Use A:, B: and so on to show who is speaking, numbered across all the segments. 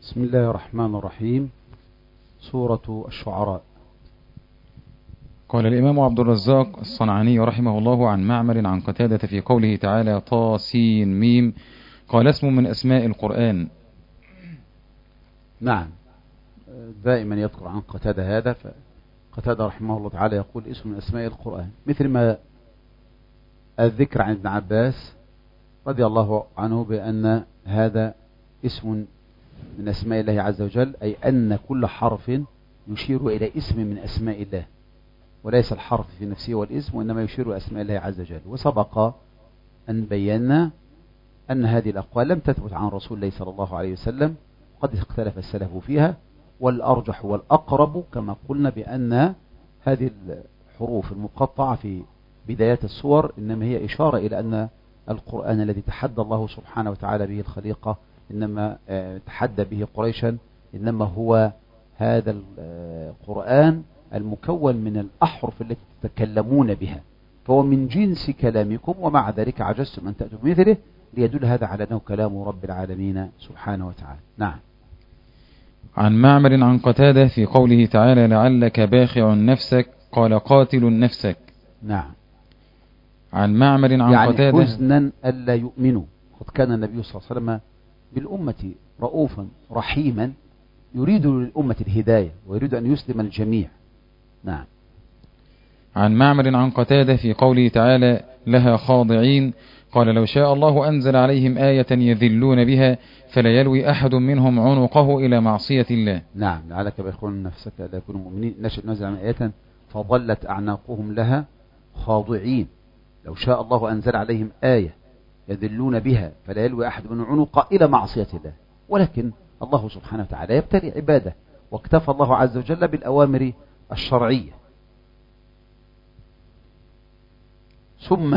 A: بسم الله الرحمن الرحيم. سورة الشعراء.
B: قال الإمام عبد الرزاق الصنعاني رحمه الله عن معمر عن قتادة في قوله تعالى طاسين ميم قال اسم من أسماء القرآن.
A: نعم، دائما يذكر عن قتادة هذا، فقتادة رحمه الله تعالى يقول اسم من أسماء القرآن، مثل ما الذكر عن ابن عباس رضي الله عنه بأن هذا اسم من أسماء الله عز وجل، أي أن كل حرف يشير إلى اسم من أسماء الله، وليس الحرف في نفسه والاسم، وإنما يشير إلى أسماء الله عز وجل. وسبق أن بينا أن هذه الأقوال لم تثبت عن رسول الله صلى الله عليه وسلم، قد اختلف السلف فيها، والأرجح والأقرب كما قلنا بأن هذه الحروف المقطعة في بدايات السور إنما هي إشارة إلى أن القرآن الذي تحدى الله سبحانه وتعالى به الخليقة، إنما تحدى به قريشا، إنما هو هذا القرآن المكون من الأحرف التي تتكلمون بها، فهو من جنس كلامكم، ومع ذلك عجزتم أن تأتوا بمثله، ليدل هذا على أنه كلام رب العالمين سبحانه وتعالى. نعم.
B: عن معمر عن قتادة في قوله تعالى لعلك باخع نفسك قال قاتل نفسك.
A: نعم.
B: عن معمر عن
A: يعني
B: قتادة
A: حزنا ألا يؤمنوا، قد كان النبي صلى الله عليه وسلم بالأمة رؤوفا رحيما، يريد للأمة الهداية ويريد أن يسلم الجميع. نعم.
B: عن معمر عن قتادة في قوله تعالى لها خاضعين قال لو شاء الله أنزل عليهم آية يذلون بها فلا يلوي أحد منهم عنقه إلى معصية الله.
A: نعم، لعلك باخع نفسك لا يكونوا مؤمنين. نزل من آية فظلت أعناقهم لها خاضعين. لو شاء الله أنزل عليهم آية يذلون بها فلا يلوي أحد منهم عنقه إلى معصية الله، ولكن الله سبحانه وتعالى يبتلي عباده، واكتفى الله عز وجل بالأوامر الشرعية. ثم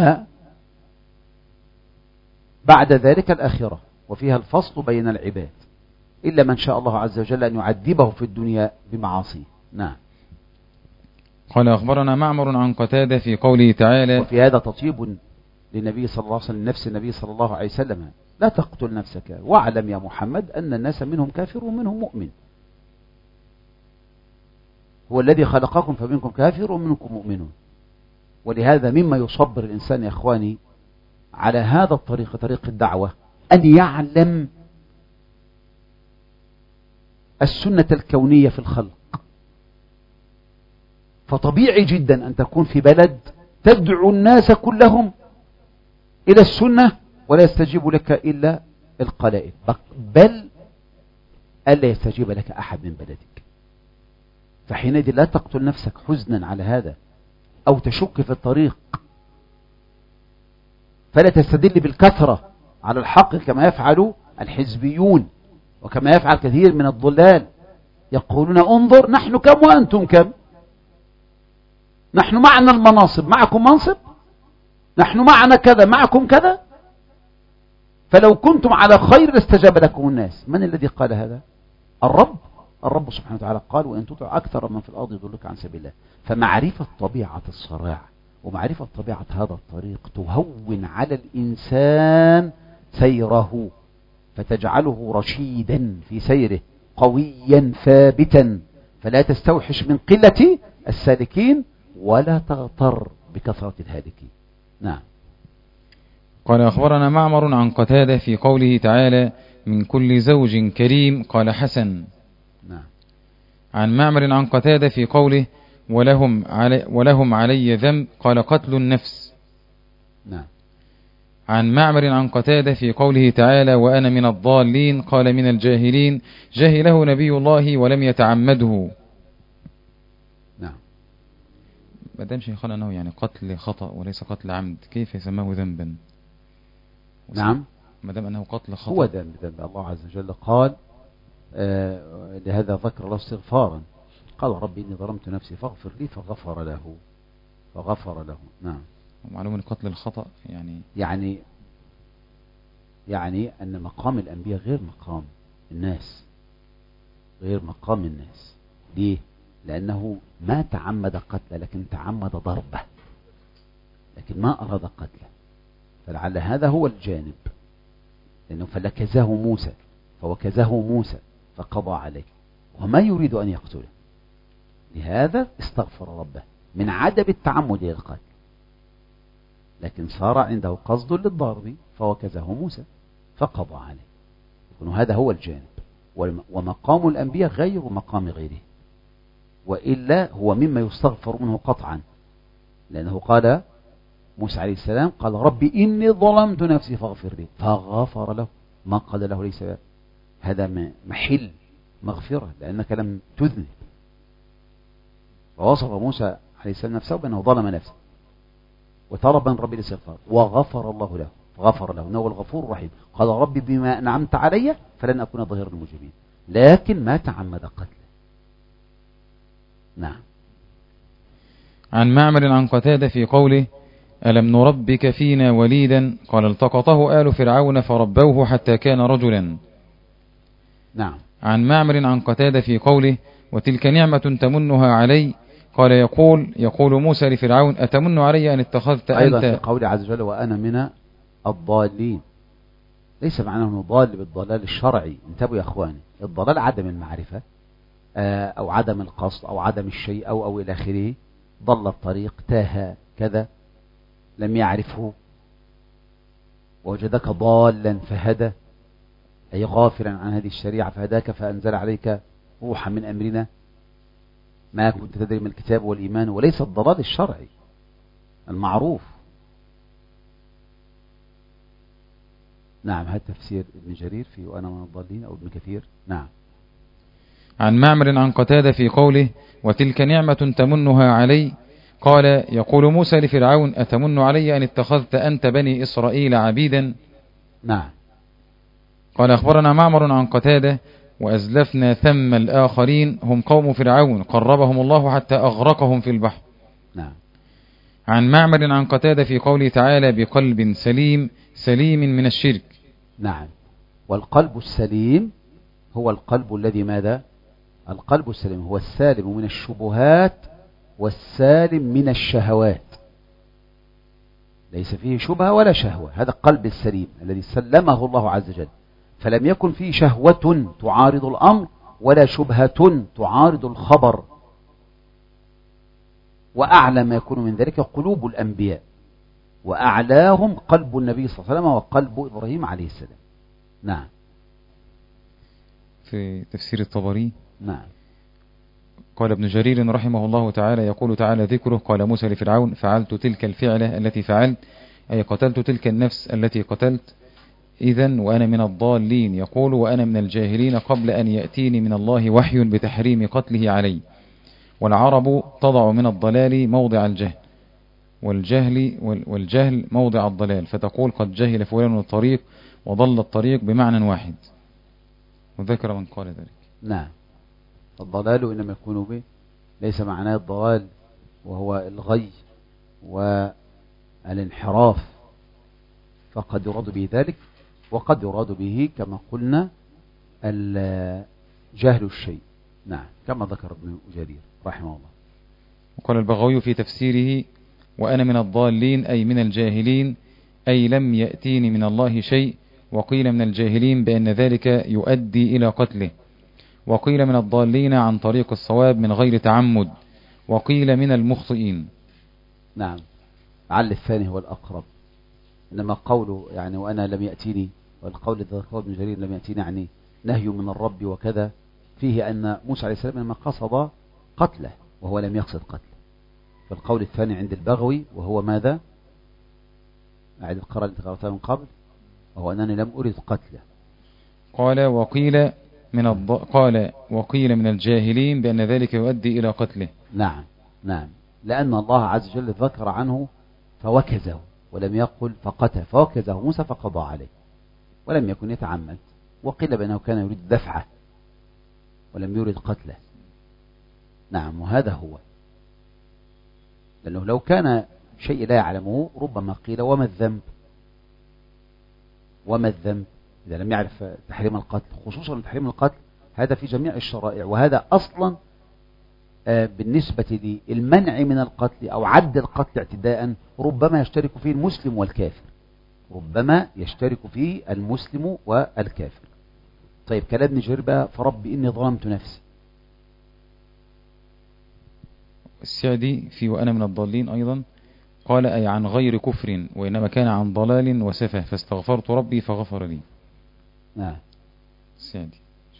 A: بعد ذلك الآخرة، وفيها الفصل بين العباد، إلا من شاء الله عز وجل أن يعذبه في الدنيا بمعاصيه. نعم.
B: قال أخبرنا معمر عن قتادة في قوله تعالى
A: وفي هذا تطيب للنبي صلى الله عليه وسلم، نفس النبي صلى الله عليه وسلم، لا تقتل نفسك واعلم يا محمد أن الناس منهم كافر ومنهم مؤمن، هو الذي خلقكم فمنكم كافر ومنكم مؤمن. ولهذا مما يصبر الإنسان يا إخواني على هذا الطريق، طريق الدعوة، أن يعلم السنة الكونية في الخلق. فطبيعي جدا أن تكون في بلد تدعو الناس كلهم إلى السنة ولا يستجيب لك إلا القلائل، بل ألا يستجيب لك أحد من بلدك. فحينئذ لا تقتل نفسك حزنا على هذا أو تشك في الطريق، فلا تستدل بالكثرة على الحق كما يفعل الحزبيون وكما يفعل كثير من الضلال، يقولون انظر نحن كم وأنتم كم، نحن معنا المناصب معكم منصب، نحن معنا كذا معكم كذا، فلو كنتم على خير لاستجاب لكم الناس. من الذي قال هذا؟ الرب سبحانه وتعالى قال وإن تطع أكثر من في الأرض يضلك عن سبيل الله. فمعرفة طبيعة الصراع ومعرفة طبيعة هذا الطريق تهون على الإنسان سيره، فتجعله رشيدا في سيره، قويا ثابتا، فلا تستوحش من قلة السالكين ولا تغتر بكثرة الهالكين. نعم.
B: قال أخبرنا معمر عن قتادة في قوله تعالى من كل زوج كريم قال حسن.
A: نعم.
B: عن معمر عن قتادة في قوله ولهم علي ذنب قال قتل النفس.
A: نعم.
B: عن معمر عن قتادة في قوله تعالى وأنا من الضالين قال من الجاهلين جهله نبي الله ولم يتعمده.
A: نعم.
B: ما دام شيخنا أنه يعني قتل خطأ وليس قتل عمد كيف يسماه ذنبا؟
A: نعم.
B: ما دام أنه قتل خطأ
A: هو ذنب. الله عز وجل قال لهذا ذكر الله استغفارا، قال ربي إني ظلمت نفسي فاغفر لي فغفر له. نعم.
B: معلوم أن قتل الخطأ
A: يعني أن مقام الأنبياء غير مقام الناس، ليه؟ لأنه ما تعمد قتله لكن تعمد ضربه، لكن ما أراد قتله، فلعل هذا هو الجانب، لأنه فلكزه موسى فوكزه موسى فقضى عليه وما يريد أن يقتله، لهذا استغفر ربه من عدم التعمد للقتل، لكن صار عنده قصد للضرب فوكزه موسى فقضى عليه. هذا هو الجانب، ومقام الأنبياء غير مقام غيره، وإلا هو مما يستغفر منه قطعا، لأنه قال موسى عليه السلام قال ربي إني ظلمت نفسي فاغفر لي فغفر له ما قال له ليس بأس. هذا محل مغفرة لأنك لم تذنب. فوصف موسى عليه السلام نفسه بأنه ظلم نفسه وطلب من ربي الاستغفار وغفر الله له، غفر له إنه الغفور الرحيم. قال ربي بما أنعمت علي فلن أكون ظهيرا للمجرمين، لكن ما تعمد قتله. نعم.
B: عن معمر عن قتادة في قوله ألم نربك فينا وليدا قال التقطه آل فرعون فربوه حتى كان رجلا.
A: نعم.
B: عن معمر عن قتادة في قوله وتلك نعمة تمنها علي قال يقول موسى لفرعون أتمن علي أن اتخذت
A: أيضا
B: أنت.
A: في قول عز وجل وأنا من الضالين، ليس معناه أنه ضال بالضلال الشرعي. انتبهوا يا أخواني، الضلال عدم المعرفة أو عدم القصد أو عدم الشيء أو إلى آخره. ضل الطريق، تاه، كذا، لم يعرفه، ووجدك ضالا فهدى، أي غافلا عن هذه الشريعة فهداك فأنزل عليك روحا من أمرنا ما كنت تدري من الكتاب والإيمان، وليس الضلال الشرعي المعروف. نعم. هذا تفسير ابن جرير في وأنا من الضالين أو ابن كثير. نعم.
B: عن معمر عن قتادة في قوله وتلك نعمة تمنها علي قال يقول موسى لفرعون أتمن علي أن اتخذت أنت بني إسرائيل عبيدا.
A: نعم.
B: قال أخبرنا معمر عن قتادة وأزلفنا ثم الآخرين هم قوم فرعون قربهم الله حتى أغرقهم في البحر.
A: نعم.
B: عن معمر عن قتادة في قوله تعالى بقلب سليم من الشرك.
A: نعم. والقلب السليم هو القلب الذي ماذا؟ القلب السليم هو السالم من الشبهات والسالم من الشهوات، ليس فيه شبهة ولا شهوة. هذا القلب السليم الذي سلمه الله عز وجل، فلم يكن فيه شهوة تعارض الأمر ولا شبهة تعارض الخبر. وأعلى ما يكون من ذلك قلوب الأنبياء، وأعلاهم قلب النبي صلى الله عليه وسلم وقلب إبراهيم عليه السلام. نعم.
B: في تفسير الطبري.
A: نعم.
B: قال ابن جرير رحمه الله تعالى يقول تعالى ذكره قال موسى لفرعون فعلت تلك الفعلة التي فعلت أي قتلت تلك النفس التي قتلت إذن وأنا من الضالين. يقول وأنا من الجاهلين قبل أن يأتيني من الله وحي بتحريم قتله علي. والعرب تضع من الضلال موضع الجهل والجهل موضع الضلال، فتقول قد جهل فلان الطريق وضل الطريق بمعنى واحد، وذكر من قال ذلك.
A: نعم. الضلال إنما يكون به ليس معناه الضلال وهو الغي والانحراف، فقد يراد به ذلك، وقد يراد به كما قلنا جهل الشيء. نعم. كما ذكر ابن جرير رحمه الله.
B: وقال البغوي في تفسيره وأنا من الضالين أي من الجاهلين أي لم يأتيني من الله شيء. وقيل من الجاهلين بأن ذلك يؤدي إلى قتله، وقيل من الضالين عن طريق الصواب من غير تعمد، وقيل من المخطئين.
A: نعم. لعل الثاني هو الأقرب، إنما قوله يعني وأنا لم يأتيني، والقول الذي ذكره ابن جرير لم يأتيني يعني نهي من الرب وكذا، فيه أن موسى عليه السلام لما قصد قتله وهو لم يقصد قتله. فالقول الثاني عند البغوي وهو ماذا؟ أعد القراءة التي قرأتها من قبل، وهو أنني لم أريد قتله.
B: قال وقيل من الجاهلين بأن ذلك يؤدي إلى قتله.
A: نعم. نعم. لأن الله عز وجل ذكر عنه فوكزه ولم يقل فقتل، فوكزه موسى فقضى عليه ولم يكن يتعمد. وقيل بأنه كان يريد دفعه ولم يريد قتله. نعم. وهذا هو، لأنه لو كان شيء لا يعلمه ربما قيل وما الذنب، وما الذنب إذا لم يعرف تحريم القتل، خصوصا تحريم القتل هذا في جميع الشرائع، وهذا أصلا بالنسبة للمنع من القتل أو عد القتل اعتداء ربما يشترك فيه المسلم والكافر، ربما يشترك فيه المسلم والكافر. طيب كلام ابن جرير بقى فرب إني ظلمت نفسي.
B: السعدي في وأنا من الضالين أيضا قال أي عن غير كفر وإنما كان عن ضلال وسفه فاستغفرت ربي فغفر لي.
A: نعم.
B: السعدي.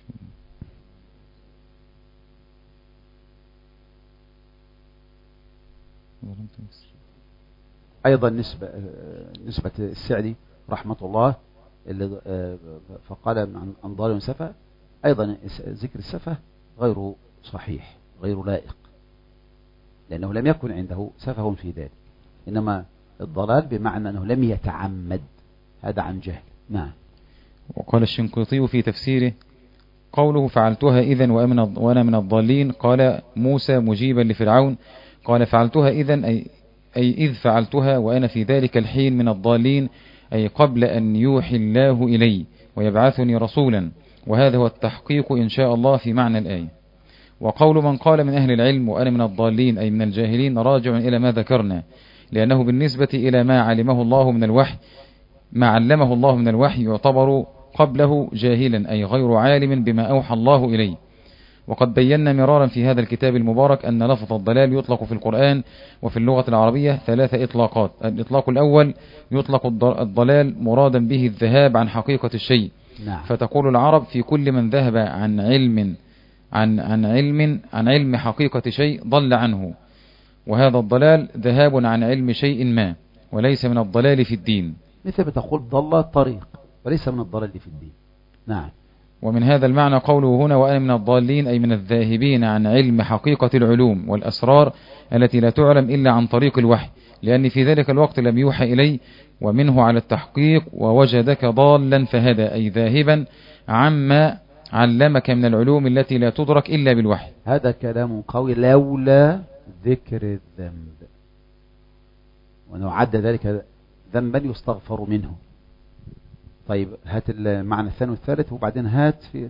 A: أيضا نسبة السعدي رحمة الله اللي فقال عن ضلال وسفه، أيضا ذكر السفه غير صحيح غير لائق، لأنه لم يكن عنده سفه في ذلك، إنما الضلال بمعنى أنه لم يتعمد، هذا عن جهل. نعم.
B: وقال الشنقيطي في تفسيره قوله فعلتها إذن وأنا من الضالين، قال موسى مجيبا لفرعون قال فعلتها إذن أي إذ فعلتها وأنا في ذلك الحين من الضالين، أي قبل أن يوحي الله إلي ويبعثني رسولا، وهذا هو التحقيق إن شاء الله في معنى الآية. وقول من قال من أهل العلم وأنا من الضالين أي من الجاهلين راجع إلى ما ذكرنا، لأنه بالنسبة إلى ما علمه الله من الوحي ما علمه الله من الوحي يعتبر قبله جاهلا أي غير عالم بما أوحى الله إليه. وقد بينا مرارا في هذا الكتاب المبارك أن لفظ الضلال يطلق في القرآن وفي اللغة العربية 3 إطلاقات. الإطلاق الأول يطلق الضلال مرادا به الذهاب عن حقيقة الشيء.
A: نعم.
B: فتقول العرب في كل من ذهب عن علم حقيقة شيء ضل عنه، وهذا الضلال ذهاب عن علم شيء ما وليس من الضلال في الدين،
A: مثل ما تقول ضل الطريق وليس من الضلال في الدين. نعم.
B: ومن هذا المعنى قوله هنا وأنا من الضالين أي من الذاهبين عن علم حقيقة العلوم والأسرار التي لا تعلم إلا عن طريق الوحي، لأن في ذلك الوقت لم يوحى إلي، ومنه على التحقيق ووجدك ضالا فهدى أي ذاهبا عما علمك من العلوم التي لا تدرك إلا بالوحي.
A: هذا كلام قوي لولا ذكر الذنب، وأنه عد ذلك ذنبا يستغفر منه. طيب هات المعنى الثاني والثالث، وبعدين هات في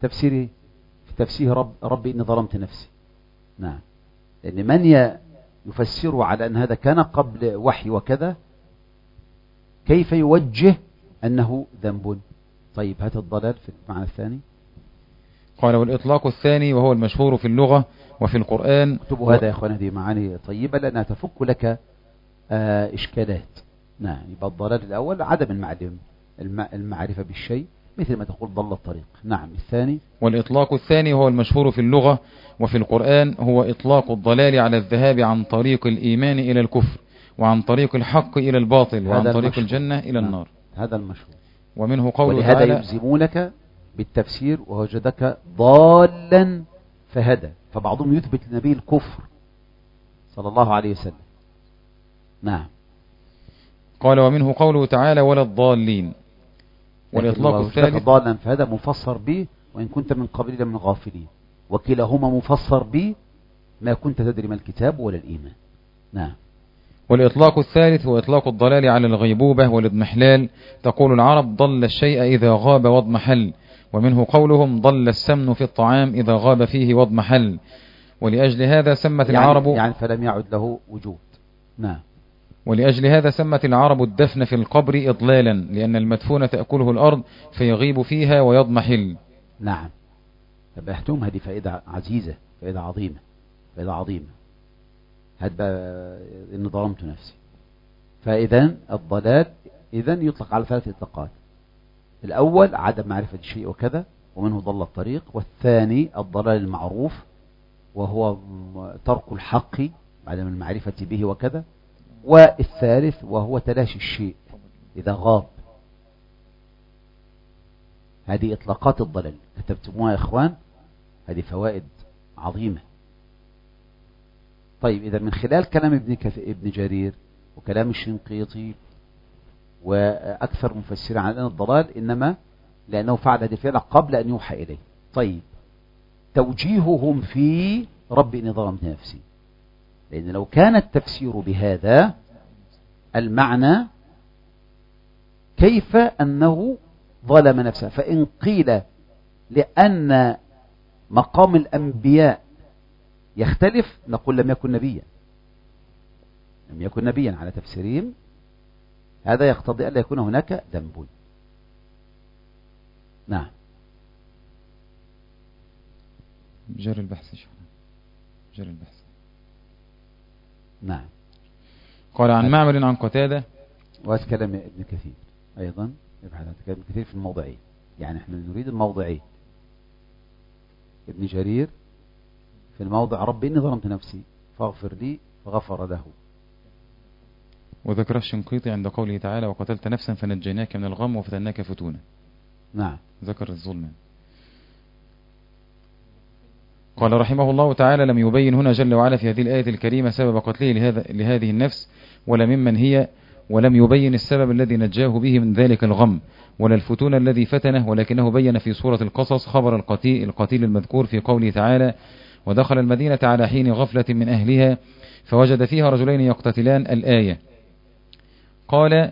A: تفسير ربي إني ظلمت نفسي. نعم. لأن من يفسره على أن هذا كان قبل وحي وكذا كيف يوجه أنه ذنب؟ طيب هات الضلال في المعنى الثاني.
B: قال والإطلاق الثاني وهو المشهور في اللغة وفي القرآن.
A: اكتبوا هذا يا أخوان، هذه معاني طيبة لأنها تفك لك إشكالات. نعم. يبقى الضلال الأول عدم المعرفة بالشيء، مثل ما تقول ضل الطريق. نعم. الثاني
B: والإطلاق الثاني هو المشهور في اللغة وفي القرآن هو إطلاق الضلال على الذهاب عن طريق الإيمان إلى الكفر، وعن طريق الحق إلى الباطل، وعن طريق المشهور. الجنة إلى النار.
A: هذا المشهور.
B: ومنه قوله
A: ولهذا
B: تعالى
A: يلزمونك بالتفسير ووجدك ضالا فهدى، فبعضهم يثبت للنبي الكفر صلى الله عليه وسلم. نعم.
B: قال ومنه قوله تعالى ولا الضالين. والإطلاق الثالث
A: ضالا فهذا مفسر به وإن كنت من قبل من غافلين، وكلاهما مفسر به ما كنت تدري ما الكتاب ولا الإيمان. نعم.
B: والإطلاق الثالث هو إطلاق الضلال على الغيبوبة والاضمحلال، تقول العرب ضل الشيء إذا غاب واضمحل، ومنه قولهم ضل السمن في الطعام إذا غاب فيه واضمحل، ولأجل هذا سمت العرب
A: يعني فلم يعد له وجود. نعم.
B: ولأجل هذا سمت العرب الدفن في القبر إضلالا، لأن المدفون تأكله الأرض فيغيب فيها ويضمحل.
A: نعم. فبهتم، هذه فائدة عزيزة، فائدة عظيمة. هذا إن ظلمت نفسي. فإذا الضلال إذن يطلق على 3 إطلاقات. الأول عدم معرفة الشيء وكذا، ومنه ضل الطريق. والثاني الضلال المعروف وهو ترك الحق عدم المعرفة به وكذا. والثالث وهو تلاشي الشيء إذا غاب. هذه إطلاقات الضلال، كتبتموها يا إخوان، هذه فوائد عظيمة. طيب إذا من خلال كلام ابن جرير وكلام الشنقيطي وأكثر مفسرين عن أن الضلال إنما لأنه فعل هذه الفعل قبل أن يوحى إليه. طيب توجيههم في رب إني ظلمت نفسي، لأن لو كان التفسير بهذا المعنى كيف أنه ظلم نفسه؟ فإن قيل لأن مقام الأنبياء يختلف نقول لم يكن نبيا على تفسيرهم، هذا يقتضي ألا يكون هناك ذنب. نعم.
B: جري البحث جري البحث.
A: نعم.
B: قال عن معمر عن قتادة.
A: واتكلم ابن كثير أيضا، يبحث عن ابن كثير في الموضعين، يعني احنا نريد الموضعين. ابن جرير في الموضع رب إني ظلمت نفسي فاغفر لي فغفر له.
B: وذكر الشنقيطي عند قوله تعالى وقتلت نفسا فنجيناك من الغم وفتناك فتونا.
A: نعم.
B: ذكر الظلم. قال رحمه الله تعالى لم يبين هنا جل وعلا في هذه الآية الكريمة سبب قتله لهذه النفس ولا ممن هي، ولم يبين السبب الذي نجاه به من ذلك الغم ولا الفتون الذي فتنه، ولكنه بين في سورة القصص خبر القتيل المذكور في قوله تعالى ودخل المدينة على حين غفلة من أهلها فوجد فيها رجلين يقتتلان الآية. قال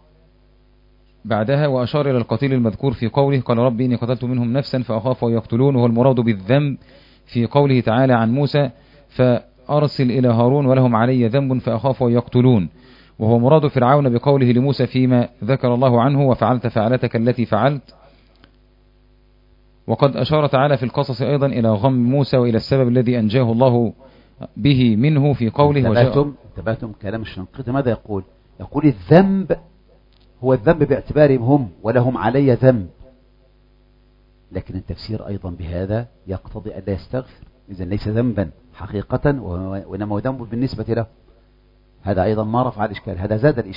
B: بعدها وأشار إلى القتيل المذكور في قوله قال ربي إني قتلت منهم نفسا فأخاف أن يقتلون، وهو المراد بالذنب في قوله تعالى عن موسى فأرسل إلى هارون ولهم علي ذنب فأخاف أن يقتلون، وهو مراد فرعون بقوله لموسى فيما ذكر الله عنه وفعلت فعلتك التي فعلت. وقد أشار تعالى في القصص أيضا إلى غم موسى وإلى السبب الذي أنجاه الله به منه في قوله
A: انتبهتم كلام الشنقيطي ماذا يقول؟ يقول الذنب هو الذنب باعتبارهم هم ولهم علي ذنب، لكن التفسير أيضا بهذا يقتضي أن لا يستغفر، إذن ليس ذنبا حقيقة وإنما هو ذنب بالنسبة له. هذا أيضا ما رفع الإشكال، هذا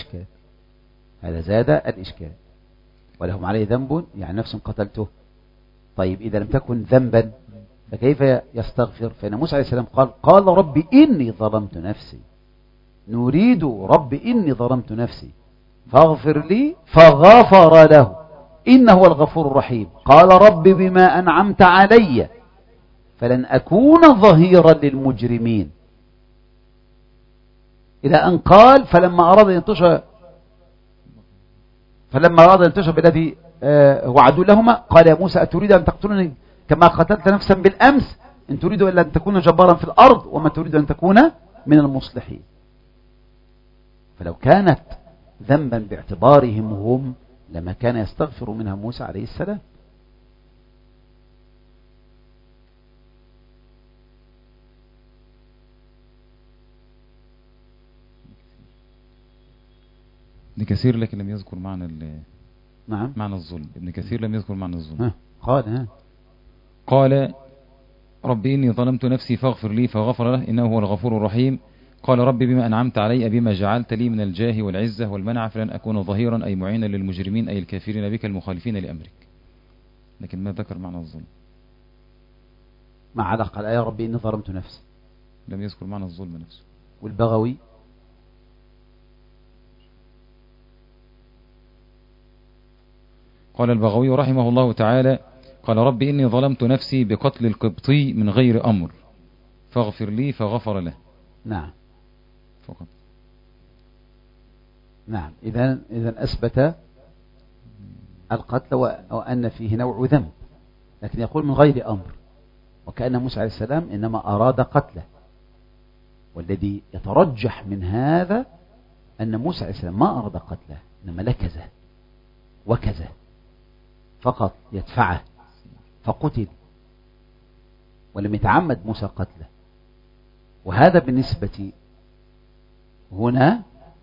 A: زاد الإشكال. ولهم علي ذنب يعني نفس قتلته. طيب إذا لم تكن ذنبا فكيف يستغفر؟ فإن موسى عليه السلام قال ربي إني ظلمت نفسي، نريد ربي إني ظلمت نفسي فاغفر لي فغفر له إنه هو الغفور الرحيم. قال ربي بما أنعمت علي فلن أكون ظهيرا للمجرمين، إلى أن قال فلما أراد أن ينتشر بالذي هو عدو لهما قال يا موسى أتريد أن تقتلني كما قتلت نفسا بالأمس إن تريد إلا أن تكون جبارا في الأرض وما تريد أن تكون من المصلحين. فلو كانت ذنبا باعتبارهم هم لما كان يستغفر منها موسى عليه السلام.
B: ابن كثير لكن لم يذكر
A: نعم
B: معنى الظلم. ابن كثير لم يذكر معنى الظلم. قال ربي إني ظلمت نفسي فاغفر لي فغفر له إنه هو الغفور الرحيم. قال ربي بما أنعمت علي بما جعلت لي من الجاه والعزة والمنع فلن أكون ظهيرا أي معينا للمجرمين أي الكافرين بك المخالفين لأمرك. لكن ما ذكر معنى الظلم.
A: ما علاقة الآية ربي إني ظلمت نفسي؟
B: لم يذكر معنى الظلم نفسه.
A: والبغوي
B: قال البغوي رحمه الله تعالى قال ربي إني ظلمت نفسي بقتل القبطي من غير أمر فاغفر لي فغفر له.
A: نعم
B: فقط.
A: نعم إذن أثبت القتل وأن فيه نوع ذنب، لكن يقول من غير أمر، وكأن موسى عليه السلام إنما أراد قتله. والذي يترجح من هذا أن موسى عليه السلام ما أراد قتله، إنما لكزه وكزه فقط يدفعه فقتل، ولم يتعمد موسى قتله. وهذا بالنسبة هنا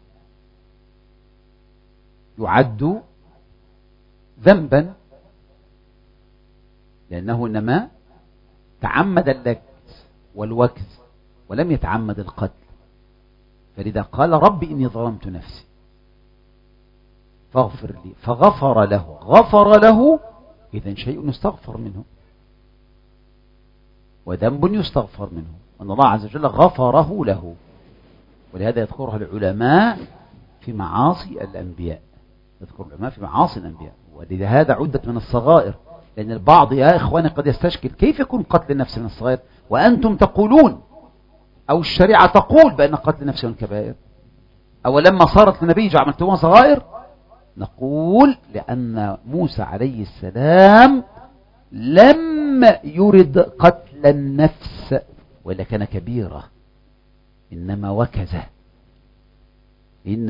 A: يعد ذنبا، لأنه إنما تعمد اللكز والوكز ولم يتعمد القتل. فلذا قال ربي إني ظلمت نفسي فاغفر لي فغفر له. غفر له إذن شيء يستغفر منه وذنب يستغفر منه، أن الله عز وجل غفره له. ولهذا يذكرها العلماء في معاصي الأنبياء، يذكر العلماء في معاصي الأنبياء. ولهذا عدت من الصغائر، لأن البعض يا إخواني قد يستشكل كيف يكون قتل النفس من الصغائر وأنتم تقولون أو الشريعة تقول بأن قتل النفس من الكبائر، أو لما صارت للنبي جعلتموها صغائر؟ نقول لأن موسى عليه السلام لم يرد قتل النفس وإلا كان كبيرة، إنما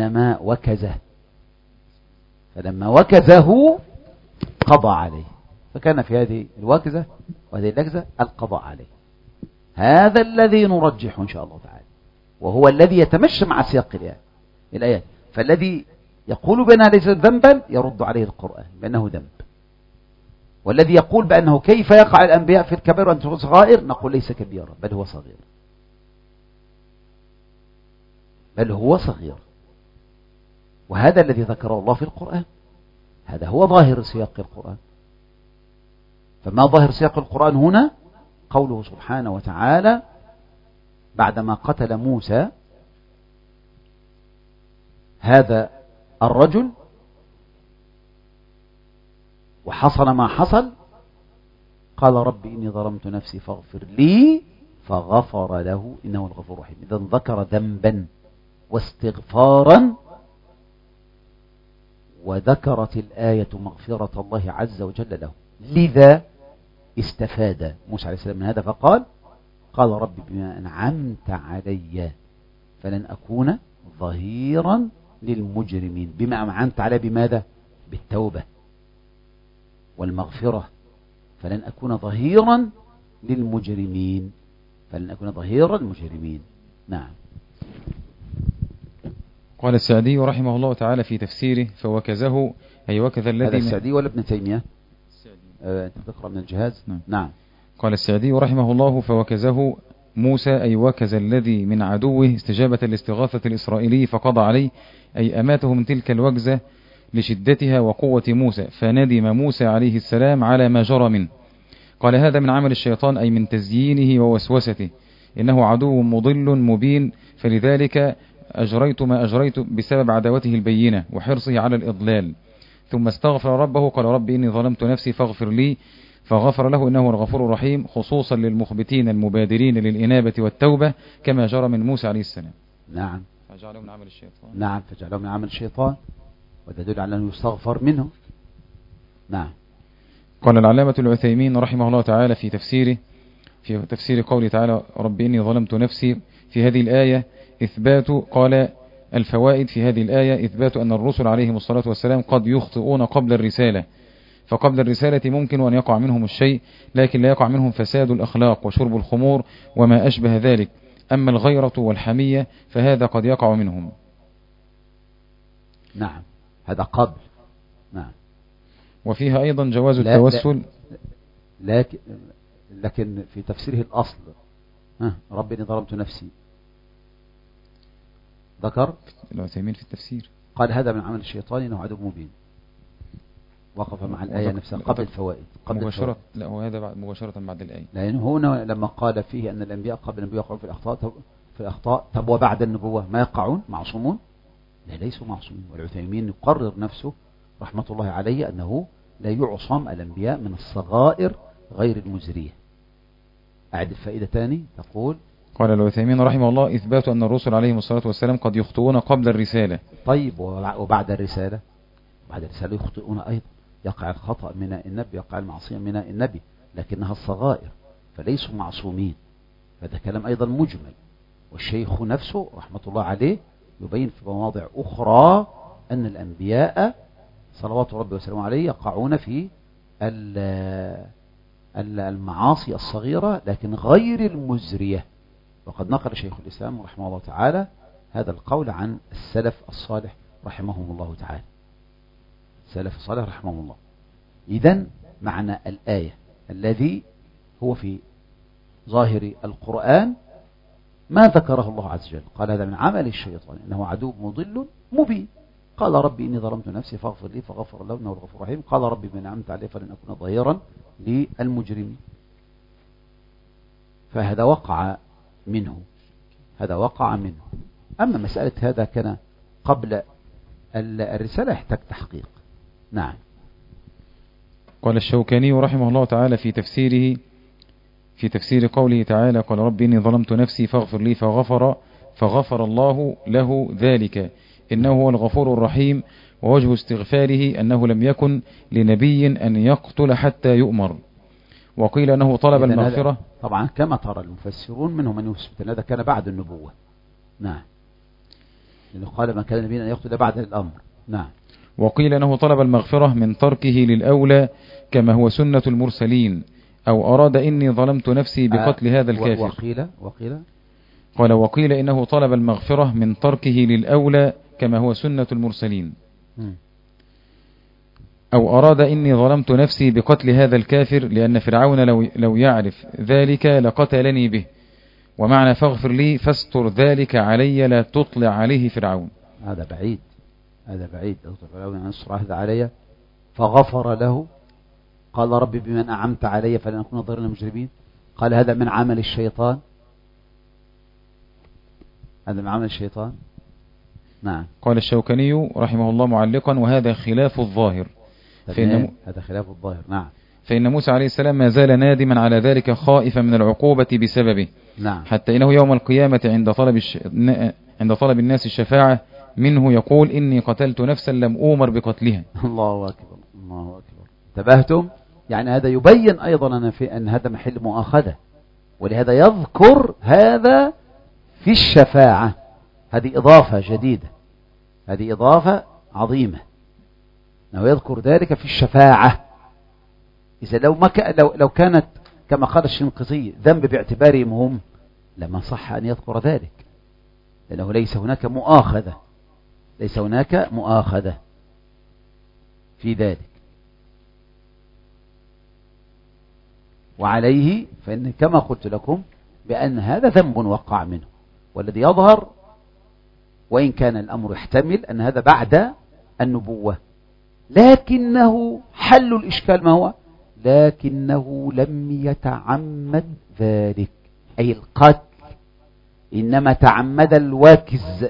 A: وكزه فلما وكزه قضى عليه فكان في هذه الوكزة وهذه اللكزة القضاء عليه. هذا الذي نرجح إن شاء الله تعالى، وهو الذي يتمشى مع سياق الآيات. فالذي يقول بأنها ليست ذنبا يرد عليه القرآن بأنه ذنب، والذي يقول بأنه كيف يقع الأنبياء في الكبائر وأنت في الصغائر نقول ليس كبيرا بل هو صغير، بل هو صغير. وهذا الذي ذكره الله في القرآن، هذا هو ظاهر سياق القرآن. فما ظاهر سياق القرآن هنا؟ قوله سبحانه وتعالى بعدما قتل موسى هذا الرجل وحصل ما حصل، قال رب إني ظلمت نفسي فاغفر لي فغفر له إنه الغفور الرحيم. إذا ذكر ذنبا واستغفارا، وذكرت الآية مغفرة الله عز وجل له. لذا استفاد موسى عليه السلام من هذا فقال رب بما أنعمت علي فلن أكون ظهيرا للمجرمين. بما أنعمت علي بماذا؟ بالتوبة والمغفرة. فلن أكون ظهيرا للمجرمين، فلن أكون ظهيرا للمجرمين. نعم.
B: قال السعدي رحمه الله تعالى في تفسيره فوكزه أي وكذا الذي
A: هذا السعدي ولا ابن تيمية؟ أنت تقرأ من الجهاز؟
B: نعم. قال السعدي رحمه الله فوكزه موسى أي وكز الذي من عدوه استجابة لاستغاثة الإسرائيلي فقضى عليه، أي أماته من تلك الوكزة لشدتها وقوة موسى، فندم موسى عليه السلام على ما جرى منه. قال هذا من عمل الشيطان أي من تزيينه ووسوسته، إنه عدو مضل مبين، فلذلك أجريت ما أجريت بسبب عداوته البينة وحرصه على الإضلال. ثم استغفر ربه قال رب إني ظلمت نفسي فاغفر لي فغفر له إنه الغفور الرحيم، خصوصا للمخبتين المبادرين للإنابة والتوبة كما جرى من موسى عليه السلام.
A: نعم.
B: فجعله من عمل الشيطان.
A: نعم، فجعله من عمل الشيطان، وتدل على أنه يستغفر منه. نعم.
B: قال العلامة العثيمين رحمه الله تعالى في تفسير قوله تعالى رب إني ظلمت نفسي في هذه الآية إثبات، قال الفوائد في هذه الآية إثبات أن الرسل عليهم الصلاة والسلام قد يخطئون قبل الرسالة، فقبل الرسالة ممكن أن يقع منهم الشيء، لكن لا يقع منهم فساد الأخلاق وشرب الخمور وما أشبه ذلك. أما الغيرة والحمية فهذا قد يقع منهم.
A: نعم، هذا قبل. نعم.
B: وفيها أيضا جواز التوسل.
A: لكن في تفسيره الأصل رب إني ظلمت نفسي ذكر
B: العثيمين في التفسير
A: قال هذا من عمل الشيطان إنه عدو مبين، وقف مع الآية نفسها قبل الفوائد
B: مباشرة. لا، وهذا مباشرة بعد الآية،
A: لأنه هنا لما قال فيه أن الأنبياء قبل النبوة يقعون في الأخطاء طب وبعد النبوة ما يقعون معصومون؟ لا، ليسوا معصومين. والعثيمين يقرر نفسه رحمة الله عليه أنه لا يعصم الأنبياء من الصغائر غير المزرية. أعد الفائدة تاني تقول.
B: قال العثيمين رحمه الله إثبات أن الرسل عليهم الصلاة والسلام قد يخطئون قبل الرسالة.
A: طيب وبعد الرسالة؟ بعد الرسالة يخطئون أيضا، يقع الخطأ من النبي، يقع المعصية من النبي، لكنها الصغائر فليسوا معصومين. هذا كلام أيضا مجمل، والشيخ نفسه رحمة الله عليه يبين في مواضع أخرى أن الأنبياء صلوات ربي وسلامه عليه يقعون في المعاصي الصغيرة لكن غير المزرية. وقد نقل شيخ الإسلام رحمه الله تعالى هذا القول عن السلف الصالح رحمهم الله تعالى، السلف الصالح رحمهم الله. إذن معنى الآية الذي هو في ظاهر القرآن ما ذكره الله عز وجل، قال هذا من عمل الشيطان إنه عدو مضل مبين. قال ربي إني ظلمت نفسي فاغفر لي فغفر له إنه الغفور الرحيم. قال ربي بما أنعمت علي فلن أكون ظهيرا للمجرمين. فهذا وقع منه، هذا وقع منه. أما مسألة هذا كان قبل الرسالة يحتاج تحقيق. نعم.
B: قال الشوكاني رحمه الله تعالى في تفسير قوله تعالى قال رب إني ظلمت نفسي فاغفر لي فغفر الله له ذلك إنه هو الغفور الرحيم. ووجه استغفاره أنه لم يكن لنبي أن يقتل حتى يؤمر، وقيل أنه طلب المغفرة.
A: طبعا كما ترى المفسرون منهم من يثبت أن هذا كان بعد النبوة. نعم، لأنه قال ما كان نبيا أن يقتل بعد الأمر. نعم.
B: وقيل أنه طلب المغفرة من تركه للأولى كما هو سنة المرسلين، أو أراد إني ظلمت نفسي بقتل هذا الكافر. قال وقيل إنه طلب المغفرة من تركه للأولى كما هو سنة المرسلين، أو أراد إني ظلمت نفسي بقتل هذا الكافر لأن فرعون لو يعرف ذلك لقتلني به، ومعنى فاغفر لي فاستر ذلك علي لا تطلع عليه فرعون.
A: هذا بعيد لو فرعون أن يستر هذا علي، فغفر له. قال ربي بمن أنعمت علي فلن أكون ظهيرا للمجرمين. قال هذا من عمل الشيطان، نعم.
B: قال الشوكاني رحمه الله معلقا وهذا خلاف الظاهر،
A: هذا خلاف الظاهر، نعم.
B: فإن موسى عليه السلام ما زال نادما على ذلك خائفا من العقوبة بسببه،
A: نعم.
B: حتى إنه يوم القيامة عند طلب الناس الشفاعة منه يقول إني قتلت نفسا لم أؤمر بقتلها.
A: الله أكبر. انتبهتم؟ يعني هذا يبين أيضا أن هذا محل مؤاخذة، ولهذا يذكر هذا في الشفاعة. هذه إضافة جديدة، هذه إضافة عظيمة، أنه يذكر ذلك في الشفاعة. إذا لو كانت كما قال الشنقيطي ذنب باعتبارهم هم، لما صح أن يذكر ذلك، لأنه ليس هناك مؤاخذة في ذلك. وعليه فإن كما قلت لكم بأن هذا ذنب وقع منه، والذي يظهر وإن كان الأمر يحتمل أن هذا بعد النبوة، لكنه حل الإشكال ما هو؟ لكنه لم يتعمد ذلك، أي القتل، إنما تعمد الوكز،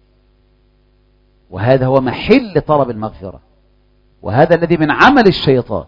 A: وهذا هو محل طلب المغفرة، وهذا الذي من عمل الشيطان.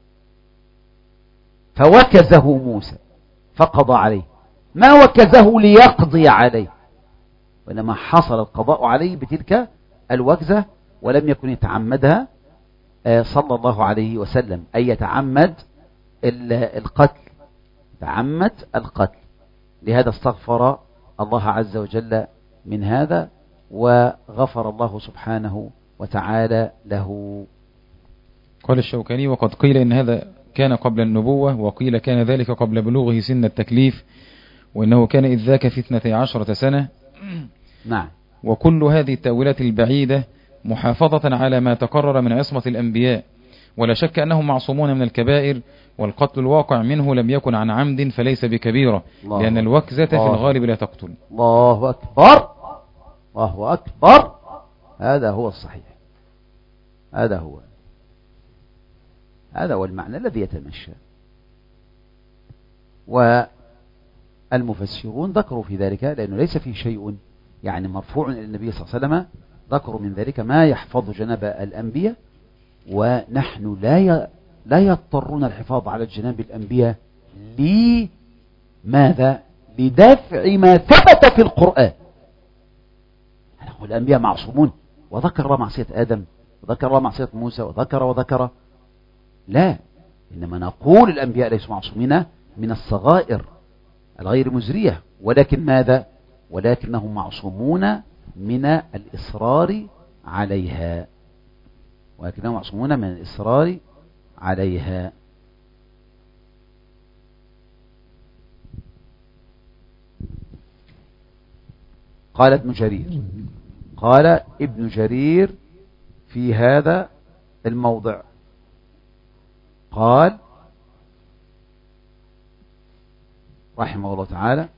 A: فوكزه موسى فقضى عليه، ما وكزه ليقضي عليه، وإنما حصل القضاء عليه بتلك الوكزة، ولم يكن يتعمدها صلى الله عليه وسلم، أي يتعمد القتل، تعمد القتل. لهذا استغفر الله عز وجل من هذا، وغفر الله سبحانه وتعالى له.
B: قال الشوكاني وقد قيل إن هذا كان قبل النبوة، وقيل كان ذلك قبل بلوغه سن التكليف، وإنه كان إذ ذاك في 12 سنة.
A: نعم.
B: وكل هذه التأويلات البعيدة محافظة على ما تقرر من عصمة الأنبياء، ولا شك أنهم معصومون من الكبائر، والقتل الواقع منه لم يكن عن عمد فليس بكبيرة، لأن الوكزة في الغالب لا تقتل.
A: الله أكبر، الله أكبر. هذا هو الصحيح، هذا هو المعنى الذي يتمشى. والمفسرون ذكروا في ذلك، لأنه ليس فيه شيء يعني مرفوع إلى النبي صلى الله عليه وسلم، ذكروا من ذلك ما يحفظ جناب الأنبياء، ونحن لا يضطرون الحفاظ على جناب الأنبياء. لماذا؟ لدفع ما ثبت في القرآن. الأنبياء معصومون، وذكر الله معصية آدم، وذكر الله معصية موسى، وذكر. لا، إنما نقول الأنبياء ليسوا معصومين من الصغائر الغير مزرية، ولكن ماذا؟ ولكنهم معصومون من الإصرار عليها، قال ابن جرير في هذا الموضع، قال رحمه الله تعالى: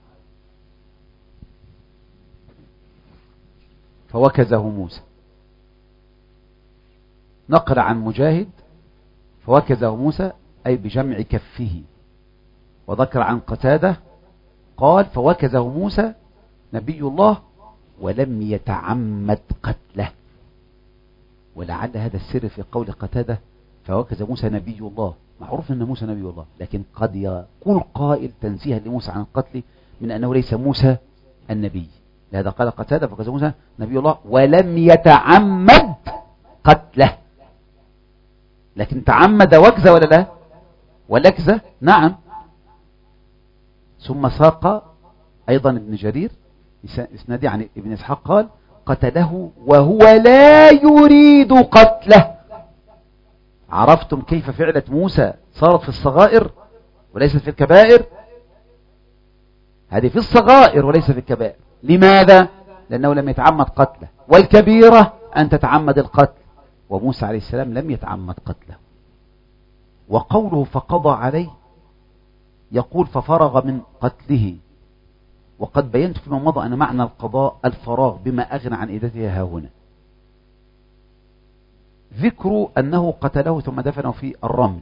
A: فوكزه موسى. نقل عن مجاهد: فوكزه موسى أي بجمع كفه. وذكر عن قتادة قال: فوكزه موسى نبي الله ولم يتعمد قتله. ولعل هذا السر في قول قتادة فوكز موسى نبي الله. معروف أن موسى نبي الله، لكن قد يقول قائل تنزيها لموسى عن القتل من أنه ليس موسى النبي. لهذا قال قتادة: فوكز موسى نبي الله ولم يتعمد قتله. لكن تعمد وكزة ولا لا؟ ولكزة نعم. ثم ساق أيضا ابن جرير إسنادي عن ابن إسحاق قال: قتله وهو لا يريد قتله. عرفتم كيف فعلة موسى صارت في الصغائر وليست في الكبائر؟ هذه في الصغائر وليس في الكبائر. لماذا؟ لأنه لم يتعمد قتله، والكبيرة أن تتعمد القتل، وموسى عليه السلام لم يتعمد قتله. وقوله فقضى عليه يقول ففرغ من قتله، وقد بينت فيما مضى أن معنى القضاء الفراغ بما أغنى عن إيدتها ها هنا. ذكر أنه قتله ثم دفنه في الرمل،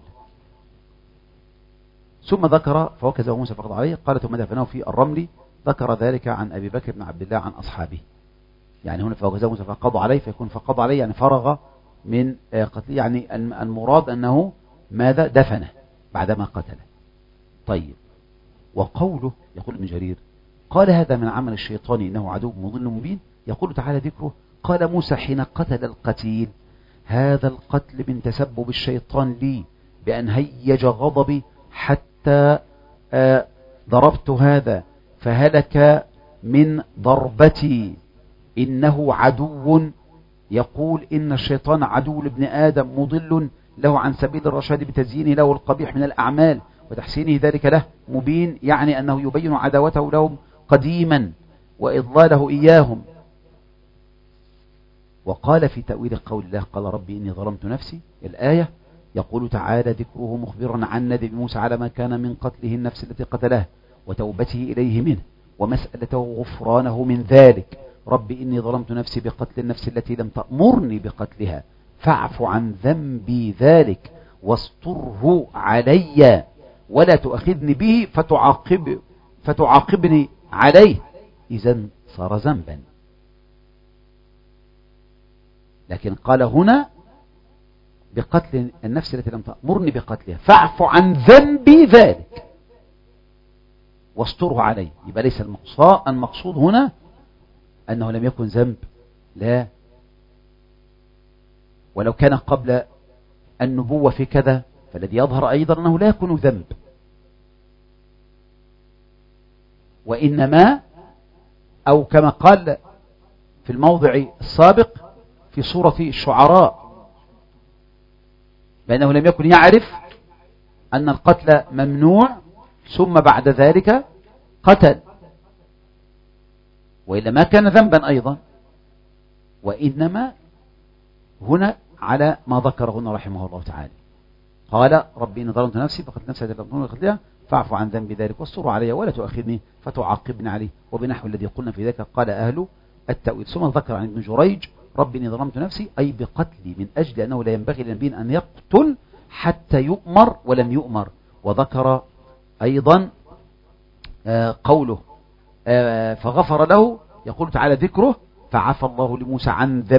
A: ثم ذكر فوكزه موسى فقضى عليه، قال ثم دفنه في الرمل، ذكر ذلك عن أبي بكر بن عبد الله عن أصحابه. يعني هنا فوكزه موسى فقضى عليه، فيكون فقضى عليه يعني فرغ من قتله، يعني المراد أنه ماذا؟ دفنه بعدما قتله. طيب، وقوله يقول ابن جرير قال هذا من عمل الشيطان إنه عدو مضل مبين. يقول تعالى ذكره قال موسى حين قتل القتيل هذا القتل من تسبب الشيطان لي بأن هيج غضبي حتى ضربت هذا فهلك من ضربتي إنه عدو. يقول إن الشيطان عدو لابن آدم مضل له عن سبيل الرشاد بتزيينه له القبيح من الأعمال وتحسينه ذلك له مبين، يعني أنه يبين عداوته لهم قديما وإضلاله إياهم. وقال في تأويل قول الله قال ربي إني ظلمت نفسي الآية يقول تعالى ذكره مخبرا عن ندب موسى على ما كان من قتله النفس التي قتلها وتوبته إليه منه ومسألته غفرانه من ذلك. ربي إني ظلمت نفسي بقتل النفس التي لم تأمرني بقتلها فاعف عن ذنبي ذلك واستره علي ولا تؤاخذني به فتعاقبني عليه. إذن صار ذنبا، لكن قال هنا بقتل النفس التي لم تأمرني بقتلها فاعف عن ذنبي ذلك واستره عليه. يبقى ليس المقصود هنا أنه لم يكن ذنب، لا، ولو كان قبل النبوة في كذا فالذي يظهر أيضا أنه لا يكون ذنب، وإنما أو كما قال في الموضع السابق في سورة الشعراء بأنه لم يكن يعرف أن القتل ممنوع ثم بعد ذلك قتل، وإلا ما كان ذنبا أيضا، وإنما هنا على ما ذكره هنا رحمه الله تعالى قال ربي إن ظلمت نفسي فقتل نفسي التي لم تأمرني بقتلها فاعف عن ذنبي ذلك واستر علي ولا تؤاخذني فتعاقبني عليه وبنحو الذي قلنا في ذلك قال أهل التأويل. ثم ذكر عن ابن جريج ربي إني ظلمت نفسي أي بقتلي من أجل أنه لا ينبغي للنبي أن يقتل حتى يؤمر ولم يؤمر. وذكر أيضا قوله فغفر له يقول تعالى ذكره فعفى الله لموسى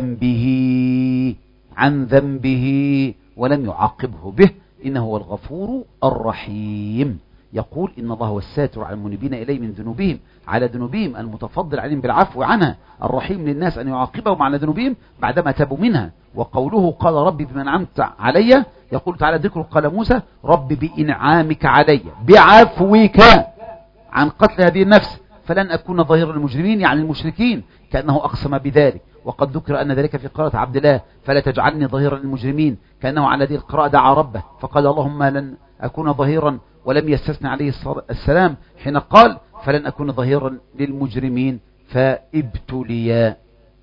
A: عن ذنبه ولم يعاقبه به إنه هو الغفور الرحيم. يقول إن الله هو الساتر على المنيبين إليه من ذنوبهم على ذنوبهم المتفضل عليهم بالعفو عنها الرحيم للناس أن يعاقبهم على ذنوبهم بعدما تابوا منها. وقوله قال ربي بما أنعمت علي يقول تعالى ذكره قال موسى ربي بإنعامك علي بعفوك عن قتل هذه النفس فلن أكون ظهيرا للمجرمين يعني المشركين كأنه أقسم بذلك. وقد ذكر أن ذلك في قراءة عبد الله فلا تجعلني ظهيرا للمجرمين كأنه على هذه القراءة دعا ربه فقال اللهم لن أكون ظهيرا ولم يستثنى عليه السلام حين قال فلن أكون ظهيرا للمجرمين فابتليا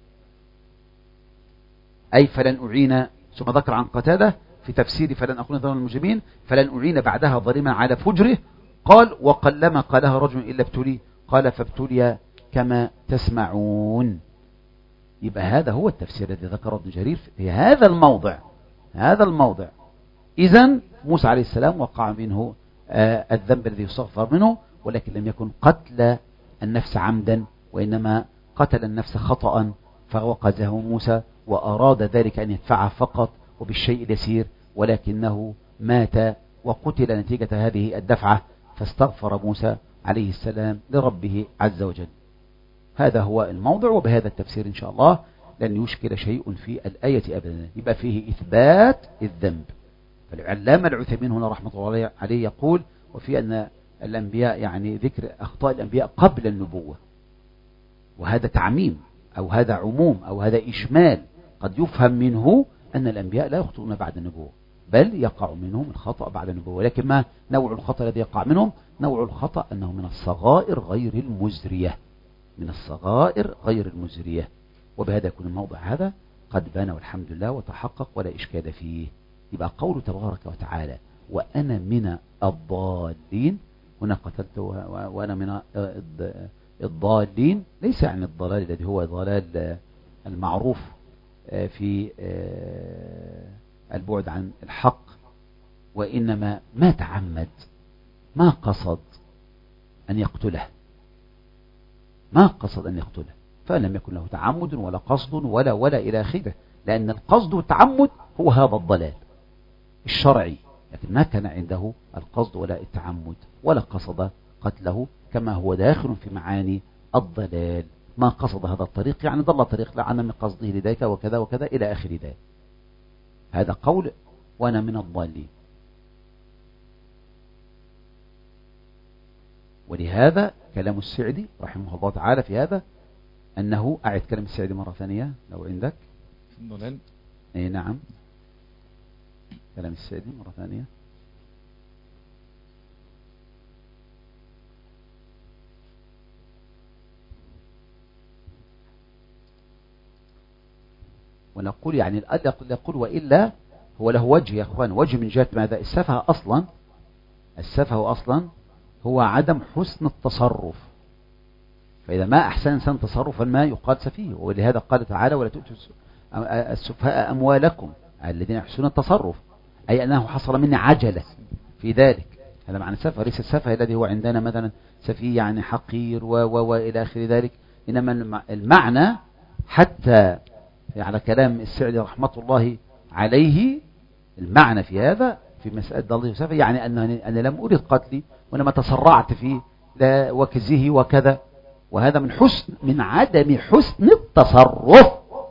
A: أي فلن أعين. ثم ذكر عن قتادة في تفسير فلن أكون ظهيرا للمجرمين فلن أعين بعدها ظالما على فجره قال وقلما قالها رجل إلا ابتلي قال فابتلي كما تسمعون. يبقى هذا هو التفسير الذي ذكره ابن جرير في هذا الموضع. إذن موسى عليه السلام وقع منه الذنب الذي يستغفر منه ولكن لم يكن قتل النفس عمدا وإنما قتل النفس خطأ فوقزه موسى وأراد ذلك أن يدفعه فقط وبالشيء اليسير ولكنه مات وقتل نتيجة هذه الدفعة فاستغفر موسى عليه السلام لربه عز وجل. هذا هو الموضع وبهذا التفسير إن شاء الله لن يشكل شيء في الآية أبدا يبقى فيه إثبات الذنب. فالعلامة العثيمين هنا رحمة الله عليه يقول وفي أن الأنبياء يعني ذكر أخطاء الأنبياء قبل النبوة وهذا تعميم أو هذا عموم أو هذا إشمال، قد يفهم منه أن الأنبياء لا يخطئون بعد النبوة، بل يقع منهم الخطأ بعد النبوة. ولكن ما نوع الخطأ الذي يقع منهم؟ نوع الخطأ أنه من الصغائر غير المزرية، من الصغائر غير المزرية. وبهذا يكون الموضع هذا قد بان والحمد لله وتحقق ولا إشكال فيه. يبقى قوله تبارك وتعالى وأنا من الضالين، هنا قتلت وأنا من الضالين، ليس يعني الضلال الذي هو ضلال المعروف في البعد عن الحق، وإنما ما تعمد، ما قصد أن يقتله، ما قصد أن يقتله، فلم يكن له تعمد ولا قصد ولا إلى آخره، لأن القصد والتعمد هو هذا الضلال الشرعي، لكن ما كان عنده القصد ولا التعمد ولا قصد قتله، كما هو داخل في معاني الضلال. ما قصد هذا الطريق يعني ضل طريق، لا عنا من قصده لذلك وكذا وكذا إلى آخر ذلك. هذا قول وأنا من الضالين. ولهذا كلام السعدي رحمه الله تعالى في هذا أنه، أعد كلام السعدي مرة ثانية لو عندك
B: في الضلال.
A: أي نعم، كلام السعدي مرة ثانية. ونقول يعني يقول وإلا هو له وجه يا أخوان، وجه من جهة ماذا؟ السفه أصلا هو عدم حسن التصرف، فإذا ما أحسن إنسان تصرفا ما يقال سفيه. ولهذا قال تعالى ولا تؤتوا السفهاء أموالكم الذين يحسنون التصرف، أي أنه حصل مني عجلة في ذلك. هذا معنى السفه، ليس السفه الذي هو عندنا مثلا سفيه يعني حقير وإلى آخر ذلك، إنما المعنى حتى على كلام السعدي رحمة الله عليه، المعنى في هذا في مسألة ضلال السفه يعني أنا لم أريد قتلي وإنما تسرعت في وكزه وكذا، وهذا من عدم حسن التصرف.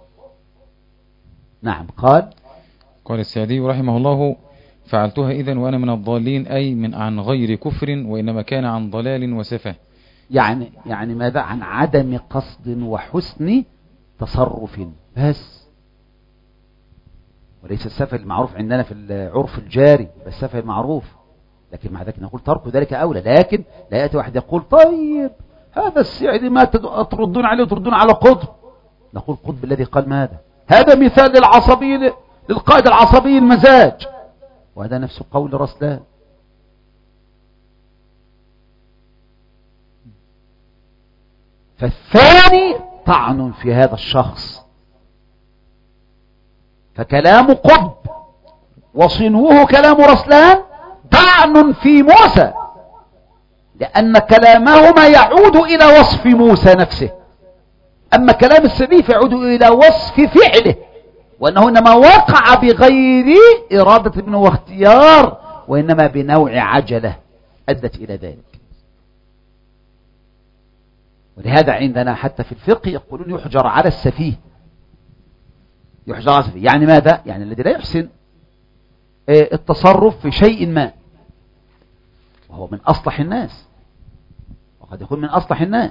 A: نعم. قال
B: السعدي رحمه الله فعلتها إذن وأنا من الضالين، أي من عن غير كفر وإنما كان عن ضلال وسفه،
A: يعني ماذا؟ عن عدم قصد وحسن تصرف بس، وليس السفه المعروف عندنا في العرف الجاري، بس السفه المعروف. لكن مع ذلك نقول ترك ذلك أولى. لكن لا يأتي واحد يقول طيب هذا السعدي ما تردون عليه وتردون على قطب، نقول قطب الذي قال ماذا؟ هذا مثال للعصبي، للقائد العصبي المزاج، وهذا نفس قول رسلان. فالثاني طعن في هذا الشخص، فكلام قطب وصنوه كلام رسلان طعن في موسى، لأن كلامهما يعود إلى وصف موسى نفسه، أما كلام السعدي فيعود إلى وصف فعله، وأنه إنما وقع بغير إرادة منه واختيار، وإنما بنوع عجلة أدت إلى ذلك. ولهذا عندنا حتى في الفقه يقولون يحجر على السفيه. يحجر على السفيه يعني ماذا؟ يعني الذي لا يحسن التصرف في شيء ما، وهو من أصلح الناس، وقد يكون من أصلح الناس،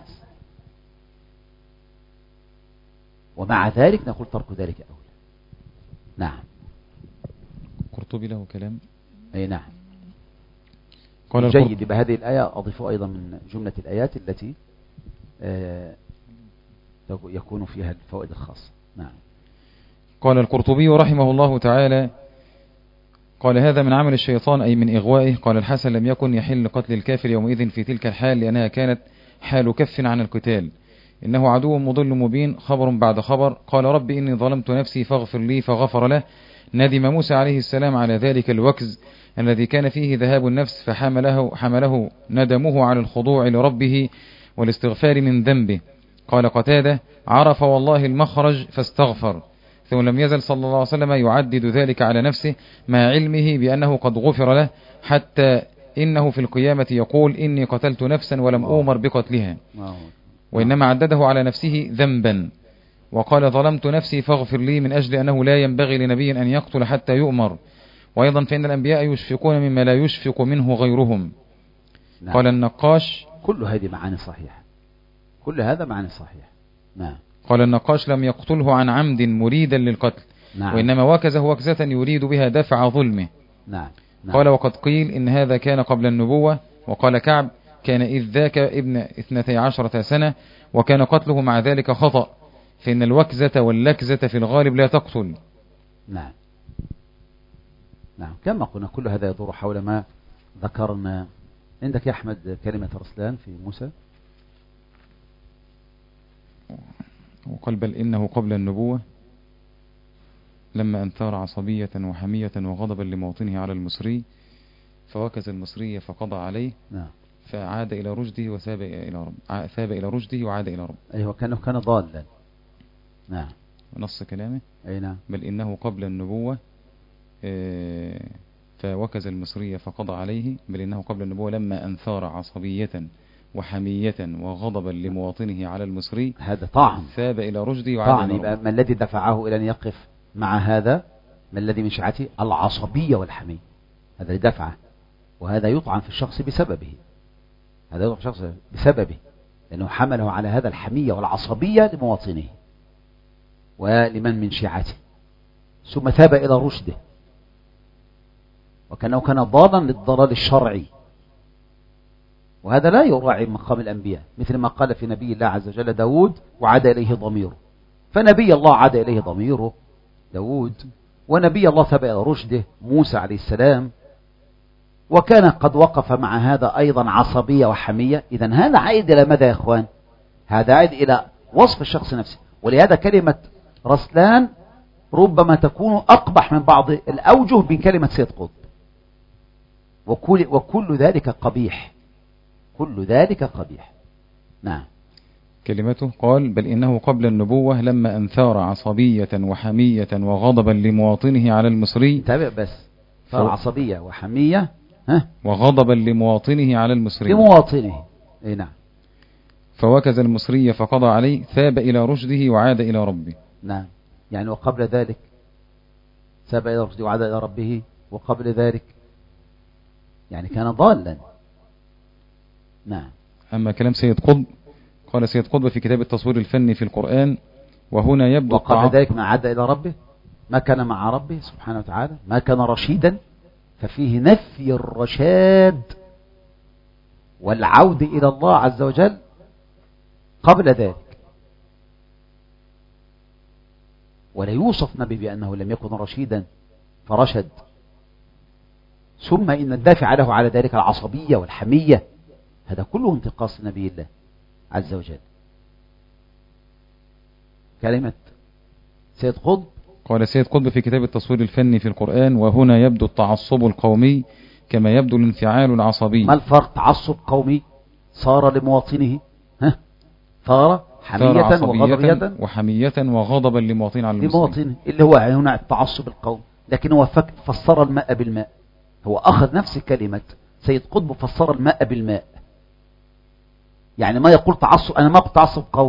A: ومع ذلك نقول ترك ذلك أولى. نعم.
B: قرطبي له كلام.
A: أي نعم.
B: قال
A: جيد. بهذه الآية أضيف أيضا من جملة الآيات التي يكون فيها الفوائد الخاصة. نعم.
B: قال القرطبي رحمه الله تعالى قال هذا من عمل الشيطان أي من إغوائه. قال الحسن لم يكن يحل قتل الكافر يومئذ في تلك الحال لأنها كانت حال كف عن القتال، إنه عدو مضل مبين، خبر بعد خبر. قال رب إني ظلمت نفسي فاغفر لي فغفر له. ندم موسى عليه السلام على ذلك الوكز الذي كان فيه ذهاب النفس، فحمله ندمه على الخضوع لربه والاستغفار من ذنبه. قال قتادة عرف والله المخرج فاستغفر، ثم لم يزل صلى الله عليه وسلم يعدد ذلك على نفسه مع علمه بأنه قد غفر له، حتى إنه في القيامة يقول إني قتلت نفسا ولم أؤمر بقتلها، وإنما عدده على نفسه ذنبا. وقال ظلمت نفسي فاغفر لي من أجل أنه لا ينبغي لنبي أن يقتل حتى يؤمر، وأيضا فإن الأنبياء يشفقون مما لا يشفق منه غيرهم. نعم. قال النقاش
A: كل هذه معاني صحيحة، كل هذا معاني صحيح. نعم.
B: قال النقاش لم يقتله عن عمد مريدا للقتل،
A: نعم.
B: وإنما وكزه وكزة يريد بها دفع ظلمه.
A: نعم.
B: قال وقد قيل إن هذا كان قبل النبوة. وقال كعب كان إذ ذاك ابن 12 سنة، وكان قتله مع ذلك خطأ، فإن الوكزة واللكزة في الغالب لا تقتل.
A: نعم. نعم. كما قلنا كل هذا يدور حول ما ذكرنا. عندك يا أحمد كلمة رسلان في موسى؟
B: وقال بل إنه قبل النبوة لما أنثار عصبية وحمية وغضبا لمواطنه على المصري، فوكز المصري فقضى عليه.
A: نعم.
B: فعاد إلى رشده وثاب إلى رب، ثاب إلى رشده وعاد إلى رب.
A: أيوة كان ضالا. نعم.
B: ونص كلامه
A: أي نعم.
B: بل إنه قبل النبوة فوكز المصري فقضى عليه، بل إنه قبل النبوة لما أنثار عصبية وحمية وغضبا لمواطنه على المصري،
A: هذا طعن،
B: ثاب إلى رشده وعاد إلى رب.
A: ما الذي دفعه إلى أن يقف مع هذا؟ ما الذي من شيعته؟ العصبية والحمية، هذا اللي دفعه. وهذا يطعن في الشخص بسببه، هذا يطعن في الشخص بسببه، لأنه حمله على هذا الحمية والعصبية لمواطنه ولمن من شيعته، ثم ثاب إلى رشده، وكأنه كان ضالا للضلال الشرعي، وهذا لا يراعي مقام الأنبياء، مثل ما قال في نبي الله عز وجل داود وعاد إليه ضميره، فنبي الله عاد إليه ضميره داود، ونبي الله ثاب إلى رشده موسى عليه السلام، وكان قد وقف مع هذا أيضا عصبية وحمية. إذن هذا عائد إلى ماذا يا إخوان؟ هذا عائد إلى وصف الشخص نفسه. ولهذا كلمة رسلان ربما تكون أقبح من بعض الأوجه من كلمة سيد قطب، وكل ذلك قبيح، كل ذلك قبيح. نعم.
B: كلمته قال بل إنه قبل النبوة لما أنثار عصبية وحمية وغضبا لمواطنه على المصري.
A: تابع بس، عصبية وحمية
B: وغضبا لمواطنه على المصري،
A: لمواطنه. اي نعم.
B: فوكز المصري فقضى عليه، ثاب إلى رشده وعاد إلى ربه.
A: نعم. يعني وقبل ذلك ثاب إلى رشده وعاد إلى ربه، وقبل ذلك يعني كان ضالا. نعم.
B: أما كلام سيد قطب، قال سيد قطب في كتاب التصوير الفني في القرآن وهنا يبدو
A: وقبل ذلك ما عاد إلى ربه، ما كان مع ربه سبحانه وتعالى، ما كان رشيدا، ففيه نفي الرشاد والعود إلى الله عز وجل قبل ذلك. ولا يوصف نبي بأنه لم يكن رشيدا فرشد، ثم إن الدافع له على ذلك العصبية والحمية، هذا كله انتقاص نبي الله عز وجل. كلمة سيد قطب،
B: قال سيد قطب في كتاب التصوير الفني في القرآن وهنا يبدو التعصب القومي كما يبدو الانفعال العصبي.
A: ما الفرق؟ تعصب قومي صار لمواطنه صار حمية وغضبية
B: وحمية وغضبا لمواطن على المسلمين،
A: اللي هو هنا التعصب القومي. لكن هو فسر الماء بالماء، هو أخذ نفس كلمة سيد قطب فسر الماء بالماء. يعني ما يقول تعصب، أنا ما قلت تعصب قومي،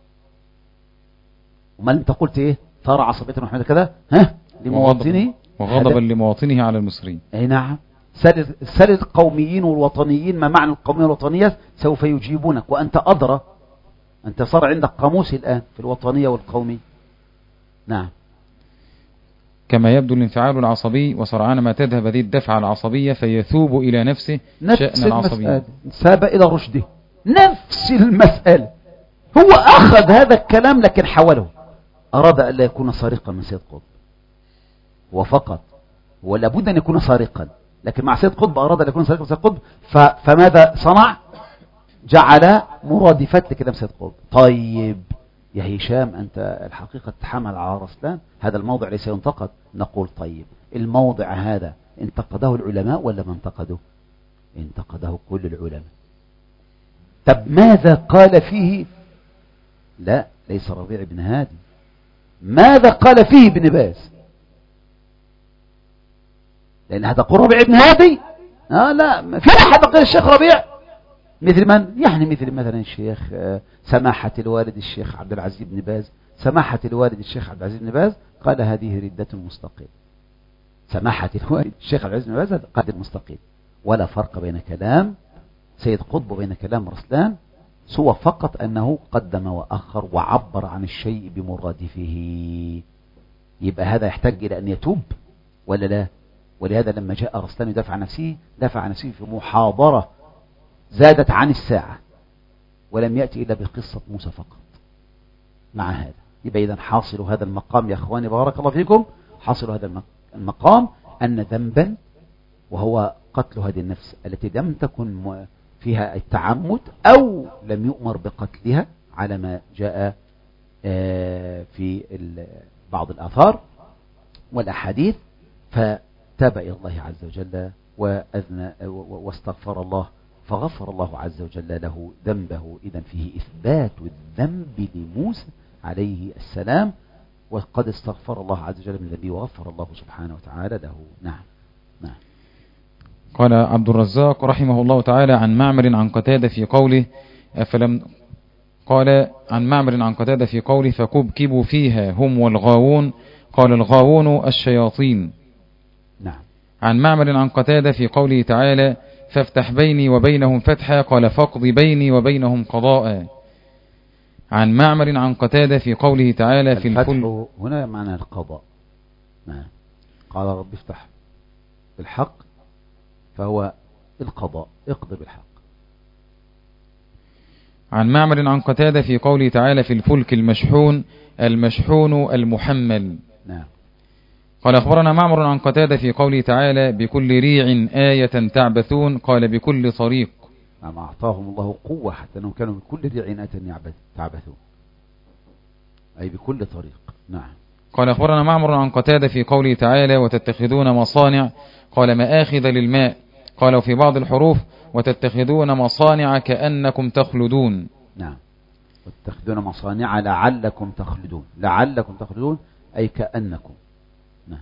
A: وما أنت قلت إيه؟ صار عصبية وحمية كذا لمواطنه
B: وغضبا لمواطنه على المصريين.
A: أي نعم. سل القوميين والوطنيين ما معنى القومية والوطنية سوف يجيبونك، وأنت أدرى، أنت صار عندك قاموس الآن في الوطنية والقومية. نعم.
B: كما يبدو الانفعال العصبي، وسرعان ما تذهب هذه الدفعة العصبية فيثوب إلى نفسه شأن العصبية،
A: ساب إلى رشده، نفس المسألة. هو أخذ هذا الكلام لكن حوله، أراد أن لا يكون سارقا من سيد قطب، وفقط ولا بد أن يكون سارقا، لكن مع سيد قطب أراد أن يكون سارقا من سيد قطب، فماذا صنع؟ جعل مرادفات لكلام سيد قطب. طيب يا هشام، أنت الحقيقة تحمل على رسلان، هذا الموضع ليس ينتقد. نقول طيب الموضع هذا انتقده العلماء ولا ما انتقده؟ انتقده كل العلماء. طب ماذا قال فيه؟ لا، ليس ربيع بن هادي. ماذا قال فيه ابن باز؟ لأن هذا قول ربيع بن هادي. لا، ما في أحد غير الشيخ ربيع. مثل من؟ يعني مثل مثلا الشيخ سماحة الوالد الشيخ عبد العزيز بن باز، سماحة الوالد الشيخ عبد العزيز بن باز قال هذه ردة مستقيم. سماحة الوالد الشيخ عبد العزيز بن باز قال مستقيم. ولا فرق بين كلام سيد قطب وبين كلام رسلان سوى فقط أنه قدم وأخر وعبر عن الشيء بمرادفه. يبقى هذا يحتاج إلى أن يتوب ولا لا؟ ولهذا لما جاء رسلان يدافع عن نفسه دافع عن نفسه في محاضرة زادت عن الساعة، ولم يأتي إلا بقصة موسى فقط. مع هذا يبقى إذن حاصل هذا المقام يا أخواني بارك الله فيكم، حاصل هذا المقام أن ذنبا وهو قتل هذه النفس التي لم تكن فيها التعمد أو لم يؤمر بقتلها على ما جاء في بعض الآثار والأحاديث، فتاب إلى الله عز وجل وأذنى واستغفر الله فغفر الله عز وجل له ذنبه. إذن فيه إثبات الذنب لموسى عليه السلام، وقد استغفر الله عز وجل من ذنبه وغفر الله سبحانه وتعالى له. نعم. نعم.
B: قال عبد الرزاق رحمه الله تعالى عن معمر عن قتادة في قوله قال عن معمر عن قتادة في قوله فكبكبوا فيها هم والغاوون، قال الغاوون الشياطين.
A: نعم.
B: عن معمر عن قتادة في قوله تعالى فافتح بيني وبينهم فتحا، قال فاقض بيني وبينهم قضاء. عن معمر عن قتادة في قوله تعالى في
A: الفتح هنا معنى القضاء. نعم. قال رب افتح بالحق فهو القضاء، اقضي بالحق.
B: عن معمر عن قتادة في قوله تعالى في الفلك المشحون، المشحون المحمل.
A: نعم.
B: قال أخبرنا معمر عن قتادة في قوله تعالى بكل ريع آية تعبثون، قال بكل طريق.
A: نعم. أعطاهم الله قوة حتى أنهم كانوا بكل ريع آية تعبثون، أي بكل طريق. نعم.
B: قال أخبرنا معمر عن قتادة في قوله تعالى وتتخذون مصانع، قال مآخذ للماء، قال في بعض الحروف وتتخذون مصانع كأنكم تخلدون.
A: نعم. وتتخذون مصانع لعلكم تخلدون، لعلكم تخلدون أي كأنكم. نعم.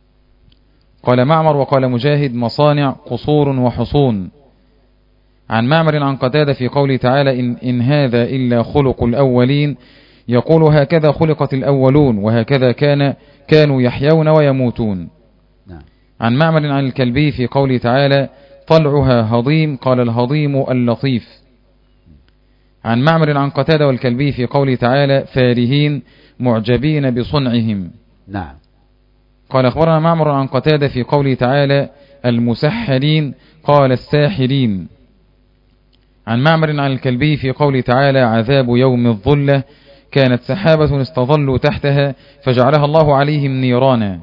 B: قال معمر وقال مجاهد مصانع قصور وحصون. عن معمر عن قتادة في قوله تعالى إن هذا إلا خلق الأولين، يقول هكذا خلقت الأولون وهكذا كانوا يحيون ويموتون.
A: نعم.
B: عن معمر عن الكلبي في قوله تعالى طلعها هضيم، قال الهضيم اللطيف. عن معمر عن قتادة والكلبي في قوله تعالى فارهين معجبين بصنعهم.
A: نعم.
B: قال أخبرنا معمر عن قتادة في قوله تعالى المسحرين، قال الساحرين. عن معمر عن الكلبي في قوله تعالى عذاب يوم الظلة، كانت سحابة استظلوا تحتها فجعلها الله عليهم نيرانا.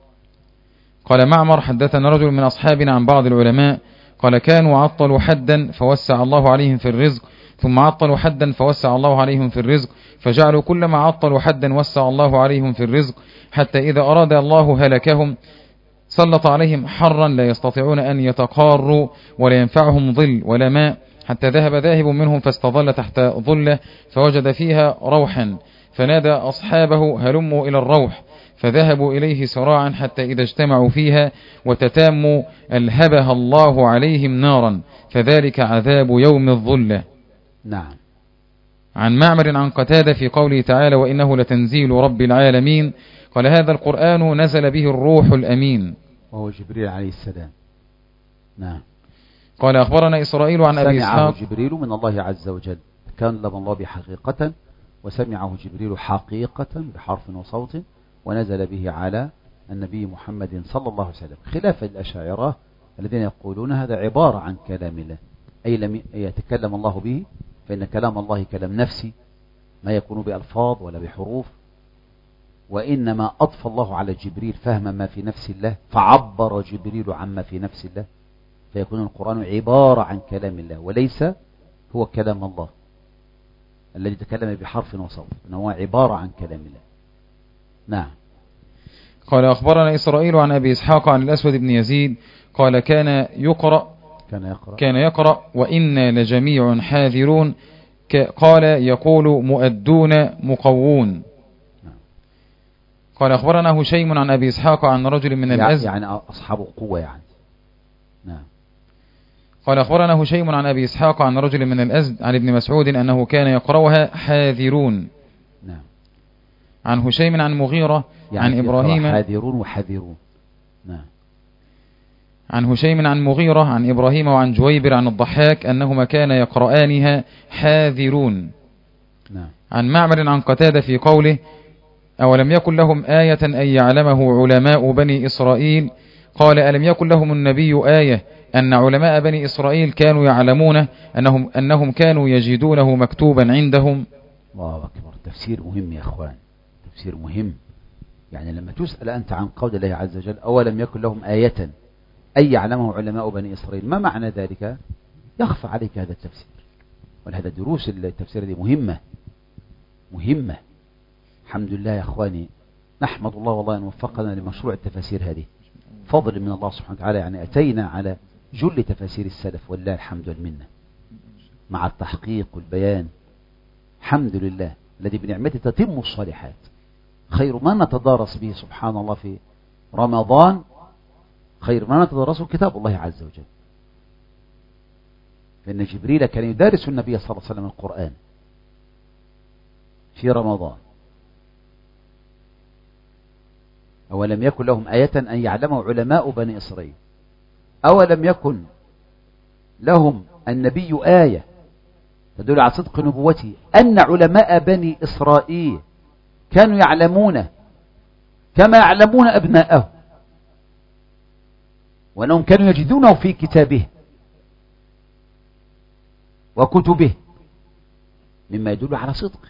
B: قال معمر حدثنا رجل من أصحابنا عن بعض العلماء قال كانوا عطلوا حدا فوسع الله عليهم في الرزق، ثم عطلوا حدا فوسع الله عليهم في الرزق، فجعلوا كلما عطلوا حدا وسع الله عليهم في الرزق، حتى إذا أراد الله هلكهم سلط عليهم حرا لا يستطيعون أن يتقاروا ولا ينفعهم ظل ولا ماء، حتى ذهب ذاهب منهم فاستظل تحت ظله فوجد فيها روحا، فنادى أصحابه هلموا إلى الروح، فذهبوا إليه سراعا حتى إذا اجتمعوا فيها وتتاموا ألهبها الله عليهم نارا، فذلك عذاب يوم الظلة.
A: نعم.
B: عن معمر عن قتادة في قوله تعالى وإنه لتنزيل رب العالمين، قال هذا القرآن نزل به الروح الأمين،
A: وهو جبريل عليه السلام. نعم.
B: قال أخبرنا إسرائيل عن أبي إسحاق
A: سمعه جبريل من الله عز وجل، كان الله بحقيقة، وسمعه جبريل حقيقة بحرف وصوت، ونزل به على النبي محمد صلى الله عليه وسلم، خلاف الأشاعرة الذين يقولون هذا عبارة عن كلام الله، أي لم يتكلم الله به، فإن كلام الله كلام نفسي ما يكون بألفاظ ولا بحروف، وإنما أضفى الله على جبريل فهم ما في نفس الله، فعبر جبريل عما في نفس الله، فيكون القرآن عبارة عن كلام الله وليس هو كلام الله الذي تكلم بحرف وصوت، إنه عبارة عن كلام الله. نعم.
B: قال أخبرنا إسرائيل عن أبي إسحاق عن الأسود بن يزيد قال كان يقرأ وإنا لجميع حاذرون، قال يقول مؤدون مقوون. قال أخبرنا هشيم عن أبي إسحاق عن رجل من الأزد،
A: يعني أصحاب قوة يعني. نعم.
B: قال أخبرنا هشيم عن أبي إسحاق عن رجل من الأزد عن ابن مسعود أنه كان يقرأها حاذرون.
A: نعم.
B: عن هشيم عن مغيرة يعني عن إبراهيم
A: حاذرون وحذرون. نعم.
B: عن هشيم عن مغيرة عن إبراهيم وعن جويبر عن الضحاك أنهما كان يقرآنها حاذرون.
A: نعم.
B: عن معمر عن قتادة في قوله أولم يكن لهم آية أن يعلمه علماء بني إسرائيل قال ألم يكن لهم النبي آية أن علماء بني إسرائيل كانوا يعلمون أنهم كانوا يجدونه مكتوبا عندهم.
A: الله أكبر. تفسير مهم يا أخوان، تفسير مهم. يعني لما تسأل أنت عن قول الله عز وجل أولم يكن لهم آية أن يعلمه علماء بني إسرائيل، ما معنى ذلك؟ يخفى عليك هذا التفسير، ولهذا دروس التفسير دي مهمة مهمة. الحمد لله يا أخواني، نحمد الله والله أن وفقنا لمشروع التفاسير هذه، فضل من الله سبحانه وتعالى. يعني أتينا على جل تفاسير السلف والله الحمد والمنة، مع التحقيق والبيان. الحمد لله الذي بنعمته تتم الصالحات. خير ما نتدارس به سبحان الله في رمضان، خير ما نتدارسه كتاب الله عز وجل. فإن جبريل كان يدارس النبي صلى الله عليه وسلم القرآن في رمضان. أولم يكن لهم آية أن يعلمه علماء بني إسرائيل، أولم يكن لهم النبي آية تدل على صدق نبوته أن علماء بني إسرائيل كانوا يعلمون كما يعلمون أبناءه، وأنهم كانوا يجدونه في كتابه وكتبه، مما يدل على صدقه.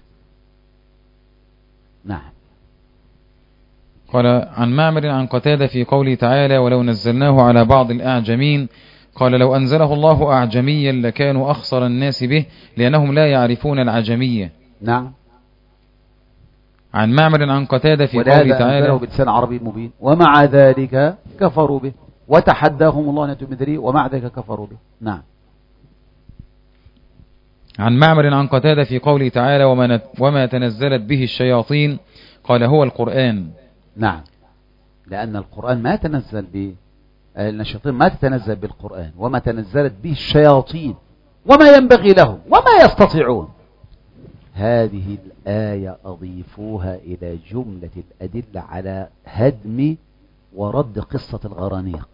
A: نعم.
B: قال عن معمر عن قتادة في قوله تعالى ولو نزلناه على بعض الأعجمين قال لو أنزله الله أعجميا لكانوا أخسر الناس به لأنهم لا يعرفون العجمية.
A: نعم.
B: عن معمر عن قتادة في قوله تعالى
A: أنزله بلسان عربي مبين ومع ذلك كفروا به وتحداهم الله أن يأتوا بمثله ومع ذلك كفروا به. نعم.
B: عن معمر عن قتادة في قوله تعالى وما تنزلت به الشياطين قال هو القرآن.
A: نعم، لأن القرآن ما تنزل لأن الشياطين ما تتنزل بالقرآن، وما تنزلت به الشياطين وما ينبغي لهم وما يستطيعون. هذه الآية أضيفوها إلى جملة الأدلة على هدم ورد قصة الغرانيق.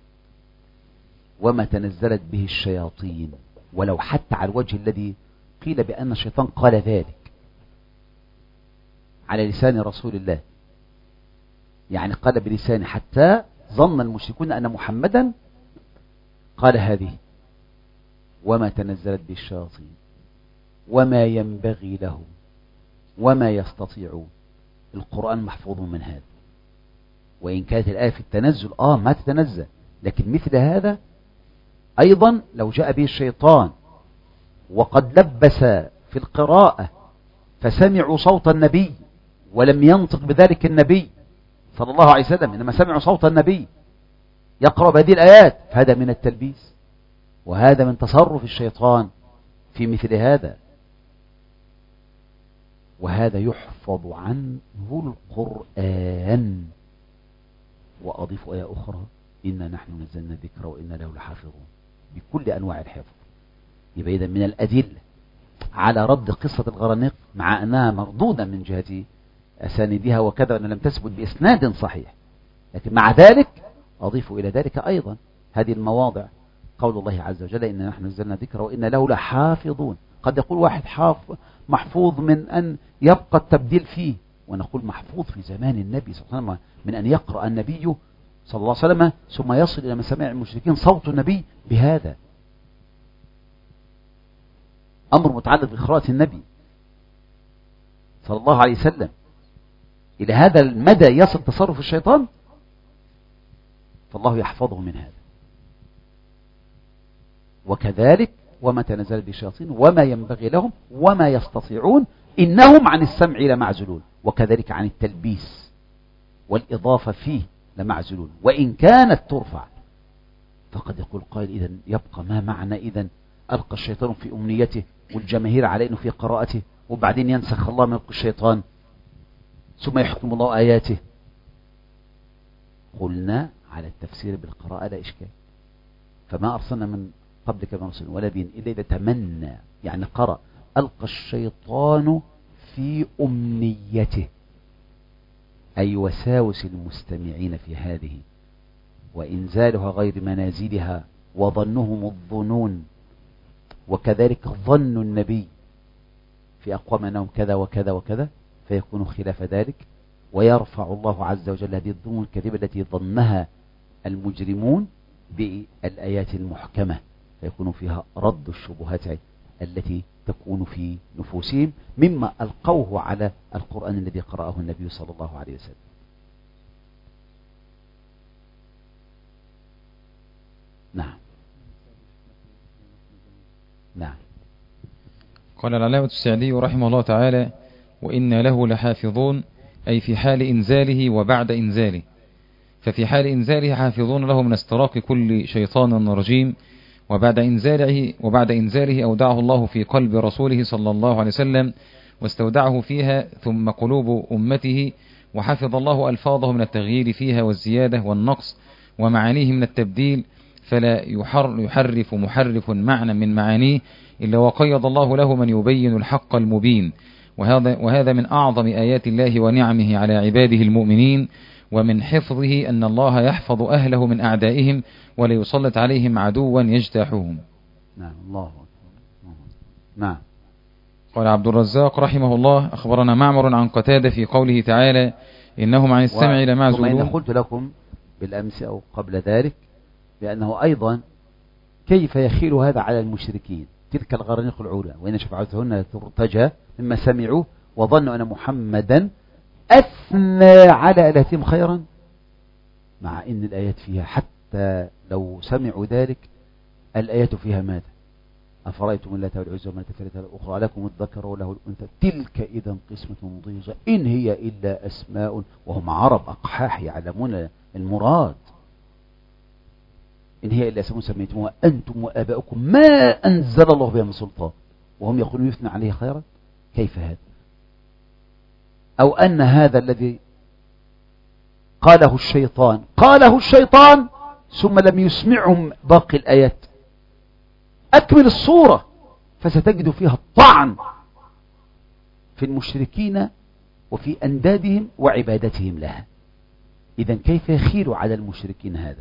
A: وما تنزلت به الشياطين، ولو حتى على الوجه الذي قيل بأن الشيطان قال ذلك على لسان رسول الله، يعني قال بلسانه حتى ظن المشركون أن محمدا قال هذه. وما تنزلت به الشياطين وما ينبغي لهم وما يستطيعون. القرآن محفوظ من هذا، وإن كانت الآية في التنزل ما تتنزل، لكن مثل هذا أيضا لو جاء به الشيطان وقد لبس في القراءة فسمعوا صوت النبي ولم ينطق بذلك النبي صلى الله عليه وسلم، إنما سمعوا صوت النبي يقرأ بهذه الآيات، فهذا من التلبيس، وهذا من تصرف الشيطان في مثل هذا. وهذا يحفظ عنه القرآن. وأضيف آية أخرى إنا نحن نزلنا الذكر وإنا له لحافظون، بكل أنواع الحفظ. يبقى إذن من الأدلة على رد قصة الغرانيق، مع أنها مردودة من جهة أسانيدها وكذا، وأن لم تثبت بإسناد صحيح، لكن مع ذلك أضيف إلى ذلك أيضا هذه المواضع، قول الله عز وجل إنا نحن نزلنا الذكر وإنا له لحافظون. قد يقول واحد محفوظ من أن يبقى التبديل فيه، ونقول محفوظ في زمان النبي صلى الله عليه وسلم، من أن يقرأ النبي صلى الله عليه وسلم ثم يصل إلى مسامع المشركين صوت النبي بهذا. أمر متعلق بقراءة النبي صلى الله عليه وسلم. إلى هذا المدى يصل تصرف الشيطان، فالله يحفظه من هذا. وكذلك وما تنزل بالشياطين وما ينبغي لهم وما يستطيعون إنهم عن السمع لمعزلون. وكذلك عن التلبيس والإضافة فيه لمعزلون، وإن كانت ترفع. فقد يقول قائل إذن يبقى ما معنى إذن ألقى الشيطان في أمنيته والجماهير على أنه في قراءته، وبعدين ينسخ الله من يلقى الشيطان ثم يحكم الله آياته. قلنا على التفسير بالقراءة لا إشكال. فما أرسلنا من قبلك من رسول ولا بين إلا إذا تمنى، يعني قرأ ألقى الشيطان في أمنيته، أي وساوس المستمعين في هذه وإنزالها غير منازلها، وظنهم الظنون، وكذلك ظن النبي في أقوام أنهم كذا وكذا وكذا، فيكون خلاف ذلك، ويرفع الله عز وجل هذه الظنون الكذبة التي ظنها المجرمون بالآيات المحكمة، فيكون فيها رد الشبهات التي تكون في نفوسهم مما ألقوه على القرآن الذي قرأه النبي صلى الله عليه وسلم. نعم. نعم.
B: قال العلامة السعدي رحمه الله تعالى: وإنا له لحافظون، أي في حال إنزاله وبعد إنزاله. ففي حال إنزاله حافظون له من استراق كل شيطان رجيم، وبعد إنزاله أودعه الله في قلب رسوله صلى الله عليه وسلم، واستودعه فيها ثم قلوب أمته، وحفظ الله ألفاظه من التغيير فيها والزيادة والنقص، ومعانيه من التبديل، فلا يحرف محرف معنى من معانيه إلا وقيض الله له من يبين الحق المبين. وهذا من أعظم آيات الله ونعمه على عباده المؤمنين. ومن حفظه أن الله يحفظ أهله من أعدائهم، ولا يسلط عليهم عدوا يجتاحهم.
A: نعم. الله أكبر. نعم.
B: قال عبد الرزاق رحمه الله: أخبرنا معمر عن قتادة في قوله تعالى: إنهم عن السمع لمعزولون.
A: ثم إن قلت لكم بالأمس أو قبل ذلك بأنه أيضا كيف يخيل هذا على المشركين، تلك الغرانيق العلا وإن شفاعتهن ترتجى مما سمعوا وظنوا أن محمدا أثنى على آلهتهم خيرا، مع أن الآيات فيها حتى لو سمعوا ذلك الآيات فيها ماذا؟ أفرأيتم اللات والعزى ومناة الثالثة الأخرى لكم الذكر وله الأنثى تلك إذا قسمة ضيزى إن هي إلا أسماء، وهم عرب أقحاح يعلمون المراد، إن هي إلا أسماء سميتموها أنتم وآباؤكم ما أنزل الله بها من سلطان، وهم يقولون يثنى عليه خيرا. كيف هذا؟ أو أن هذا الذي قاله الشيطان ثم لم يسمعهم باقي الآيات. أكمل الصورة فستجد فيها الطعن في المشركين وفي أندادهم وعبادتهم لها. إذن كيف يخيل على المشركين هذا؟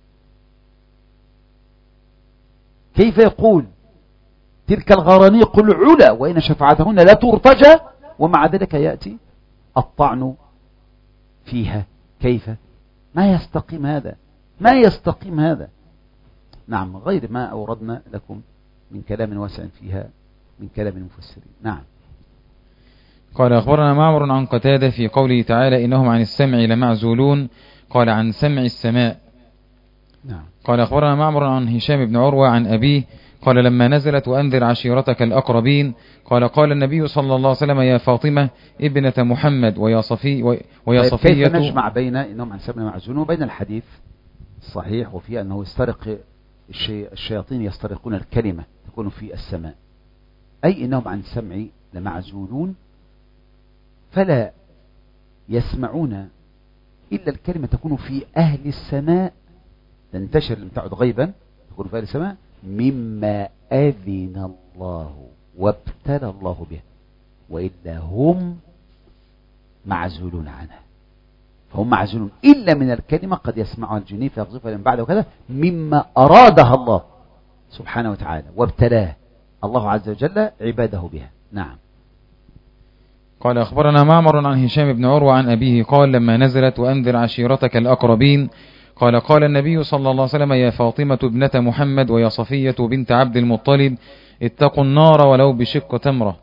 A: كيف يقول تلك الغرانيق العلا وإن شفاعتهن لا ترتجى، ومع ذلك يأتي الطعن فيها؟ كيف؟ ما يستقيم هذا. نعم، غير ما أوردنا لكم من كلام واسع فيها من كلام المفسرين. نعم.
B: قال أخبرنا معمر عن قتادة في قوله تعالى: إنهم عن السمع لمعزولون، قال عن سمع السماء.
A: نعم.
B: قال أخبرنا معمر عن هشام بن عروة عن أبيه قال: لما نزلت وأنذر عشيرتك الأقربين، قال النبي صلى الله عليه وسلم: يا فاطمة ابنة محمد ويا صفية.
A: كيف نجمع بين إنهم عن سمع معزولون وبين الحديث الصحيح وفي أنه يسترق الشياطين يسترقون الكلمة تكون في السماء، أي إنهم عن سمع لمعزولون فلا يسمعون إلا الكلمة تكون في أهل السماء، تنتشر لم تعد غيبا، تكون في أهل السماء مما أذن الله وابتلى الله به، وإلا هم معزولون عنها. فهم معزولون إلا من الكلمة قد يسمعها الجني فيقذفها من بعد وكذا مما أرادها الله سبحانه وتعالى وابتلاه الله عز وجل عباده بها. نعم.
B: قال أخبرنا معمر عن هشام بن عروة عن أبيه قال: لما نزلت وأنذر عشيرتك الأقربين، قال النبي صلى الله عليه وسلم: يا فاطمة ابنة محمد ويا صفية بنت عبد المطلب اتقوا النار ولو بشق تمرة.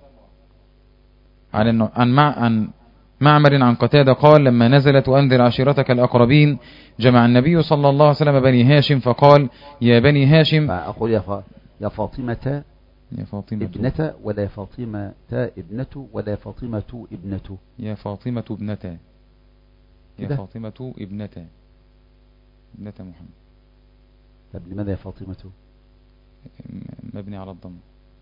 B: عن معمر عن قتادة قال: لما نزلت وأنذر عشيرتك الأقربين جمع النبي صلى الله عليه وسلم بني هاشم فقال: يا بني هاشم.
A: فأقول يا فاطمة ابنة ولا يا فاطمة ابنة ولا يا فاطمة ابنة.
B: يا فاطمة ابنة. يا فاطمة ابنة محمد.
A: طب لماذا يا فاطمة؟
B: مبني على الضم.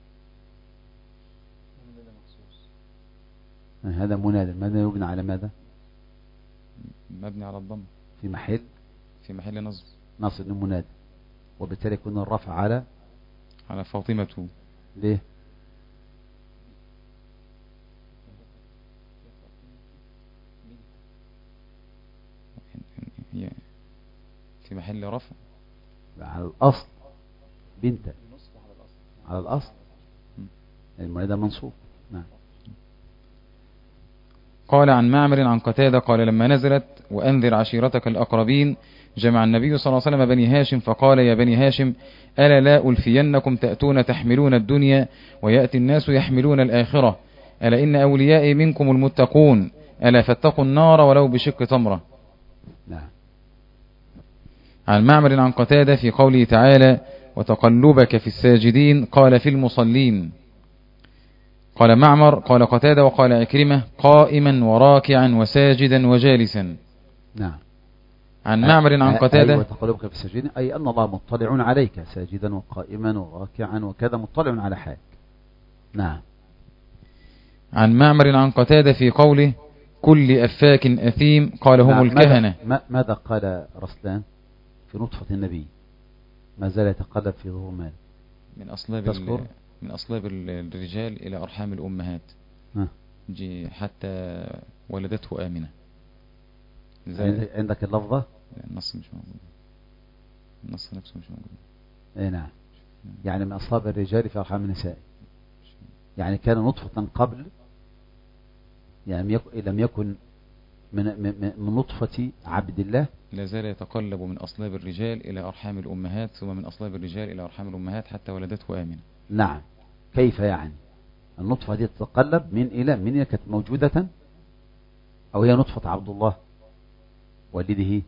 A: هذا منادى، ماذا يبنى على ماذا؟
B: مبني على الضم
A: في محل نصب منادى، وبالتالي يكون الرفع على
B: فاطمة.
A: ليه؟
B: في محل رفع
A: على الأصل بنت على الأصل المولد منصوب. نعم.
B: قال عن معمر عن قتادة قال لما نزلت وأنذر عشيرتك الأقربين جمع النبي صلى الله عليه وسلم بني هاشم فقال يا بني هاشم ألا لا ألفينكم تأتون تحملون الدنيا ويأتي الناس يحملون الآخرة ألا إن أوليائي منكم المتقون ألا فاتقوا النار ولو بشق تمرة.
A: نعم.
B: عن معمر عن قتادة في قوله تعالى وتقلبك في الساجدين قال في المصلين. قال معمر قال قتادة وقال عكرمة قائما وراكعا وساجدا وجالسا.
A: نعم.
B: عن معمر عن قتادة
A: أي وتقلبك في الساجدين أي أن الله مطلع عليك ساجدا وقائما وراكعا وكذا مطلع على حالك. نعم.
B: عن معمر عن قتادة في قوله كل أفاك أثيم قال هم الكهنة.
A: ماذا قال رسلان في نطفة النبي ما زال يتقلب في ظهور مال
B: من أصلاب الرجال إلى أرحام الأمهات جي حتى ولدته آمنة.
A: عندك اللفظة؟
B: النص مش موجود. النص نفسه مش موجود.
A: اي نعم. يعني من أصلاب الرجال في أرحام النساء يعني كان نطفة قبل يعني لم يكن من نطفة عبد الله
B: لا زال يتقلب من أصلاب الرجال إلى أرحام الأمهات ثم من أصلاب الرجال إلى أرحام الأمهات حتى ولدته آمنة.
A: نعم. كيف يعني النطفة دي تتقلب من إلى كانت موجودة أو هي نطفة عبد الله والده؟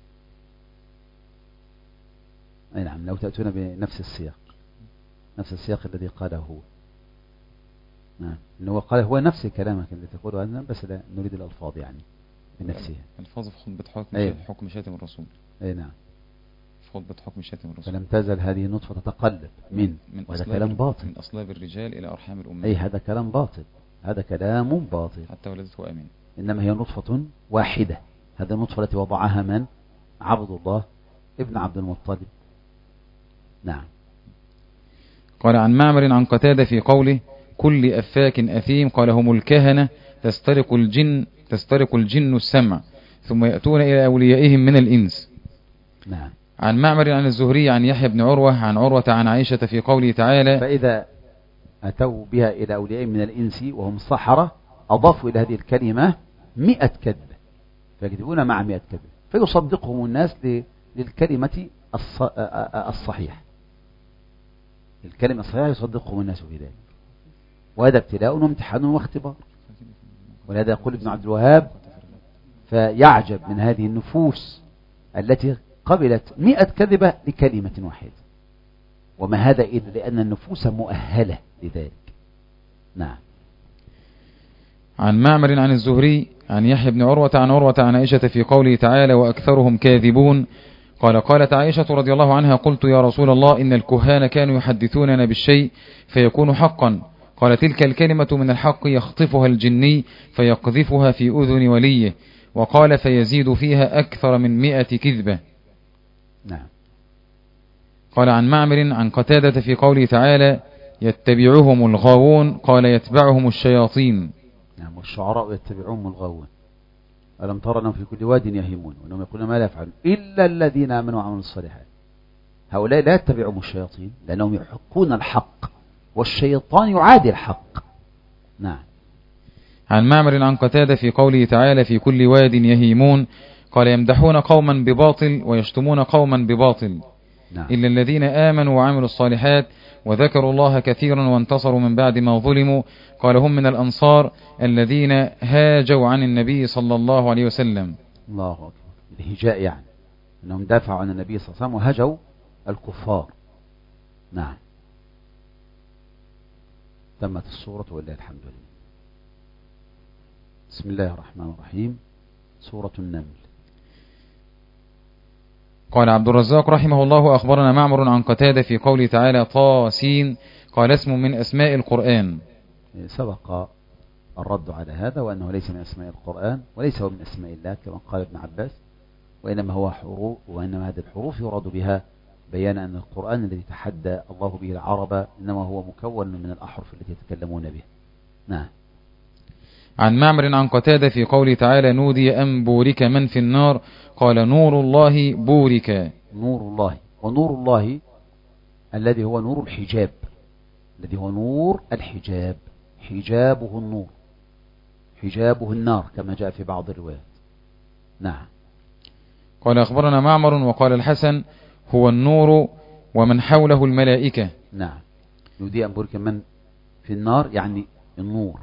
A: أي نعم. لو تأتون بنفس السياق الذي قاله هو. نعم. إنه قال هو نفس كلامك اللي تقوله أنا بس لا نريد الألفاظ يعني بنفسها.
B: الفاظ في خطبة حكم شاتم الرسول.
A: أي نعم.
B: في خطبة حكم شاتم الرسول.
A: فلم تزل هذه النطفة تتقلب وهذا كلام باطل
B: من أصلاب الرجال إلى أرحام الأمهات.
A: أي هذا كلام باطل. هذا كلام باطل
B: حتى ولدته آمنة.
A: إنما هي نطفة واحدة. هذه النطفة التي وضعها من؟ عبد الله ابن عبد المطلب. نعم.
B: قال عن معمر عن قتادة في قوله كل أفاك أثيم قال هم الكهنة تسترق الجن السمع ثم يأتون إلى أوليائهم من الإنس.
A: نعم.
B: عن معمر عن الزهري عن يحيى بن عروة عن عروة عن عائشة في قوله تعالى
A: فإذا أتوا بها إلى أوليائهم من الإنس وهم صحراء أضافوا إلى هذه الكلمة 100 كذبة فيكذبون مع 100 كذبة فيصدقهم الناس للكلمة الصحيحة. الكلمة الصحيحة يصدقهم الناس في ذلك وهذا ابتلاء وامتحان واختبار. ولهذا يقول ابن عبد الوهاب فيعجب من هذه النفوس التي قبلت 100 كذبة لكلمة واحدة وما هذا إلا لأن النفوس مؤهلة لذلك. نعم.
B: عن معمر عن الزهري عن يحيى بن عروة عن عائشة في قوله تعالى وأكثرهم كاذبون قالت عائشة رضي الله عنها قلت يا رسول الله إن الكهان كانوا يحدثوننا بالشيء فيكون حقا قال تلك الكلمة من الحق يخطفها الجني فيقذفها في أذن وليه وقال فيزيد فيها أكثر من 100 كذبة.
A: نعم.
B: قال عن معمر عن قتادة في قوله تعالى يتبعهم الغاوون قال يتبعهم الشياطين.
A: نعم. والشعراء يتبعهم الغاوون ألم ترى أنهم في كل واد يهيمون وأنهم يقولون ما لا يفعلون إلا الذين آمنوا وعملوا الصالحات. هؤلاء لا يتبعهم الشياطين لأنهم يحقون الحق والشيطان يعادي الحق. نعم.
B: عن معمر عن قتادة في قوله تعالى في كل واد يهيمون قال يمدحون قوما بباطل ويشتمون قوما بباطل.
A: نعم.
B: إلا الذين آمنوا وعملوا الصالحات وذكروا الله كثيرا وانتصروا من بعد ما ظلموا قال هم من الأنصار الذين هاجوا عن النبي صلى الله عليه وسلم.
A: الله أكبر. الهجاء يعني أنهم دافعوا عن النبي صلى الله عليه وسلم وهجوا الكفار. نعم. تمت السورة ولله الحمد لله. بسم الله الرحمن الرحيم. سورة النمل.
B: قال عبد الرزاق رحمه الله أخبرنا معمر عن قتادة في قوله تعالى طاسين قال اسم من أسماء القرآن.
A: سبق الرد على هذا وأنه ليس من أسماء القرآن وليس هو من أسماء الله كما قال ابن عباس وإنما هو حروف وإنما هذه الحروف يراد بها بيان أن القرآن الذي تحدى الله به العرب إنما هو مكون من الأحرف التي يتكلمون بها. نعم.
B: عن معمر عن قتادة في قوله تعالى نودي أن بورك من في النار قال نور الله بورك.
A: نور الله، ونور الله الذي هو نور الحجاب، الذي هو نور الحجاب، حجابه النور، حجابه النار كما جاء في بعض الروايات. نعم.
B: قال أخبرنا معمر وقال الحسن هو النور ومن حوله الملائكة.
A: نعم. نودي أن بورك من في النار يعني النور.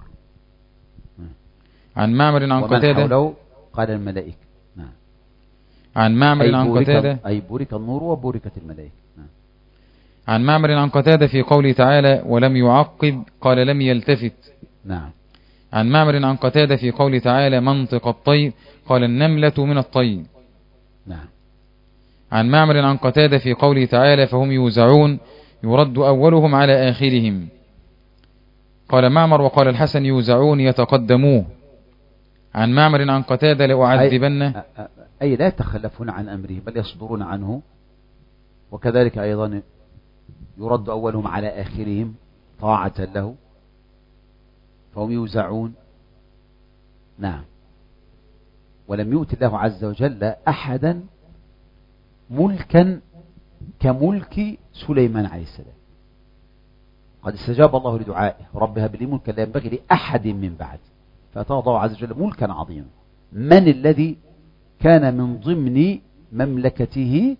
B: عن معمر عن قتادة
A: ومن حوله قال الملائكة. نعم.
B: عن معمر عن قتادة
A: أي بورك النور وبوركت الملائكة. نعم.
B: عن معمر عن قتادة في قوله تعالى ولم يعقب قال لم يلتفت.
A: نعم.
B: عن معمر عن قتادة في قوله تعالى منطق الطير قال النملة من الطير.
A: نعم.
B: عن معمر عن قتادة في قوله تعالى فهم يوزعون يرد أولهم على آخرهم. قال معمر وقال الحسن يوزعون يتقدموه. عن معمر عن قتادة لأعذبنه
A: أي لا يتخلفون عن أمره بل يصدرون عنه، وكذلك أيضا يرد أولهم على آخرهم طاعة له، فهم يوزعون. نعم. ولم يؤت الله عز وجل أحدا ملكا كملك سليمان عليه السلام. قد استجاب الله لدعائه رب هب لي ملكا لا ينبغي لأحد من بعد، فأعطاه الله عز وجل ملكا عظيما. من الذي كان من ضمن مملكته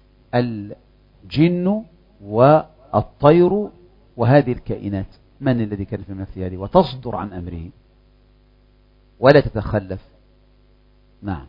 A: الجن والطير وهذه الكائنات؟ من الذي كان في مملكته هذه وتصدر عن أمره ولا تتخلف؟ نعم.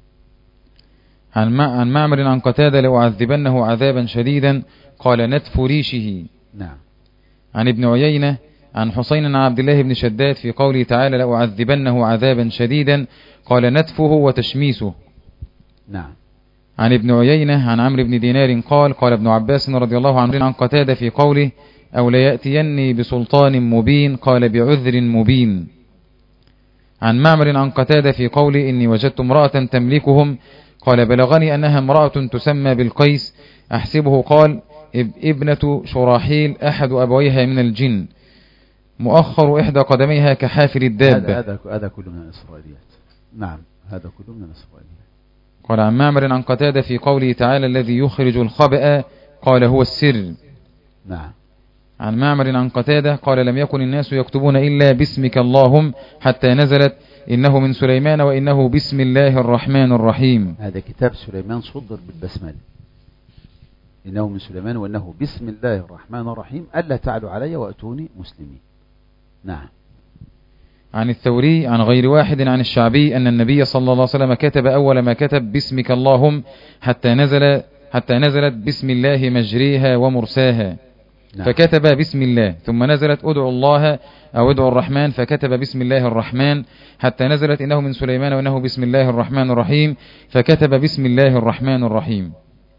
B: عن معمر عن قتادة لأعذبنه عذابا شديدا قال نتف ريشه.
A: نعم.
B: عن ابن عيينة عن حسين عن عبد الله بن شداد في قوله تعالى لأعذبنه عذابا شديدا قال نتفه وتشميسه.
A: نعم.
B: عن ابن عيينة عن عمرو بن دينار قال ابن عباس رضي الله عنه عن قتادة في قوله أو ليأتيني بسلطان مبين قال بعذر مبين. عن معمر عن قتادة في قوله إني وجدت امرأة تملكهم قال بلغني أنها امرأة تسمى بالقيس أحسبه قال ابنة شراحيل أحد أبويها من الجن مؤخر إحدى قدميها كحافر الدابة.
A: هذا كله من الإسرائيليات. نعم. هذا كله من الإسرائيليات.
B: قال عن معمر عن قتادة في قوله تعالى الذي يخرج الخبأ قال هو السر.
A: نعم.
B: عن معمر عن قتادة قال لم يكن الناس يكتبون إلا باسمك اللهم حتى نزلت إنه من سليمان وإنه بسم الله الرحمن الرحيم.
A: هذا كتاب سليمان صدر بالبسملة، إنه من سليمان وإنه بسم الله الرحمن الرحيم ألا تعلوا علي وأتوني مسلمين. نعم.
B: عن الثوري عن غير واحد عن الشعبي أن النبي صلى الله عليه وسلم كتب أول ما كتب باسمك اللهم حتى نزلت بسم الله مجريها ومرساها. نعم. فكتب بسم الله ثم نزلت ادعوا الله أو ادعوا الرحمن فكتب بسم الله الرحمن حتى نزلت إنه من سليمان وإنه بسم الله الرحمن الرحيم فكتب بسم الله الرحمن الرحيم.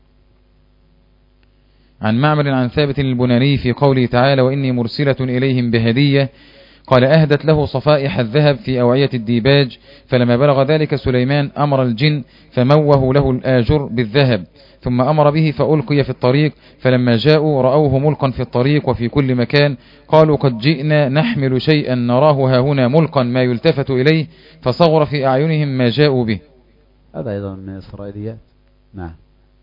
B: عن معمر عن ثابت البناني في قوله تعالى وإني مرسلة إليهم بهدية قال أهدت له صفائح الذهب في أوعية الديباج فلما بلغ ذلك سليمان أمر الجن فموه له الآجر بالذهب ثم أمر به فألقي في الطريق فلما جاءوا رأوه ملقا في الطريق وفي كل مكان قالوا قد جئنا نحمل شيئا نراه هاهنا ملقا ما يلتفت إليه فصغر في أعينهم ما جاءوا به.
A: هذا أيضا من الإسرائيليات. نعم.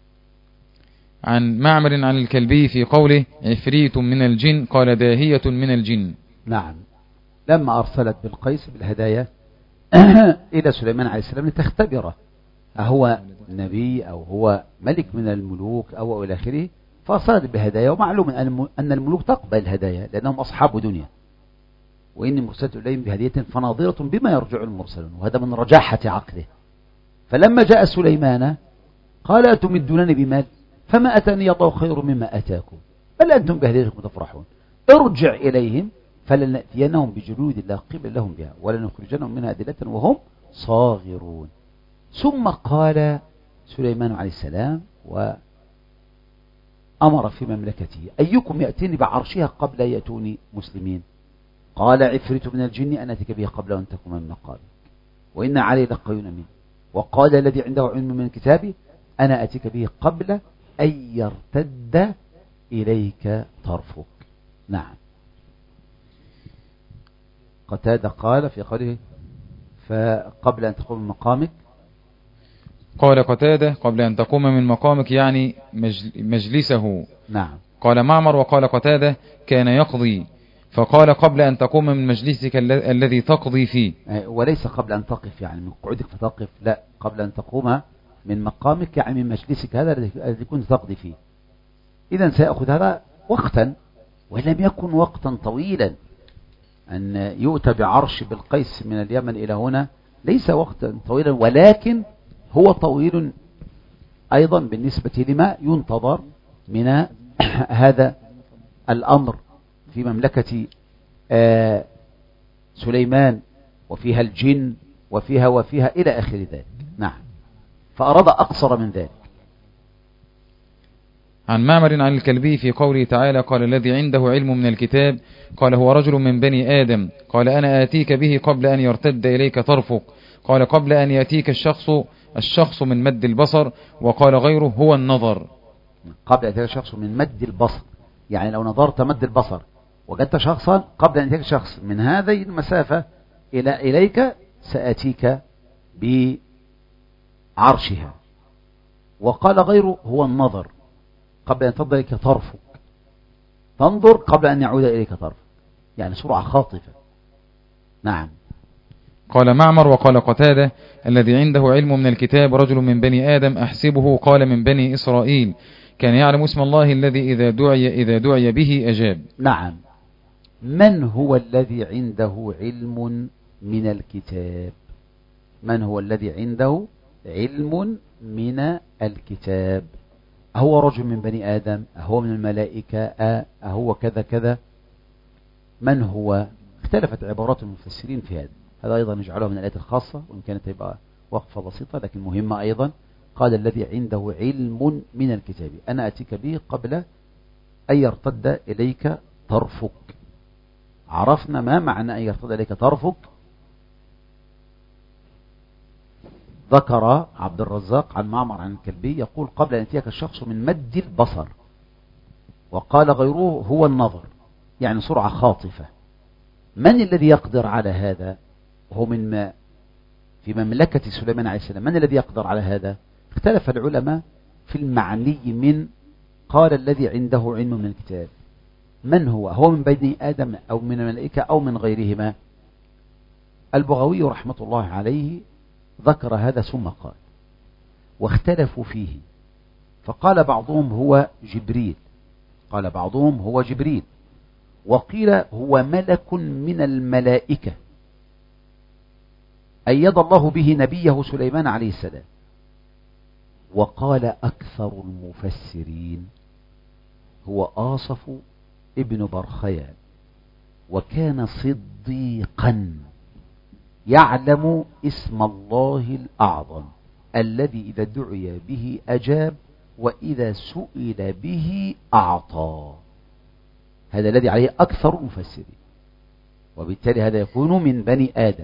B: عن معمر عن الكلبي في قوله عفريت من الجن قال داهية من الجن.
A: نعم. لما أرسلت بالقيس بالهدايا إلى سليمان عليه السلام لتختبره أهو نبي أو هو ملك من الملوك أو إلى آخره، فأرسلت بهدايا، ومعلوم أن الملوك تقبل الهدايا لأنهم أصحاب دنيا، وإني مرسلت إليهم بهدية فناظرة بما يرجع المرسلون، وهذا من رجاحة عقله. فلما جاء سليمان قال أتمدونني بمال فما أتاني الله خير مما أتاكم بل أنتم بهديتكم تفرحون ارجع إليهم فلنأتينهم بجلود لا قبل لهم بها ولنخرجنهم منها أذلة وهم صاغرون. ثم قال سليمان عليه السلام وأمر في مملكته أيكم يأتيني بعرشها قبل يأتوني مسلمين؟ قال عفريت من الجن أن أتيك به قبل أن تقوم من مقامك وإن علي لقيون منه. وقال الذي عنده علم من الكتاب أنا أتيك به قبل أن يرتد إليك طرفك. نعم. قتادة قال في قوله فقبل أن تقوم من مقامك.
B: قال قتادة قبل أن تقوم من مقامك يعني مجلسه.
A: نعم.
B: قال معمر وقال قتادة كان يقضي، فقال قبل أن تقوم من مجلسك الذي تقضي فيه.
A: وليس قبل أن تقف يعني من قعودك فتقف، لا، قبل أن تقوم من مقامك يعني من مجلسك هذا الذي كنت تقضي فيه. إذن سيأخذ هذا وقتا، ولم يكن وقتا طويلا. أن يؤتى بعرش بالقيس من اليمن إلى هنا ليس وقتا طويلا، ولكن هو طويل أيضا بالنسبة لما ينتظر من هذا الأمر في مملكة سليمان، وفيها الجن وفيها إلى آخر ذلك. نعم. فأراد أقصر من ذلك.
B: عن معمر عن الكلبي في قوله تعالى قال الذي عنده علم من الكتاب قال هو رجل من بني آدم قال أنا آتيك به قبل أن يرتد إليك طرفك قال قبل أن يأتيك الشخص من مد البصر وقال غيره هو النظر.
A: قبل أن يأتيك الشخص من مد البصر يعني لو نظرت مد البصر وجدت شخصا قبل أن يأتيك شخص من هذه المسافة إليك سأتيك بعرشها. وقال غيره هو النظر قبل أن تنظر إليك طرفك، تنظر قبل أن يعود إليك طرفك يعني سرعة خاطفة. نعم.
B: قال معمر وقال قتادة الذي عنده علم من الكتاب رجل من بني آدم أحسبه قال من بني إسرائيل كان يعلم اسم الله الذي إذا دعي به أجاب.
A: نعم. من هو الذي عنده علم من الكتاب؟ من هو الذي عنده علم من الكتاب؟ أهو رجل من بني آدم؟ أهو من الملائكة؟ أهو كذا كذا؟ من هو؟ اختلفت عبارات المفسرين في هذا أيضا نجعله من الآيات الخاصة، وإن كانت تبقى وقفة بسيطة لكن مهمة أيضا. قال الذي عنده علم من الكتاب أنا أتيك به قبل أن يرتد إليك طرفك. عرفنا ما معنى أن يرتد إليك طرفك. ذكر عبد الرزاق عن معمر عن الكلبي يقول قبل أن يأتيك الشخص من مد البصر، وقال غيره هو النظر يعني سرعة خاطفة. من الذي يقدر على هذا؟ هو في مملكة سليمان عليه السلام. من الذي يقدر على هذا؟ اختلف العلماء في المعني من قال الذي عنده علم من الكتاب. من هو من بني آدم أو من الملائكة أو من غيرهما؟ البغوي رحمة الله عليه ذكر هذا ثم قال واختلفوا فيه، فقال بعضهم هو جبريل، قال بعضهم هو جبريل، وقيل هو ملك من الملائكة أيد الله به نبيه سليمان عليه السلام. وقال أكثر المفسرين هو آصف ابن برخيا، وكان صديقا يعلم اسم الله الأعظم الذي إذا دعي به أجاب وإذا سئل به أعطى. هذا الذي عليه أكثر المفسرين، وبالتالي هذا يكون من بني آدم.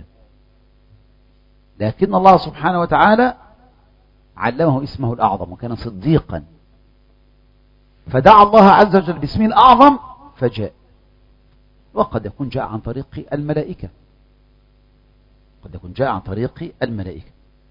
A: لكن الله سبحانه وتعالى علمه اسمه الأعظم وكان صديقا، فدعا الله عز وجل باسمه الأعظم فجاء. وقد يكون جاء عن طريق الملائكة، قد يكون جاء عن طريق الملائكة.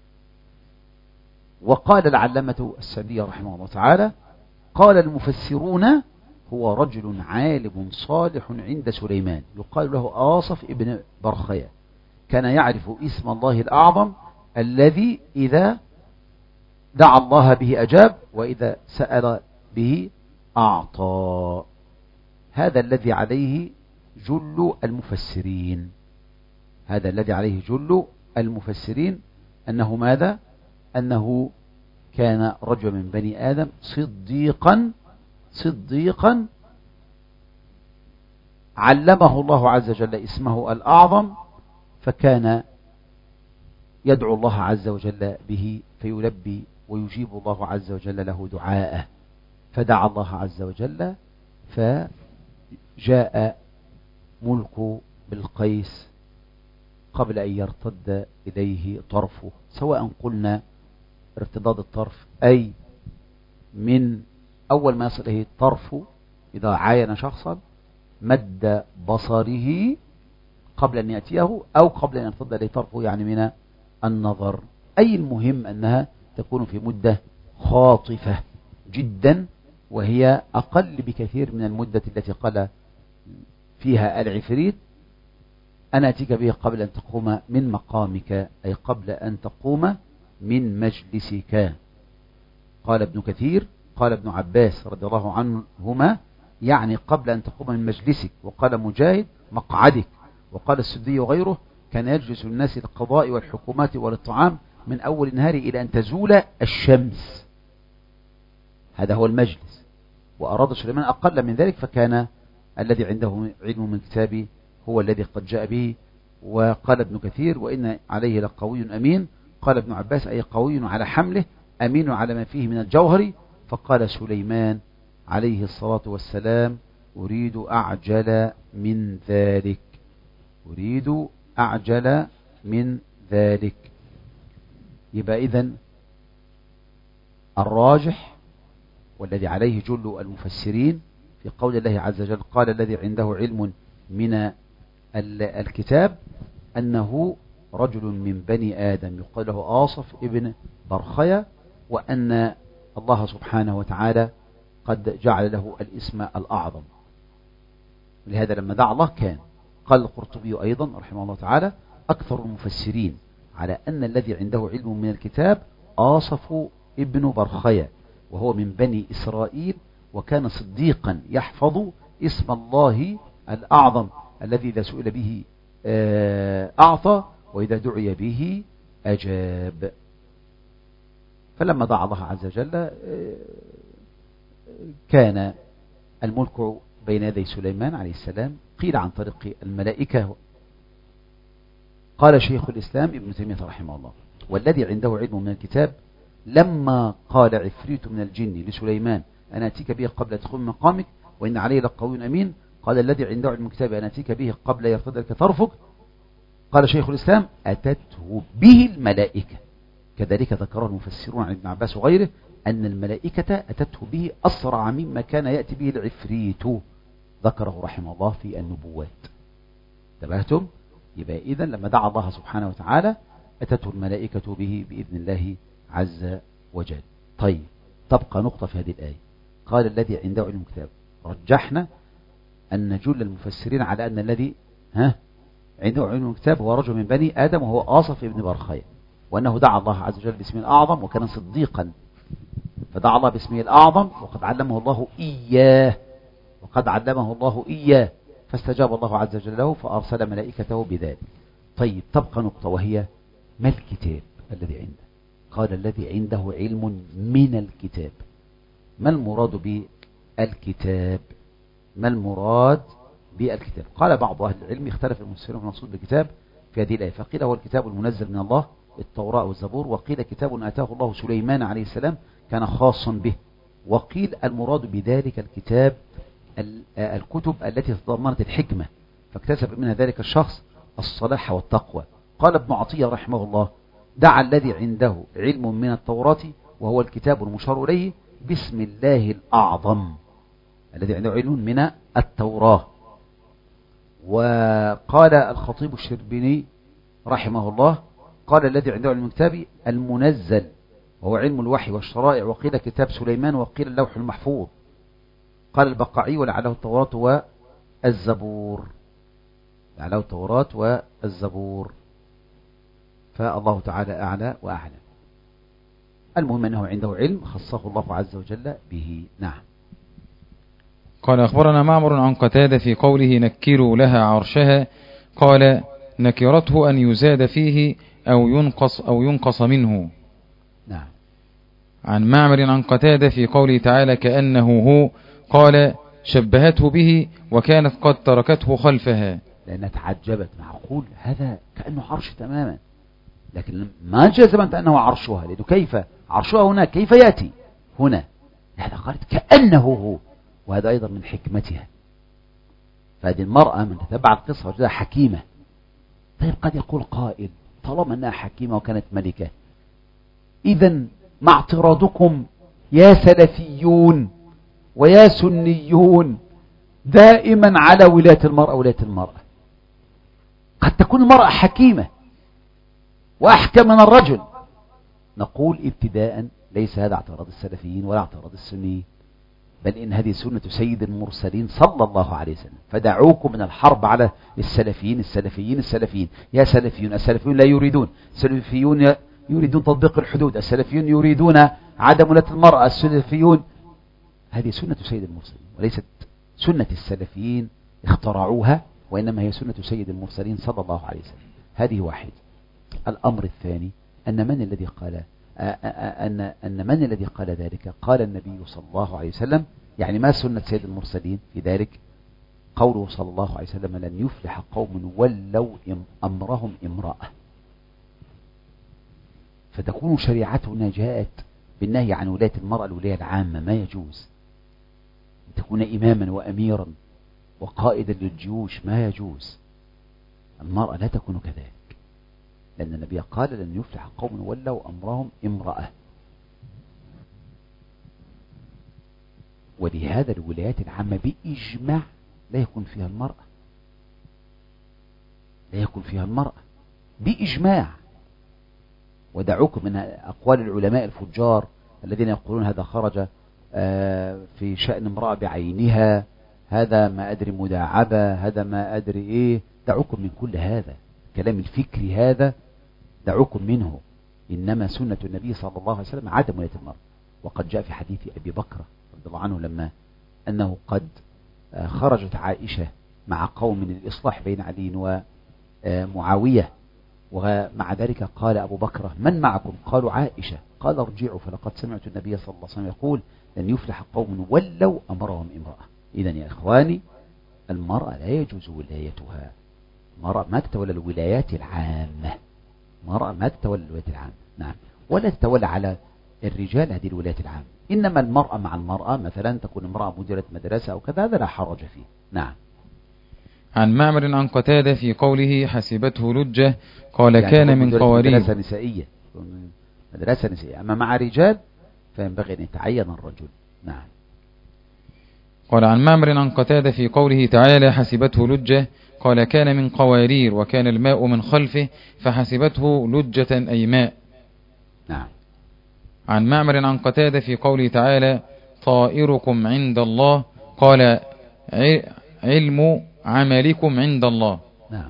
A: وقال العلامة السعدي رحمه الله تعالى قال المفسرون هو رجل عالم صالح عند سليمان يقال له آصف ابن برخيا، كان يعرف اسم الله الأعظم الذي إذا دعا الله به أجاب وإذا سأل به أعطى. هذا الذي عليه جل المفسرين، هذا الذي عليه جل المفسرين أنه ماذا؟ أنه كان رجل من بني آدم صديقا علمه الله عز وجل اسمه الأعظم، فكان يدعو الله عز وجل به فيلبي ويجيب الله عز وجل له دعاءه، فدعا الله عز وجل فجاء ملك بالقيس قبل أن يرتد إليه طرفه. سواء قلنا ارتداد الطرف أي من أول ما يصل إليه الطرف إذا عاين شخصا مد بصره قبل أن يأتيه أو قبل أن يرتد إليه طرفه، يعني من النظر. أي المهم أنها تكون في مدة خاطفة جدا، وهي أقل بكثير من المدة التي قال فيها العفريت أنا أتيك به قبل أن تقوم من مقامك، أي قبل أن تقوم من مجلسك. قال ابن كثير قال ابن عباس رضي الله عنهما يعني قبل أن تقوم من مجلسك، وقال مجاهد مقعدك، وقال السدي وغيره كان يجلس الناس للقضاء والحكومات وللطعام من أول النهار إلى أن تزول الشمس، هذا هو المجلس. وأراد سليمان أقل من ذلك، فكان الذي عنده علم من كتابه هو الذي قد جاء به. وقال ابن كثير وإن عليه لقوي أمين، قال ابن عباس أي قوي على حمله أمين على ما فيه من الجوهر. فقال سليمان عليه الصلاة والسلام أريد أعجل من ذلك، أريد أعجل من ذلك. يبقى إذن الراجح والذي عليه جل المفسرين في قول الله عز وجل قال الذي عنده علم من الكتاب أنه رجل من بني آدم يقال له آصف ابن برخية، وأن الله سبحانه وتعالى قد جعل له الاسم الأعظم. لهذا لما دعا الله كان. قال القرطبي أيضا رحمه الله تعالى أكثر المفسرين على أن الذي عنده علم من الكتاب آصف ابن برخية، وهو من بني إسرائيل، وكان صديقا يحفظ اسم الله الأعظم الذي إذا سئل به أعطى وإذا دعي به أجاب. فلما دعا الله عز وجل كان الملك بين يدي سليمان عليه السلام، قيل عن طريق الملائكة. قال شيخ الإسلام ابن تيمية رحمه الله والذي عنده علم من الكتاب لما قال عفريت من الجن لسليمان أنا أتيك به قبل تقوم من مقامك وإن عليه لقوي أمين، قال الذي عنده علم الكتاب أنا أتيك به قبل يرتد لك طرفك. قال شيخ الإسلام أتته به الملائكة، كذلك ذكره المفسرون عن ابن عباس وغيره أن الملائكة أتته به أسرع مما كان يأتي به العفريت، ذكره رحمه الله في النبوات. انتبهتم؟ يبقى إذن لما دعا الله سبحانه وتعالى أتته الملائكة به بإذن الله عز وجل. طيب تبقى نقطة في هذه الآية، قال الذي عنده علم الكتاب، رجحنا أن جل المفسرين على أن الذي عنده علم الكتاب هو رجل من بني آدم وهو آصف ابن برخية، وأنه دعا الله عز وجل باسمه الأعظم وكان صديقا، فدعا الله باسمه الأعظم وقد علمه الله إياه، وقد علمه الله إياه فاستجاب الله عز وجل له فأرسل ملائكته بذلك. طيب تبقى نقطة وهي ما الكتاب الذي عنده؟ قال الذي عنده علم من الكتاب. ما المراد بالكتاب؟ ما المراد بالكتاب؟ قال بعض أهل العلم اختلف المفسرون في المقصود بالكتاب في هذه الآية، فقيل هو الكتاب المنزل من الله التوراة والزبور، وقيل كتاب آتاه الله سليمان عليه السلام كان خاصا به، وقيل المراد بذلك الكتاب الكتب التي تضمنت الحكمة فاكتسب منها ذلك الشخص الصلاح والتقوى. قال ابن عطية رحمه الله دعا الذي عنده علم من التوراة وهو الكتاب المشار إليه باسم الله الأعظم الذي عنده علم من التوراة. وقال الخطيب الشربيني رحمه الله قال الذي عنده علم الكتاب المنزل وهو علم الوحي والشرائع، وقيل كتاب سليمان وقيل اللوح المحفوظ. قال البقعي ولعله التوراة والزبور، لعله التوراة والزبور، فالله تعالى أعلى وأعلم. المهم أنه عنده علم خصه الله عز وجل به. نعم.
B: قال أخبرنا معمر عن قتادة في قوله نكروا لها عرشها، قال نكرته أن يزاد فيه أو ينقص منه.
A: نعم.
B: عن معمر عن قتادة في قوله تعالى كأنه هو، قال شبهته به وكانت قد تركته خلفها،
A: لأنها تعجبت، معقول هذا كأنه عرش تماما، لكن ما جزمت أنه عرشها، لأنه كيف عرشها هناك كيف يأتي هنا، لهذا قالت كأنه هو، وهذا أيضا من حكمتها. فهذه المرأة من تتبع القصة وجدها حكيمة. طيب قد يقول قائل طالما أنها حكيمة وكانت ملكة، إذن مع اعتراضكم يا سلفيون ويا سنيون دائما على ولاية المرأة، ولاية المرأة قد تكون المرأة حكيمة وأحكم من الرجل، نقول ابتداء ليس هذا اعتراض السلفيين ولا اعتراض السنيين، بل إن هذه سنة سيد المرسلين صلى الله عليه وسلم. فدعوكم من الحرب على السلفيين السلفيين السلفيين. يا سلفيون، السلفيون لا يريدون، السلفيون يريدون تطبيق الحدود، السلفيون يريدون عدم ولاية المرأة، السلفيون. هذه سنة سيد المرسلين وليست سنة السلفيين اخترعوها، وإنما هي سنة سيد المرسلين صلى الله عليه وسلم. هذه واحد. الأمر الثاني أن من الذي قال من الذي قال ذلك؟ قال النبي صلى الله عليه وسلم. يعني ما سنة سيد المرسلين في ذلك؟ قوله صلى الله عليه وسلم: لن يفلح قوم ولوا أمرهم امرأة. فتكون شريعتنا جاءت بالنهي عن ولاية المرأة الولاية العامة، ما يجوز. تكون إماما وأميرا وقائدا للجيوش، ما يجوز. المرأة لا تكون كذلك، لأن النبي قال: لن يفلح قوم ولوا أمرهم امرأة. ولهذا الولايات العامة بإجماع لا يكون فيها المرأة، لا يكون فيها المرأة بإجماع. ودعوكم من أقوال العلماء الفجار الذين يقولون هذا خرج في شأن امرأة بعينها، هذا ما أدري مداعبة، هذا ما أدري إيه. دعوكم من كل هذا كلام الفكري، هذا دعوكم منه. إنما سنة النبي صلى الله عليه وسلم عدم ولاية المرأة. وقد جاء في حديث أبي بكر رضي الله عنه لما أنه قد خرجت عائشة مع قوم من الإصلاح بين علي ومعاوية، ومع ذلك قال أبو بكر: من معكم؟ قالوا: عائشة. قال: ارجعوا فلقد سمعت النبي صلى الله عليه وسلم يقول: لن يفلح قوم ولوا أمرهم امرأة. إذن يا إخواني، المرأة لا يجوز ولايتها. المرأة ما تتولى الولايات العامة، المرأة ما تتولى الولايات العامة، نعم، ولا تتولى على الرجال هذه الولايات العامة. إنما المرأة مع المرأة، مثلا تكون امرأة مديرة مدرسة أو كذا، هذا لا حرج فيه. نعم.
B: عن معمر عن قتادة في قوله: حسبته لجة، قال يعني كان من قوارير.
A: مدرسة نسائية، مدرسة نسائية. أما مع رجال فينبغي أن يتعين الرجل. نعم.
B: قال عن معمر عن قتادة في قوله تعالى: حسبته لجة، قال كان من قوارير، وكان الماء من خلفه فحسبته لجة أي ماء.
A: نعم.
B: عن معمر عن قتادة في قوله تعالى: طائركم عند الله، قال علم عملكم عند الله.
A: نعم.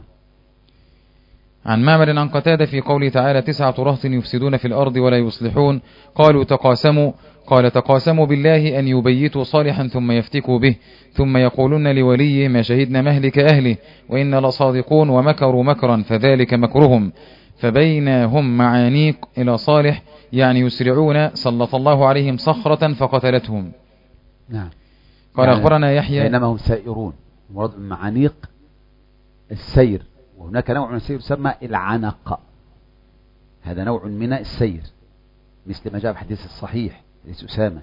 B: عن معمر عن قتادة في قوله تعالى: 9 رهط يفسدون في الأرض ولا يصلحون، قالوا تقاسموا، قال تقاسموا بالله أن يبيتوا صالحا ثم يفتكوا به، ثم يقولون لوليه: ما شهدنا مهلك أهله وإنا لصادقون، ومكروا مكرا فذلك مكرهم، فبينهم معانيق إلى صالح، يعني يسرعون، سلط الله عليهم صخرة فقتلتهم.
A: نعم.
B: قال يعني أخبرنا يحيى
A: بينما هم سائرون، مراد المعانيق السير، وهناك نوع من السير يسمى العنق، هذا نوع من السير، مثل ما جاء في حديث الصحيح حديث أسامة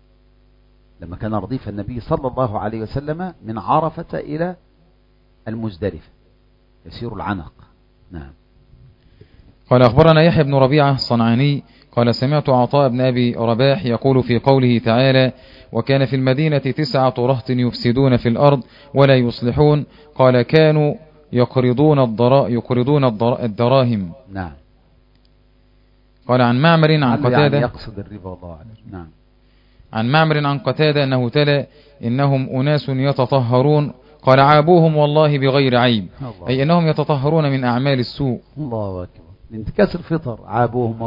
A: لما كان رديف النبي صلى الله عليه وسلم من عرفة إلى المزدلفة يسير العنق. نعم.
B: قال أخبرنا يحيى بن ربيعة الصنعاني قال: سمعت عطاء بن أبي رباح يقول في قوله تعالى: وكان في المدينة 9 رهط يفسدون في الأرض ولا يصلحون، قال كانوا يقرضون الدراهم.
A: نعم.
B: قال عن معمر عن قتادة،
A: يعني يقصد الربا والله أعلم. نعم.
B: عن معمر عن قتادة أنه تلا: إنهم أناس يتطهرون، قال عابوهم والله بغير عيب، أي أنهم يتطهرون من أعمال السوء.
A: الله أكبر، انتكاس الفطر، عابوهم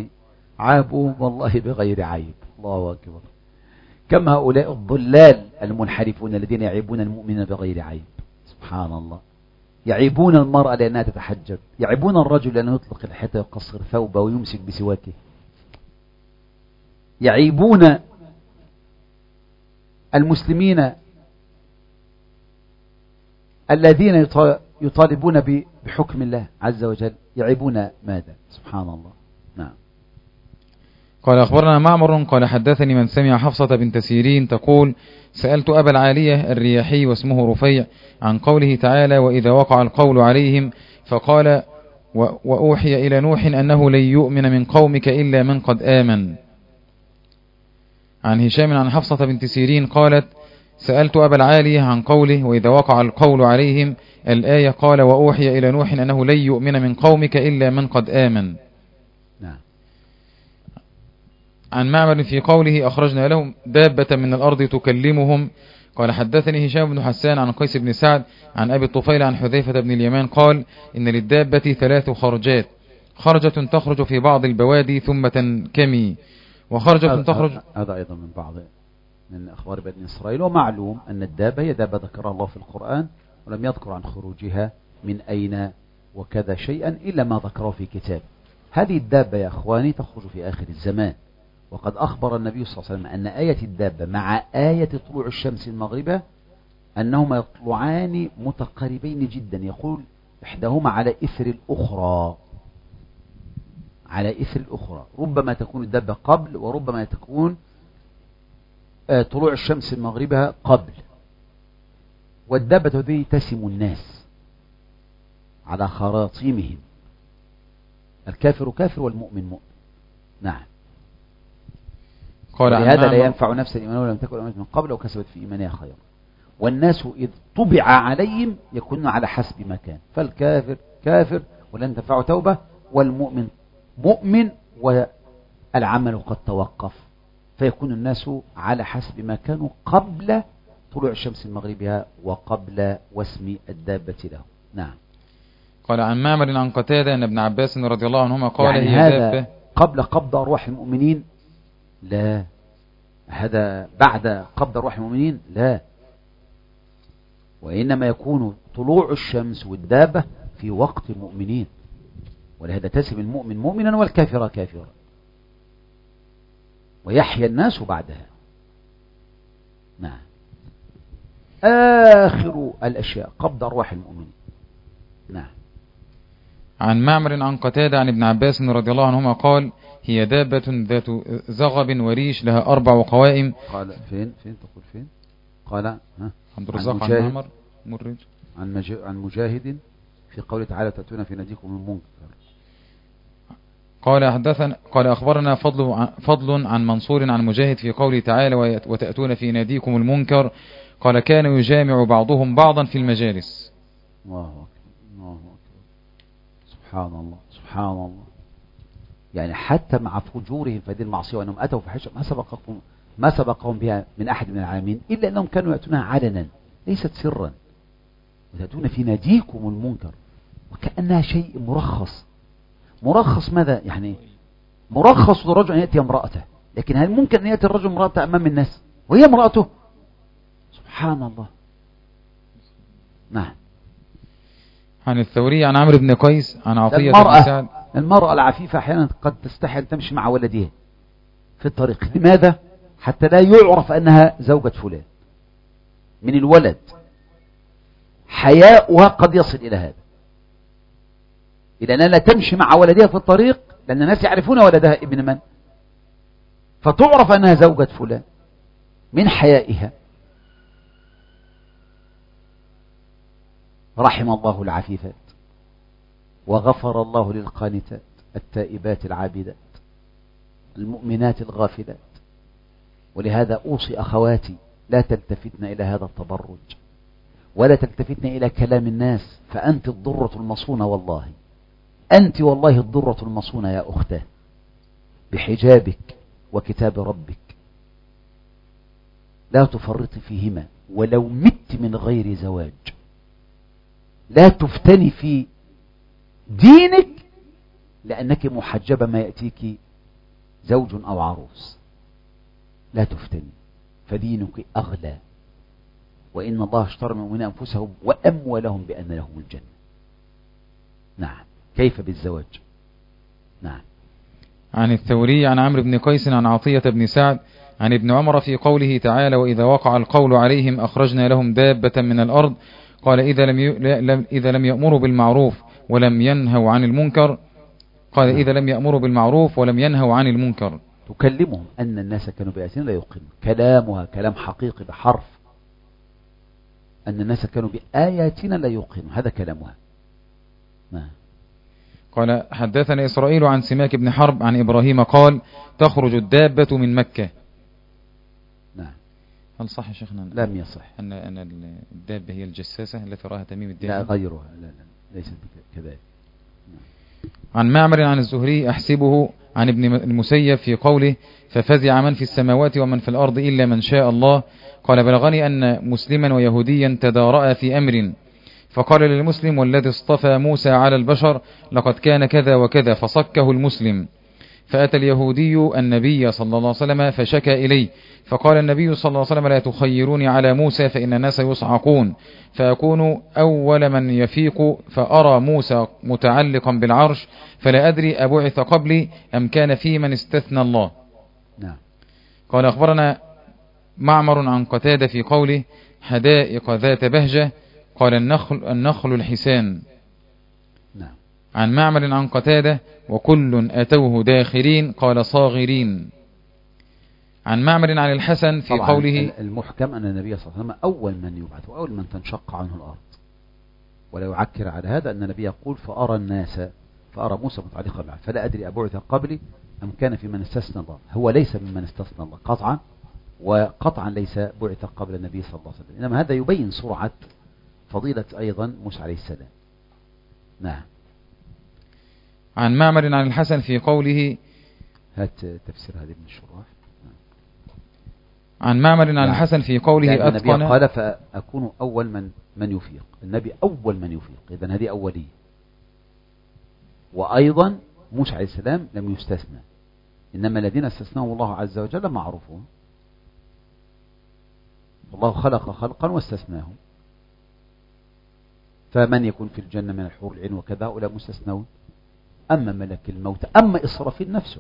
A: والله بغير عيب. الله أكبر. كم هؤلاء الضلال المنحرفون الذين يعيبون المؤمن بغير عيب. سبحان الله. يعيبون المرأة لأنها تتحجب، يعيبون الرجل لأنه يطلق الحتى يقصر ثوبه ويمسك بسواكه، يعيبون المسلمين الذين يطالبون بحكم الله عز وجل، يعيبون ماذا؟ سبحان الله. نعم.
B: قال أخبرنا معمر قال: حدثني من سمع حفصة بنت سيرين تقول: سألت أبا العالية الرياحي واسمه رفيع عن قوله تعالى: وإذا وقع القول عليهم، فقال: وأوحي إلى نوح أنه لن يؤمن من قومك إلا من قد آمن. عن هشام عن حفصة بنت سيرين قالت: سألت أبا العالية عن قوله وإذا وقع القول عليهم الآية قال وأوحي إلى نوح أنه لن يؤمن من قومك إلا من قد آمن.
A: نعم.
B: عن معمر في قوله أخرجنا لهم دابة من الأرض تكلمهم. قال حدثني هشام بن حسان عن قيس بن سعد عن أبي الطفيل عن حذيفة بن اليمان قال إن للدابة 3 خرجات، خرجة تخرج في بعض البوادي ثم تنكمي، وخرجة تخرج.
A: هذا أيضا من بعض من أخبار بني إسرائيل. ومعلوم أن الدابة هي دابة ذكرها الله في القرآن ولم يذكر عن خروجها من أين وكذا شيئا إلا ما ذكره في كتاب. هذه الدابة يا أخواني تخرج في آخر الزمان، وقد أخبر النبي صلى الله عليه وسلم أن آية الدابة مع آية طلوع الشمس المغربة أنهما يطلعان متقاربين جدا، يقول إحداهما على إثر الأخرى، على إثر الأخرى، ربما تكون الدابة قبل وربما تكون طلوع الشمس المغربة قبل. والدابة هذه تسم الناس على خراطيمهم، الكافر كافر والمؤمن مؤمن. نعم. ولهذا لا ينفع نفسا إيمانها ولم تكن آمنت من قبل وكسبت في إيمانها خيرا. والناس إذ طبع عليهم يكونون على حسب ما كان، فالكافر كافر ولن تنفع توبة، والمؤمن مؤمن والعمل قد توقف، فيكون الناس على حسب ما كانوا قبل طلوع الشمس المغربها وقبل واسم الدابة له. نعم.
B: قال عن معمر عن قتادة أن ابن عباس رضي الله عنهما قال
A: يعني
B: هي
A: هذا
B: دابة
A: قبل قبض أرواح المؤمنين؟ لا. هذا بعد قبض أرواح المؤمنين؟ لا. وإنما يكون طلوع الشمس والدابة في وقت المؤمنين، ولهذا تسم المؤمن مؤمنا والكافر كافرا، ويحيا الناس بعدها. نعم. آخر الأشياء قبض أرواح المؤمنين. نعم.
B: عن معمر عن قتادة عن ابن عباس رضي الله عنهما قال هي دابة ذات زغب وريش لها 4 قوائم.
A: قال فين تقول فين؟ قال
B: عبد الرزاق عن معمر مرج
A: عن مجاهد في قوله تعالى تأتون في ناديكم المنكر.
B: قال أخبرنا فضل عن منصور عن مجاهد في قوله تعالى وتأتون في ناديكم المنكر. قال كان يجامع بعضهم بعضا في المجالس.
A: الله أكبر الله أكبر. سبحان الله سبحان الله. يعني حتى مع فجورهم في هذه المعصية وأنهم أتوا فحشة ما سبقهم بها من أحد من العالمين، إلا أنهم كانوا يأتونها علنا ليست سرا. وتأتون في ناديكم المنكر، وكأنها شيء مرخص ماذا يعني؟ مرخص للرجل أن يأتي امرأته، لكن هل ممكن أن يأتي الرجل امرأته أمام الناس وهي امرأته؟ سبحان الله. نعم.
B: عن الثوري عن عمرو بن قيس عن عطية بن سعد.
A: المرأة العفيفة أحيانا قد تستحي أن تمشي مع ولدها في الطريق. لماذا؟ حتى لا يعرف أنها زوجة فلان من الولد. حياؤها قد يصل إلى هذا، إلى أنها لا تمشي مع ولدها في الطريق لأن الناس يعرفون ولدها ابن من، فتعرف أنها زوجة فلان من حيائها. رحم الله العفيفات وغفر الله للقانتات التائبات العابدات المؤمنات الغافلات. ولهذا أوصي أخواتي لا تلتفتن إلى هذا التبرج ولا تلتفتن إلى كلام الناس، فأنت الضرة المصونة، والله أنت والله الضرة المصونة يا أختاه، بحجابك وكتاب ربك لا تفرطي فيهما ولو مت من غير زواج. لا تفتني في دينك لأنك محجبة ما يأتيك زوج أو عروس. لا تفتني، فدينك أغلى، وإن الله اشترى من أنفسهم وأموالهم بأن لهم الجنة. نعم. كيف بالزواج؟ نعم.
B: عن الثوري عن عمرو بن قيس عن عطية بن سعد عن ابن عمر في قوله تعالى وإذا وقع القول عليهم أخرجنا لهم دابة من الأرض. قال إذا لم يأمروا بالمعروف ولم ينهوا عن المنكر. قال إذا لم يأمروا بالمعروف ولم ينهوا عن المنكر.
A: تكلمهم أن الناس كانوا بآياتنا لا يوقنون. كلامها كلام حقيقي بحرف، أن الناس كانوا بآياتنا لا يوقنون، هذا كلامها. نعم.
B: قال حدثنا إسرائيل عن سماك بن حرب عن إبراهيم قال تخرج الدابة من مكة.
A: نعم.
B: هل صح يا شيخنا
A: لم يصح
B: أن الدابة هي الجساسة التي رأها تميم الداري؟
A: لا غيرها، لا ليست كذلك.
B: عن معمر عن الزهري أحسبه عن ابن المسيب في قوله ففزع من في السماوات ومن في الأرض إلا من شاء الله. قال بلغني أن مسلما ويهوديا تدارأ في أمر، فقال للمسلم والذي اصطفى موسى على البشر لقد كان كذا وكذا، فصكه المسلم. فأتى اليهودي النبي صلى الله عليه وسلم فشكى إليه، فقال النبي صلى الله عليه وسلم لا تخيروني على موسى فإن الناس يصعقون، فأكون أول من يفيق، فأرى موسى متعلقا بالعرش، فلا أدري أبعث قبلي أم كان في من استثنى الله.
A: نعم.
B: قال أخبرنا معمر عن قتادة في قوله حدائق ذات بهجة، قال النخل الحسان.
A: نعم.
B: عن معمر عن قتادة وكل أتوه داخرين، قال صاغرين. عن معمر عن الحسن في قوله
A: المحكم أن النبي صلى الله عليه وسلم أول من يبعث وأول من تنشق عنه الأرض، ولا يعكر على هذا أن النبي يقول فأرى موسى متعلقا بالعرش فلا أدري أبعث قبلي أم كان في من استثنى الله. هو ليس ممن استثنى الله قطعا، وقطعا ليس بعث قبل النبي صلى الله عليه وسلم، إنما هذا يبين سرعة فضيلة أيضا موسى عليه السلام. نعم.
B: عن معمر عن الحسن في قوله
A: هات تفسير هذه من الشراح.
B: عن معمر عن الحسن في قوله
A: النبي قال فأكون أول من يفيق، النبي أول من يفيق، إذن هذه أولية. وأيضا موسى عليه السلام لم يستثنى، إنما الذين استثناه الله عز وجل معروفون، الله خلق خلقا واستثناهم، فمن يكون في الجنة من الحور العين وكذا هؤلاء مستثنون. أما ملك الموت، أما إسرافيل نفسه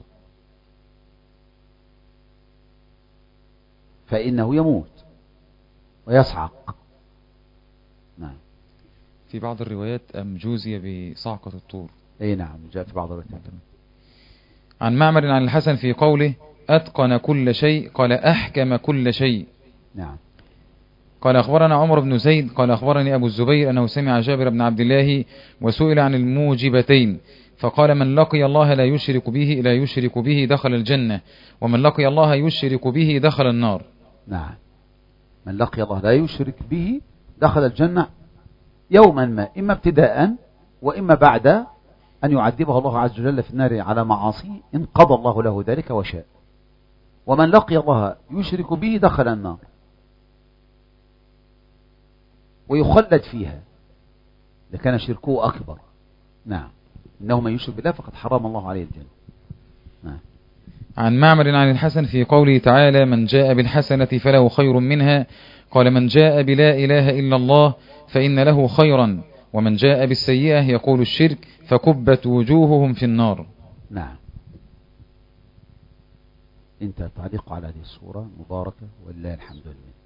A: فإنه يموت ويصعق. نعم.
B: في بعض الروايات أم جوزي بصعقة الطور.
A: أي نعم، جاء في بعض الروايات.
B: عن معمر عن الحسن في قوله أتقن كل شيء، قال أحكم كل شيء.
A: نعم.
B: قال أخبرنا عمر بن زيد قال أخبرني أبو الزبير أنه سمع جابر بن عبد الله وسئل عن الموجبتين، فقال من لقي الله لا يشرك به دخل الجنة، ومن لقي الله يشرك به دخل النار.
A: نعم. من لقي الله لا يشرك به دخل الجنة يوما ما، إما ابتداء وإما بعد أن يعذبه الله عز وجل في النار على معاصيه إن قضى الله له ذلك وشاء. ومن لقي الله يشرك به دخل النار ويخلد فيها لكان شركه أكبر. نعم. إنه من يشرك بالله فقد حرم الله عليه الجنة. نعم.
B: عن معمر عن الحسن في قوله تعالى من جاء بالحسنة فله خير منها، قال من جاء بلا إله إلا الله فإن له خيرا، ومن جاء بالسيئة يقول الشرك فكبت وجوههم في النار.
A: نعم. انت تعليق على هذه الصورة مباركة ولله الحمد لله.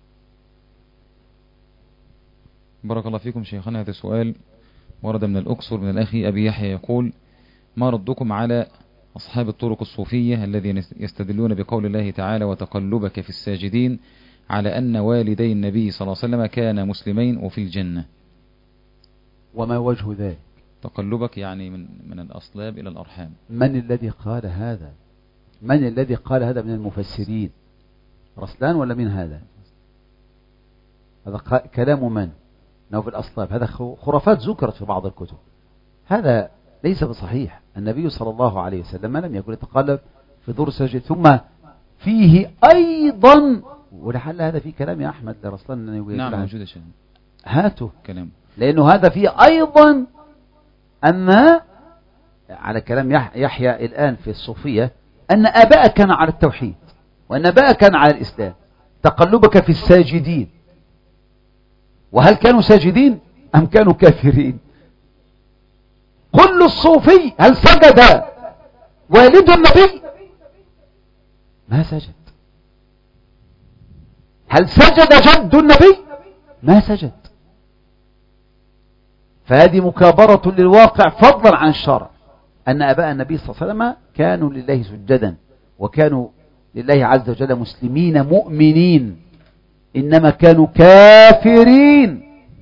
B: بارك الله فيكم شيخنا. هذا سؤال ورد من الأقصر من الأخي أبي يحيى يقول ما ردكم على أصحاب الطرق الصوفية الذين يستدلون بقول الله تعالى وتقلبك في الساجدين على أن والدي النبي صلى الله عليه وسلم كان مسلمين وفي الجنة؟
A: وما وجه ذلك؟
B: تقلبك يعني من الأصلاب إلى الأرحام.
A: من الذي قال هذا؟ من الذي قال هذا من المفسرين؟ رسلان ولا من هذا؟ هذا كلام من؟ أنه في الأصلاب، هذا خرافات ذكرت في بعض الكتب، هذا ليس بصحيح. النبي صلى الله عليه وسلم لم يقل يتقلب في دور السجد. ثم فيه أيضا ولعل هذا في كلام يا أحمد لرسلان.
B: نعم موجود يا شيخ.
A: هاته
B: كلام،
A: لأنه هذا فيه أيضا أن على كلام يحيى الآن في الصوفية أن آباء كان على التوحيد وأن آباء كان على الإسلام. تقلبك في الساجدين، وهل كانوا ساجدين أم كانوا كافرين؟ كل الصوفي هل سجد والد النبي؟ ما سجد. هل سجد جد النبي؟ ما سجد. فهذه مكابرة للواقع فضلا عن الشرع، أن آباء النبي صلى الله عليه وسلم كانوا لله سجدا وكانوا لله عز وجل مسلمين مؤمنين، إنما كانوا كافرين.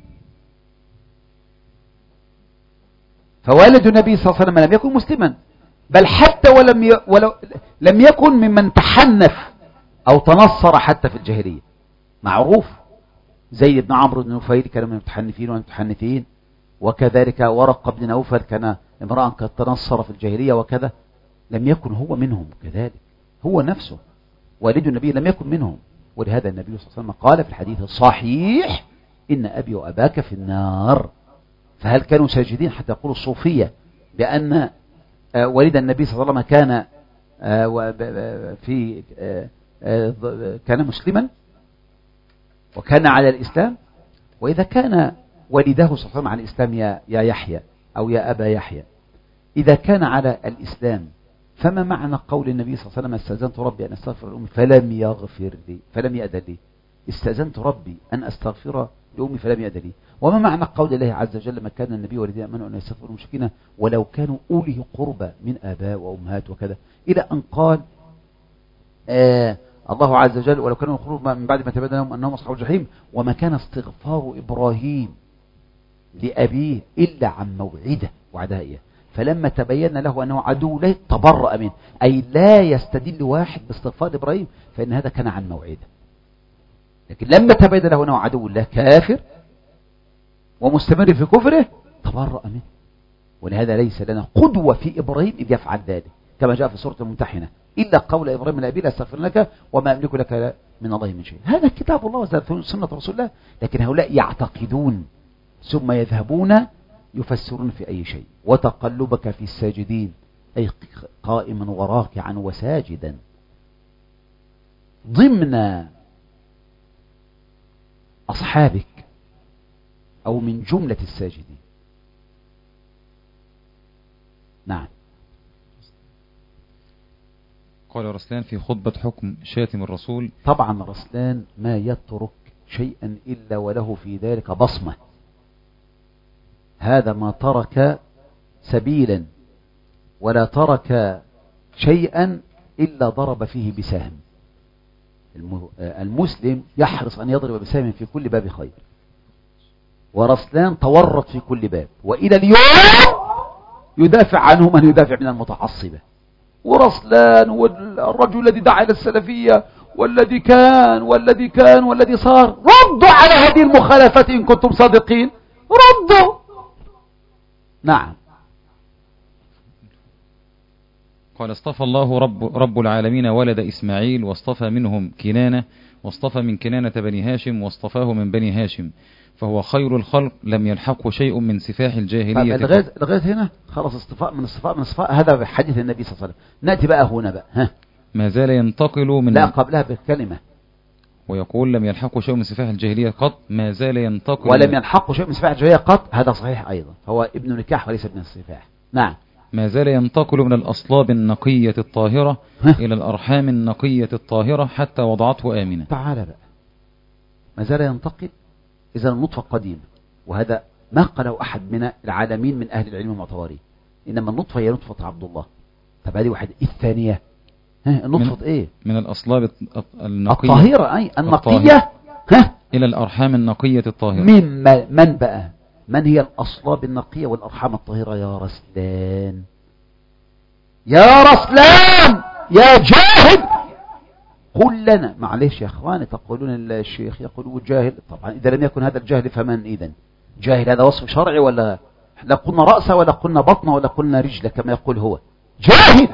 A: فوالد النبي صلى الله عليه وسلم لم يكن مسلما، بل حتى لم يكن ممن تحنف أو تنصر حتى في الجاهلية، معروف. زيد بن عمرو بن نفيل كانوا من المتحنفين والمتحنثين، وكذلك ورقة بن نوفل كان امرأة قد تنصر في الجاهلية وكذا، لم يكن هو منهم كذلك، هو نفسه والد النبي لم يكن منهم. ولهذا النبي صلى الله عليه وسلم قال في الحديث الصحيح إن أبي وأباك في النار. فهل كانوا ساجدين حتى يقولوا الصوفية بأن والد النبي صلى الله عليه وسلم كان مسلما وكان على الإسلام؟ وإذا كان والده صلى الله عليه وسلم على الإسلام يا يحيى أو يا أبا يحيى، إذا كان على الإسلام فما معنى قول النبي صلى الله عليه وسلم استأذنت ربي أن أستغفر لأمي فلم يغفر لي، فلم يأذن لي؟ استأذنت ربي أن أستغفر لأمي فلم يأذن لي. وما معنى قول الله عز وجل ما كان النبي والذين آمنوا أن يستغفروا المشركين ولو كانوا أولي قربى من آباء وأمهات وكذا، إلى أن قال الله عز وجل ولو كانوا قربى من بعد ما تبين لهم أنهم أصحاب الجحيم وما كان استغفار إبراهيم لأبيه إلا عن موعده وعدها إياه فلما تبين له أنه عدو له تبرأ منه، أي لا يستدل واحد باستغفار إبراهيم فإن هذا كان عن موعده، لكن لما تبين له أنه عدو الله كافر ومستمر في كفره تبرأ منه. ولهذا ليس لنا قدوة في إبراهيم إذ يفعل ذلك، كما جاء في سورة الممتحنة إلا قول إبراهيم لأبيه لا أستغفر لك وما أملك لك من الله من شيء. هذا كتاب الله وسنة رسول الله، لكن هؤلاء يعتقدون ثم يذهبون يفسرون في أي شيء. وتقلبك في الساجدين أي قائما وراكعا وساجدا ضمن أصحابك أو من جملة الساجدين. نعم.
B: قال رسلان في خطبة حكم شاتم الرسول.
A: طبعا رسلان ما يترك شيئا إلا وله في ذلك بصمة، هذا ما ترك سبيلا ولا ترك شيئا إلا ضرب فيه بسهم. المسلم يحرص أن يضرب بسهم في كل باب خير، ورسلان تورط في كل باب، وإلى اليوم يدافع عنه من يدافع من المتعصبة. ورسلان والرجل الذي دعا إلى السلفية والذي كان والذي صار، ردوا على هذه المخالفات إن كنتم صادقين، ردوا. نعم.
B: قال اصطفى الله رب العالمين ولد إسماعيل واصطفى منهم كنانة واصطفى من كنانة بني هاشم واصطفاه من بني هاشم فهو خير الخلق لم يلحقه شيء من سفاح الجاهلية.
A: لغاية هنا خلاص اصطفاء من الصفاء هذا بحديث النبي صلى الله عليه وسلم. نأتي بقى هنا بقى
B: ما زال ينتقل من
A: لا قبلها بالكلمة
B: ويقول لم يلحقه شيء من سفاح الجاهلية قط ما زال ينتقل
A: ولم يلحقه شيء من سفاح الجاهلية قط، هذا صحيح أيضا، هو ابن نكاح وليس ابن السفاح. نعم.
B: ما زال ينتقل من الأصلاب النقية الطاهرة إلى الأرحام النقية الطاهرة حتى وضعته آمنة.
A: تعال بقى، ما زال ينتقل، إذا النطفة قديمة، وهذا ما قاله أحد من العالمين من أهل العلم المعتبرين، إنما النطفة هي نطفة عبد الله. طب هذه واحدة. الثانية النطفة إيه؟
B: من الأصلاب النقية
A: الطاهرة أي النقية
B: إلى الأرحام النقية الطاهرة.
A: من بقى؟ من هي الأصلاب النقية والأرحام الطاهرة؟ يا رسلان يا رسلان يا جاهل، قل لنا. معلش يا أخواني، تقولون الشيخ يقول جاهل، طبعا إذا لم يكن هذا الجاهل فمن إذن؟ جاهل هذا وصف شرعي ولا لا قلنا رأسه ولا قلنا بطنه ولا قلنا رجله كما يقول هو؟ جاهل.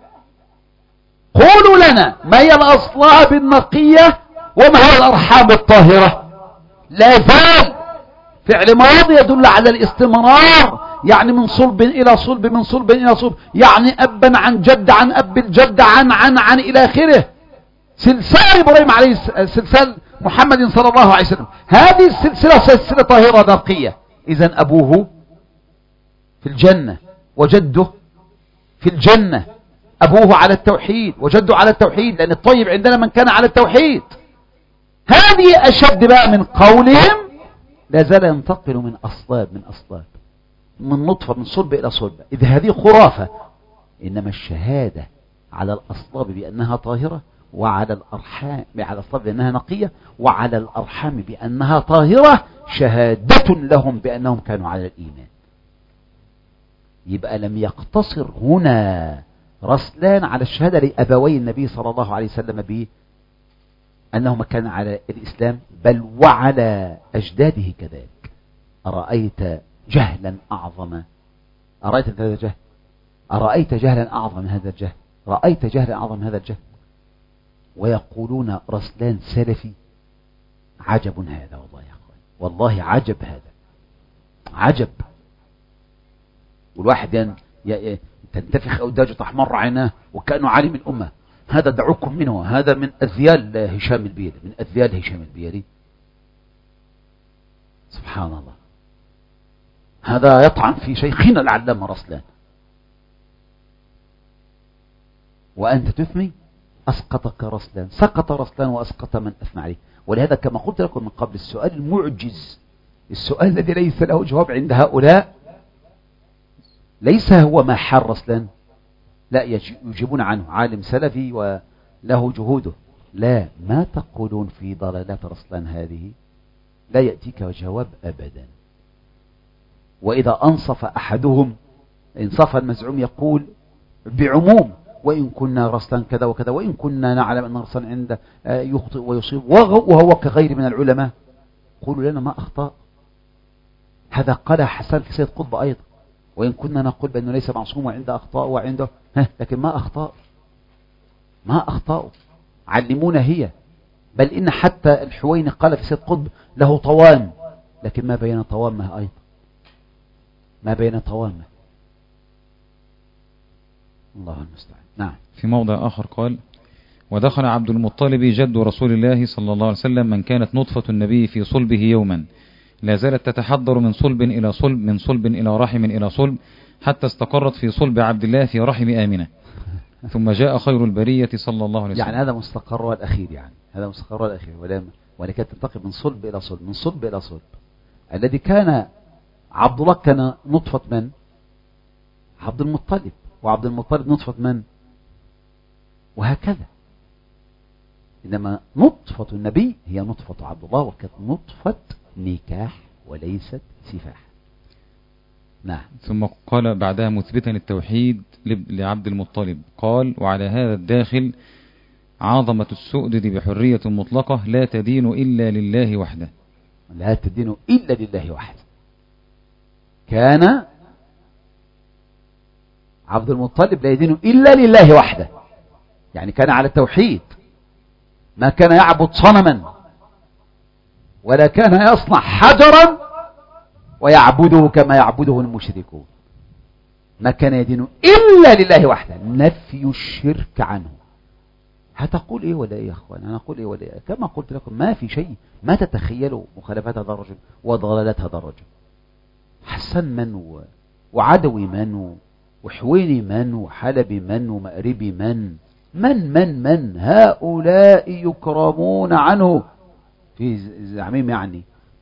A: قولوا لنا ما هي الأصلاب النقية وما هي الأرحام الطاهرة. لا زال فعل ماضي يدل على الاستمرار، يعني من صلب إلى صلب من صلب إلى صلب، يعني أبا عن جد عن أب الجد عن إلى آخره. سلسلة إبراهيم عليه سلسلة محمد صلى الله عليه وسلم، هذه السلسلة سلسلة طاهرة نقية. إذن أبوه في الجنة وجده في الجنة، أبوه على التوحيد وجده على التوحيد، لأن الطيب عندنا من كان على التوحيد. هذه أشد بقى من قولهم لا زال ينتقل من أصلاب من نطفة من صلب إلى صلب. إذ هذه خرافة، إنما الشهادة على الأصلاب بأنها طاهرة، وعلى الأرحام على الأصلاب بأنها نقية، وعلى الأرحام بأنها طاهرة شهادة لهم بأنهم كانوا على الإيمان. يبقى لم يقتصر هنا رسلان على الشهادة لأبوي النبي صلى الله عليه وسلم أنهم كانوا على الإسلام بل وعلى أجداده كذلك. أرأيت جهلا أعظم، أرأيت هذا الجهل، أرأيت جهلا أعظم من هذا الجهل، رأيت جهلا أعظم من هذا الجهل. ويقولون رسلان سلفي. عجب هذا والله يا أخوان، والله عجب هذا، عجب. والواحد تنتفخ أوداجه تحمر عيناه وكأنه عالم الأمة. هذا دعوكم منه، هذا من أذيال هشام البيلي، من أذيال هشام البيلي. سبحان الله، هذا يطعن في شيخنا العلامة رسلان، وأنت تثني. أسقطك رسلان، سقط رسلان وأسقط من أثنى عليه. ولهذا كما قلت لكم من قبل، السؤال المعجز، السؤال الذي ليس له جواب عند هؤلاء، ليس هو ما حال رسلان، لا يجيبون عنه عالم سلفي وله جهوده. لا، ما تقولون في ضلالات رسلان هذه؟ لا يأتيك جواب أبدا. وإذا أنصف أحدهم، إنصاف المزعوم، يقول بعموم: وإن كنا رسلان كذا وكذا، وإن كنا نعلم أن رسلان عنده يخطئ ويصيب وهو كغير من العلماء، قولوا لنا ما أخطأ. هذا قال حسان في سيد قطب أيضا: وإن كنا نقول بأنه ليس معصوم وعنده أخطاء وعنده لكن ما أخطأ، ما أخطأ. علمونا هي. بل إن حتى الحويني قال في سيد قطب له طوام، لكن ما بين طوامه أيضا، ما بين طوامه. الله المستعان. نعم.
B: في موضع آخر قال: ودخل عبد المطلب جد رسول الله صلى الله عليه وسلم من كانت نطفة النبي في صلبه يوما، لا زالت تتحضر من صلب إلى صلب، من صلب إلى رحم إلى صلب، حتى استقرت في صلب عبد الله في رحم آمنة، ثم جاء خير البرية صلى الله عليه وسلم.
A: يعني هذا مستقرها الأخير، يعني هذا مستقرها الأخير، ولكن تنتقل من صلب إلى صلب، من صلب إلى صلب. الذي كان عبد الله كان نطفة من؟ عبد المطلب، وعبد المطلب نطفة من؟ وهكذا. إنما نطفة النبي هي نطفة عبد الله، وكانت نطفة نكاح وليست سفاح. نعم.
B: ثم قال بعدها مثبتا التوحيد لعبد المطلب، قال: وعلى هذا الداخل عظمة السؤدد بحرية مطلقة لا تدين إلا لله وحده.
A: لا تدين إلا لله وحده. كان عبد المطلب لا يدين إلا لله وحده، يعني كان على التوحيد، ما كان يعبد صنما ولا كان يصنع حجرا ويعبده كما يعبده المشركون. ما كان يدين إلا لله وحده، نفي الشرك عنه. هتقول إيه ولا إيه يا أخوان؟ أنا أقول إيه ولا إيه؟ كما قلت لكم ما في شيء، ما تتخيلوا مخالفات هذا الرجل وضلالات هذا الرجل. حسن من وعدوي من وحويني من وحلبي من ومأربي من هؤلاء يكرمون عنه في زعمهم. يعني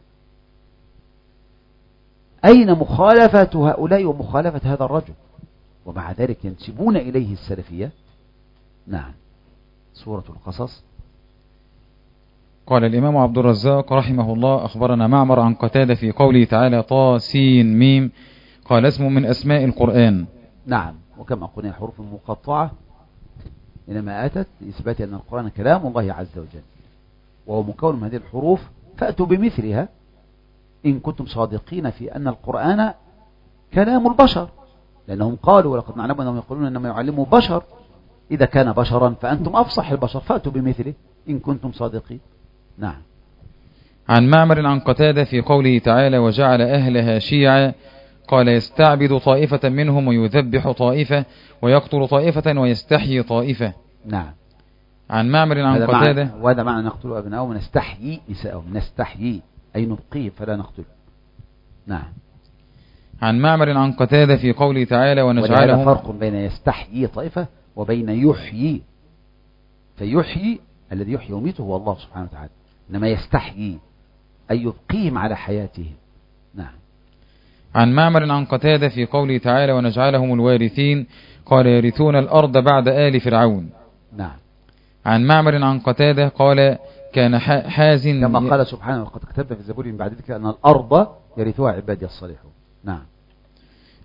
A: أين مخالفة هؤلاء ومخالفة هذا الرجل؟ ومع ذلك ينسبون إليه السلفية. نعم. سورة القصص.
B: قال الإمام عبد الرزاق رحمه الله: أخبرنا معمر عن قتادة في قوله تعالى: طاسين ميم، قال: اسم من أسماء القرآن.
A: نعم. وكما قلنا الحروف المقطعة إنما أتت لإثبات أن القرآن كلام الله عز وجل، وهو مكون من هذه الحروف، فأتوا بمثلها إن كنتم صادقين في أن القرآن كلام البشر، لأنهم قالوا: ولقد نعلم أنهم يقولون إنما يعلمه بشر، إذا كان بشرا فأنتم أفصح البشر، فأتوا بمثله إن كنتم صادقين. نعم.
B: عن معمر عن قتادة في قوله تعالى: وجعل أهلها شيعا، قال: يستعبد طائفة منهم ويذبح طائفة ويقتل طائفة ويستحيي طائفة.
A: نعم.
B: عن معمر عن قتادة.
A: وهذا معنى نقتل أبنائهم ونستحيي نساءهم. نستحيي أي نبقيه فلا نقتل. نعم.
B: عن معمر عن قتادة في قوله تعالى: ونجعلهم.
A: فرق بين يستحيي طائفة وبين يحيي. فيحيي الذي يحيي ويميته هو الله سبحانه وتعالى، إنما يستحيي أي يبقيهم على حياتهم. نعم.
B: عن معمر عن قتادة في قوله تعالى: ونجعلهم الوارثين، قال: يرثون الأرض بعد آل فرعون.
A: نعم.
B: عن معمر عن قتادة قال: كان حازن،
A: كما قال سبحانه: وقد كتبنا في الزبور من بعد ذلك أن الأرض يرثوها عبادي الصالحون. نعم.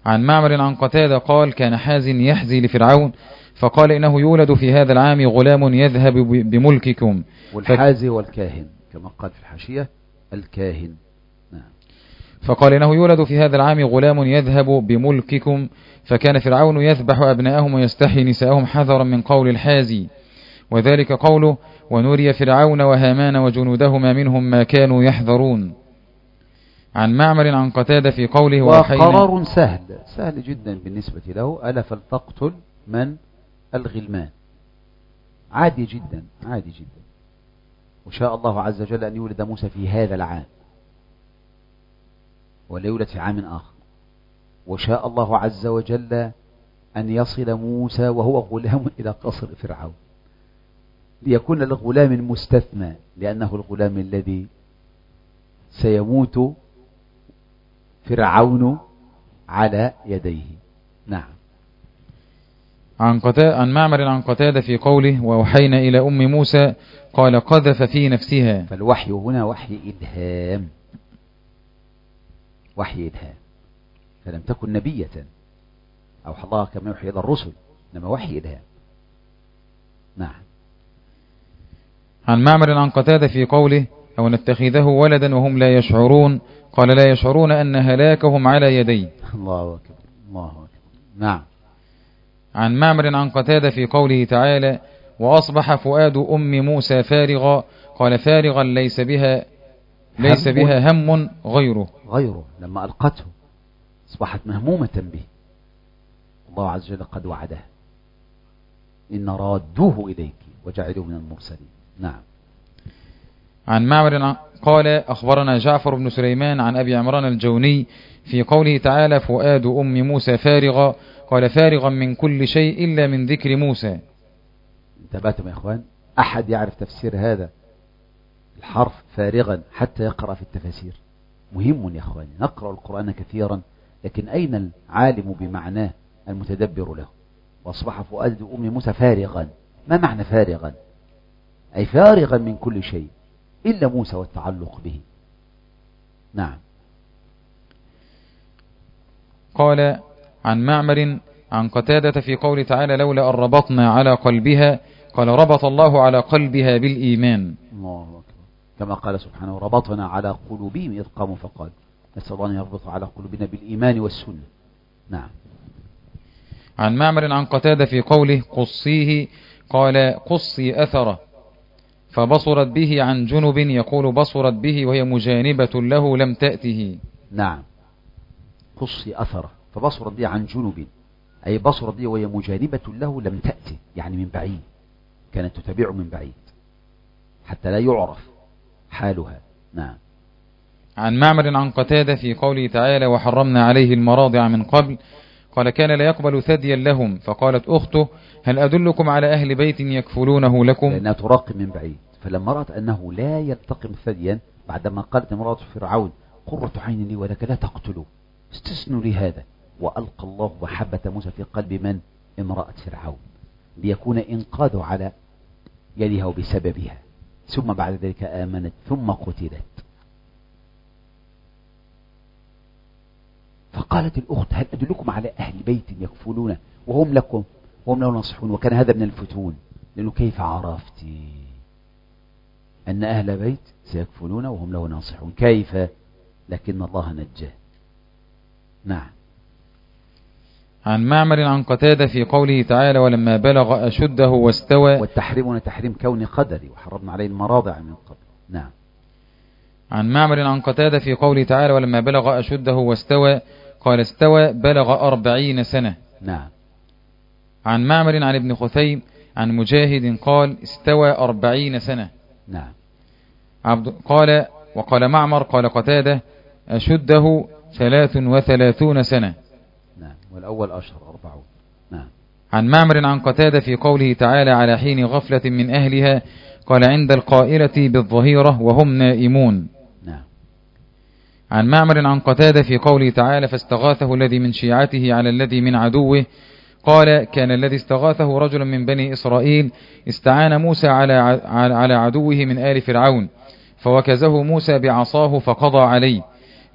B: عن معمر عن قتادة قال كان حازن يحزي لفرعون فقال إنه يولد في هذا العام غلام يذهب بملككم.
A: والحازي والكاهن كما قال في الحاشية الكاهن. نعم.
B: فقال إنه يولد في هذا العام غلام يذهب بملككم، فكان فرعون يذبح أبناءهم ويستحيي نساءهم حذرا من قول الحازي، وذلك قوله ونري فرعون وهامان وجنودهما منهم ما كانوا يحذرون. عن معمر عن قتادة في قوله
A: وقرار سهل جدا بالنسبة له، ألا فلتقتل من الغلمان، عادي جدا عادي جدا. وشاء الله عز وجل أن يولد موسى في هذا العام ولا يولد في عام آخر، وشاء الله عز وجل أن يصل موسى وهو غلام إلى قصر فرعون، ليكون الغلام مستثنى لأنه الغلام الذي سيموت فرعون على يديه. نعم.
B: عن معمر عن قتادة في قوله وأوحينا إلى أم موسى قال قذف في نفسها.
A: فالوحي هنا وحي إلهام، وحي إلهام، فلم تكن نبية أوحى الله كما يوحي إلى الرسل، إنما وحي إلهام. نعم.
B: عن معمر عن قتادة في قوله أو نتخذه ولدا وهم لا يشعرون قال لا يشعرون أن هلاكهم على يدي.
A: الله أكبر الله أكبر. نعم.
B: عن معمر عن قتادة في قوله تعالى وأصبح فؤاد أم موسى فارغا قال فارغا ليس بها هم غيره،
A: لما ألقته أصبحت مهمومة به، الله عز وجل قد وعده إن رادوه إليك وجعلوه من المرسلين. نعم.
B: عن معمر قال أخبرنا جعفر بن سليمان عن أبي عمران الجوني في قوله تعالى فؤاد أم موسى فارغا قال فارغا من كل شيء إلا من ذكر موسى.
A: انتبهتم يا إخوان؟ أحد يعرف تفسير هذا الحرف فارغا حتى يقرأ في التفاسير؟ مهم يا إخواني، نقرأ القرآن كثيرا لكن أين العالم بمعناه المتدبر له؟ وأصبح فؤاد أم موسى فارغا، ما معنى فارغا؟ أي فارغا من كل شيء إلا موسى والتعلق به. نعم.
B: قال عن معمر عن قتادة في قول تعالى لولا أن ربطنا على قلبها قال ربط الله على قلبها بالإيمان.
A: الله أكبر. كما قال سبحانه ربطنا على قلوبهم إذ قاموا فقال نسأل الله أن يربط على قلوبنا بالإيمان والسنة. نعم.
B: عن معمر عن قتادة في قوله قصيه قال قصي أثره فبصرت به عن جنب يقول بصرت به وهي مجانبة له لم تأته.
A: نعم. قصي أثره فبصرت به عن جنب أي بصرت به وهي مجانبة له لم تأته، يعني من بعيد، كانت تتبعه من بعيد حتى لا يعرف حالها. نعم.
B: عن معمر عن قتادة في قوله تعالى وحرمنا عليه المراضع من قبل قال كان لا يقبل ثديا لهم فقالت أخته هل أدلكم على أهل بيت يكفلونه لكم؟
A: لأنها تراقب من بعيد، فلما رأت أنه لا يلتقم ثديا بعدما قالت امرأة فرعون قرة عين لي ولك لا تقتلوا استثنوا لي هذا، وألقى الله محبة موسى في قلب من؟ امرأة فرعون، ليكون إنقاذه على يدها وبسببها، ثم بعد ذلك آمنت ثم قتلت. فقالت الأخت هل أدلكم على أهل بيت يكفلون وهم لكم وهم له ناصحون، وكان هذا من الفتون، لأنه كيف عرفت أن أهل بيت سيكفلون وهم له ناصحون؟ كيف؟ لكن الله نجاه. نعم.
B: عن معمر عن قتادة في قوله تعالى ولما بلغ أشده واستوى،
A: والتحريم تحريم كون قدري وحرمنا عليه المراضع من قبل. نعم.
B: عن معمر عن قتادة في قوله تعالى ولما بلغ أشده واستوى قال استوى بلغ 40 سنة.
A: نعم.
B: عن معمر عن ابن خثيم عن مجاهد قال استوى 40 سنة.
A: نعم.
B: قال وقال معمر قال قتادة أشده 33 سنة.
A: نعم. والأول أشهر 40. نعم.
B: عن معمر عن قتادة في قوله تعالى على حين غفلة من أهلها قال عند القائلة بالظهيرة وهم نائمون.
A: نعم.
B: عن معمر عن قتادة في قوله تعالى فاستغاثه الذي من شيعته على الذي من عدوه قال كان الذي استغاثه رجل من بني إسرائيل استعان موسى على عدوه من آل فرعون فوكزه موسى بعصاه فقضى عليه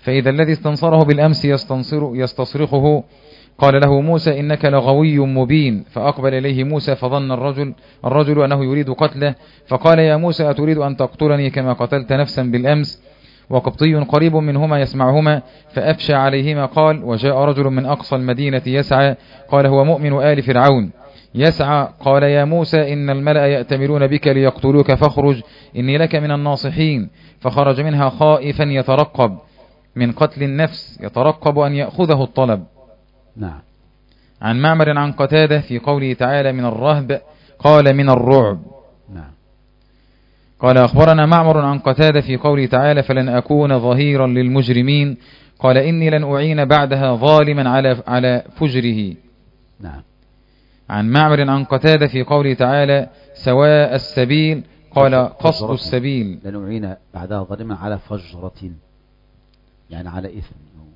B: فإذا الذي استنصره بالأمس يستصرخه قال له موسى إنك لغوي مبين، فأقبل إليه موسى فظن الرجل أنه يريد قتله، فقال يا موسى أتريد أن تقتلني كما قتلت نفسا بالأمس؟ وقبطي قريب منهما يسمعهما فأفشى عليهما قال وجاء رجل من أقصى المدينة يسعى، قال هو مؤمن آل فرعون يسعى، قال يا موسى إن الملأ يأتمرون بك ليقتلوك فاخرج إني لك من الناصحين، فخرج منها خائفا يترقب من قتل النفس، يترقب أن يأخذه الطلب.
A: نعم.
B: عن معمر عن قتادة في قوله تعالى من الرهب قال من الرعب.
A: نعم.
B: قال أخبرنا معمر عن قتادة في قوله تعالى فلن أكون ظهيرا للمجرمين، قال إني لن أعين بعدها ظالما على فجره.
A: نعم.
B: عن معمر عن قتادة في قوله تعالى سواء السبيل قال قصد السبيل،
A: لن أعين بعدها ظالما على فجرة، يعني على إثم.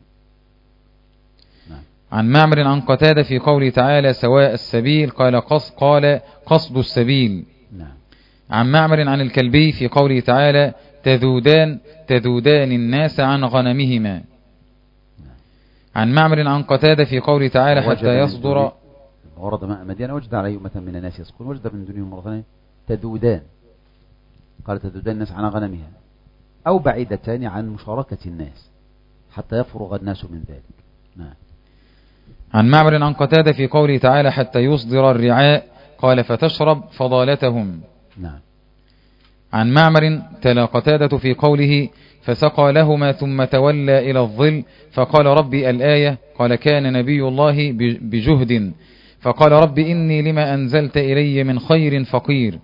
A: نعم.
B: عن معمر عن قتادة في قوله تعالى سواء السبيل قال قصد السبيل.
A: نعم.
B: عن معمر عن الكلبي في قوله تعالى تذودان الناس عن غنمهما.
A: نعم.
B: عن معمر عن قتادة في قوله تعالى حتى يصدر
A: ورد ماء مدينة وجد عليه أمة من الناس يسقون، وجد من دونهم مرة ثانية تذودان، قال تذودان الناس عن غنمها، أو بعيدتان عن مشاركة الناس حتى يفرغ الناس من ذلك. نعم.
B: عن معمر عن قتادة في قوله تعالى حتى يصدر الرعاء قال فتشرب فضالتهم.
A: نعم.
B: عن معمر تلا قتادة في قوله فسقى لهما ثم تولى إلى الظل فقال ربي الآية، قال كان نبي الله بجهد، فقال ربي إني لما أنزلت إلي من خير فقير.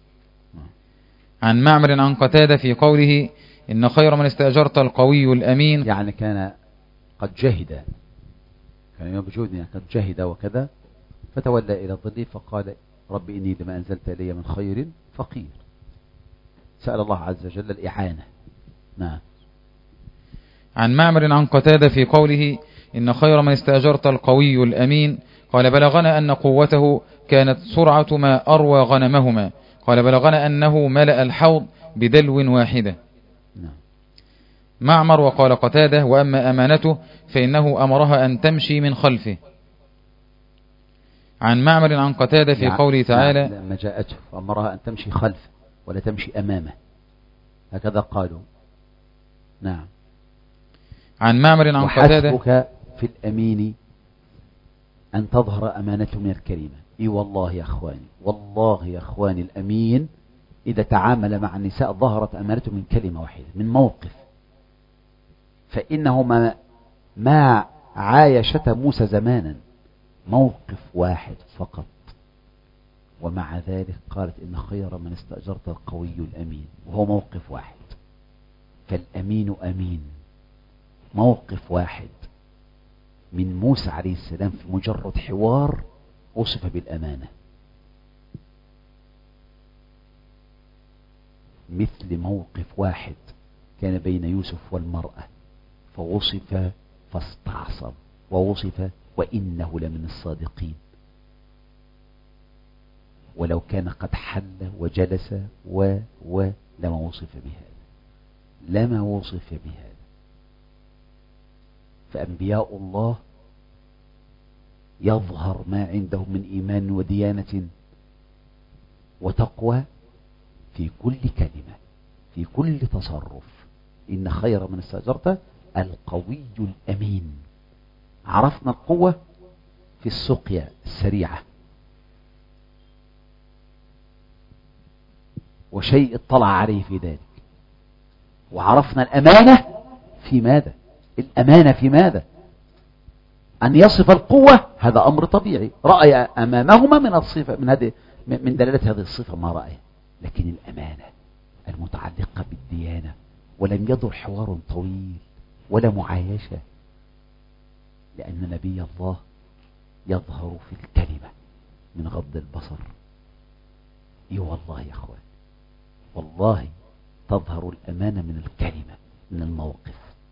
B: عن معمر عن قتادة في قوله إن خير من استأجرت القوي الأمين،
A: يعني كان قد جهد، كان يوم بجهد يعني قد جهد وكذا، فتولى إلى الظل فقال ربي إني لما أنزلت إلي من خير فقير، سأل الله عز وجل الإعانة. نعم.
B: عن معمر عن قتادة في قوله إن خير من استأجرت القوي الأمين، قال بلغنا أن قوته كانت سرعة ما أروى غنمهما، قال بلغنا أنه ملأ الحوض بدلو واحدة.
A: نعم.
B: معمر وقال قتادة وأما أمانته فإنه أمرها أن تمشي من خلفه. عن معمر عن قتادة في قوله تعالى
A: لما جاءته فأمرها أن تمشي خلفه ولا تمشي أمامه، هكذا قالوا. نعم.
B: عن معمر عن قتادة
A: وحسبك في الأمين أن تظهر أمانته من الكلمة. إي والله يا أخواني، والله يا أخواني الأمين إذا تعامل مع النساء ظهرت أمانته من كلمة واحدة، من موقف، فإنه ما عايشت موسى زمانا، موقف واحد فقط، ومع ذلك قالت إن خير من استأجرت القوي الأمين، وهو موقف واحد. فالأمين أمين، موقف واحد من موسى عليه السلام في مجرد حوار وصف بالأمانة، مثل موقف واحد كان بين يوسف والمرأة فوصف فاستعصم، ووصف وإنه لمن الصادقين، ولو كان قد حل وجلس لما وصف بهذا، لما وصف بهذا. فأنبياء الله يظهر ما عندهم من إيمان وديانة وتقوى في كل كلمة، في كل تصرف. إن خير من استأجرت القوي الأمين. عرفنا القوة في السقيا السريعة، وشيء اطلع عليه في ذلك. وعرفنا الأمانة في ماذا؟ الأمانة في ماذا؟ أن يصف القوة هذا أمر طبيعي، رأي أمامهما من الصفة، من دلالة هذه الصفة ما رأي. لكن الأمانة المتعلقة بالديانة، ولم يدر حوار طويل ولا معايشة، لأن نبي الله يظهر في الكلمة من غض البصر. إيه والله يا أخوان، والله تظهر الأمانة من الكلمة، من الموقف.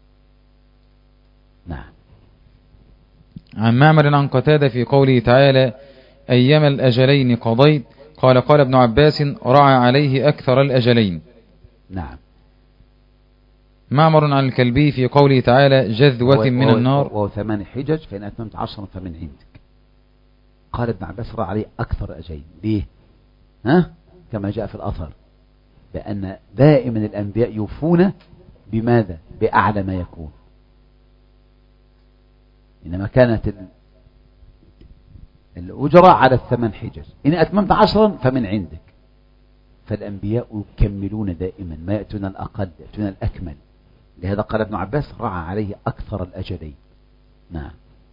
A: نعم.
B: عن معمر عن قتادة في قوله تعالى أيما الأجلين قضيت، قال ابن عباس رعى عليه أكثر الأجلين.
A: نعم.
B: معمر عن الكلبي في قوله تعالى جذوة من النار.
A: وهو 8 حجج، فإن أتممت 10 فمن عندك. قال ابن عباس رأى عليه أكثر أجين. ليه؟ كما جاء في الأثر بأن دائما الأنبياء يوفون بماذا؟ بأعلى ما يكون. إنما كانت الأجرة على 8 حجج، إن أتممت 10 فمن عندك. فالأنبياء يكملون دائما، ما يأتون الأقل يأتون الأكمل. لهذا قال ابن عباس رعى عليه أكثر الأجلين. نعم.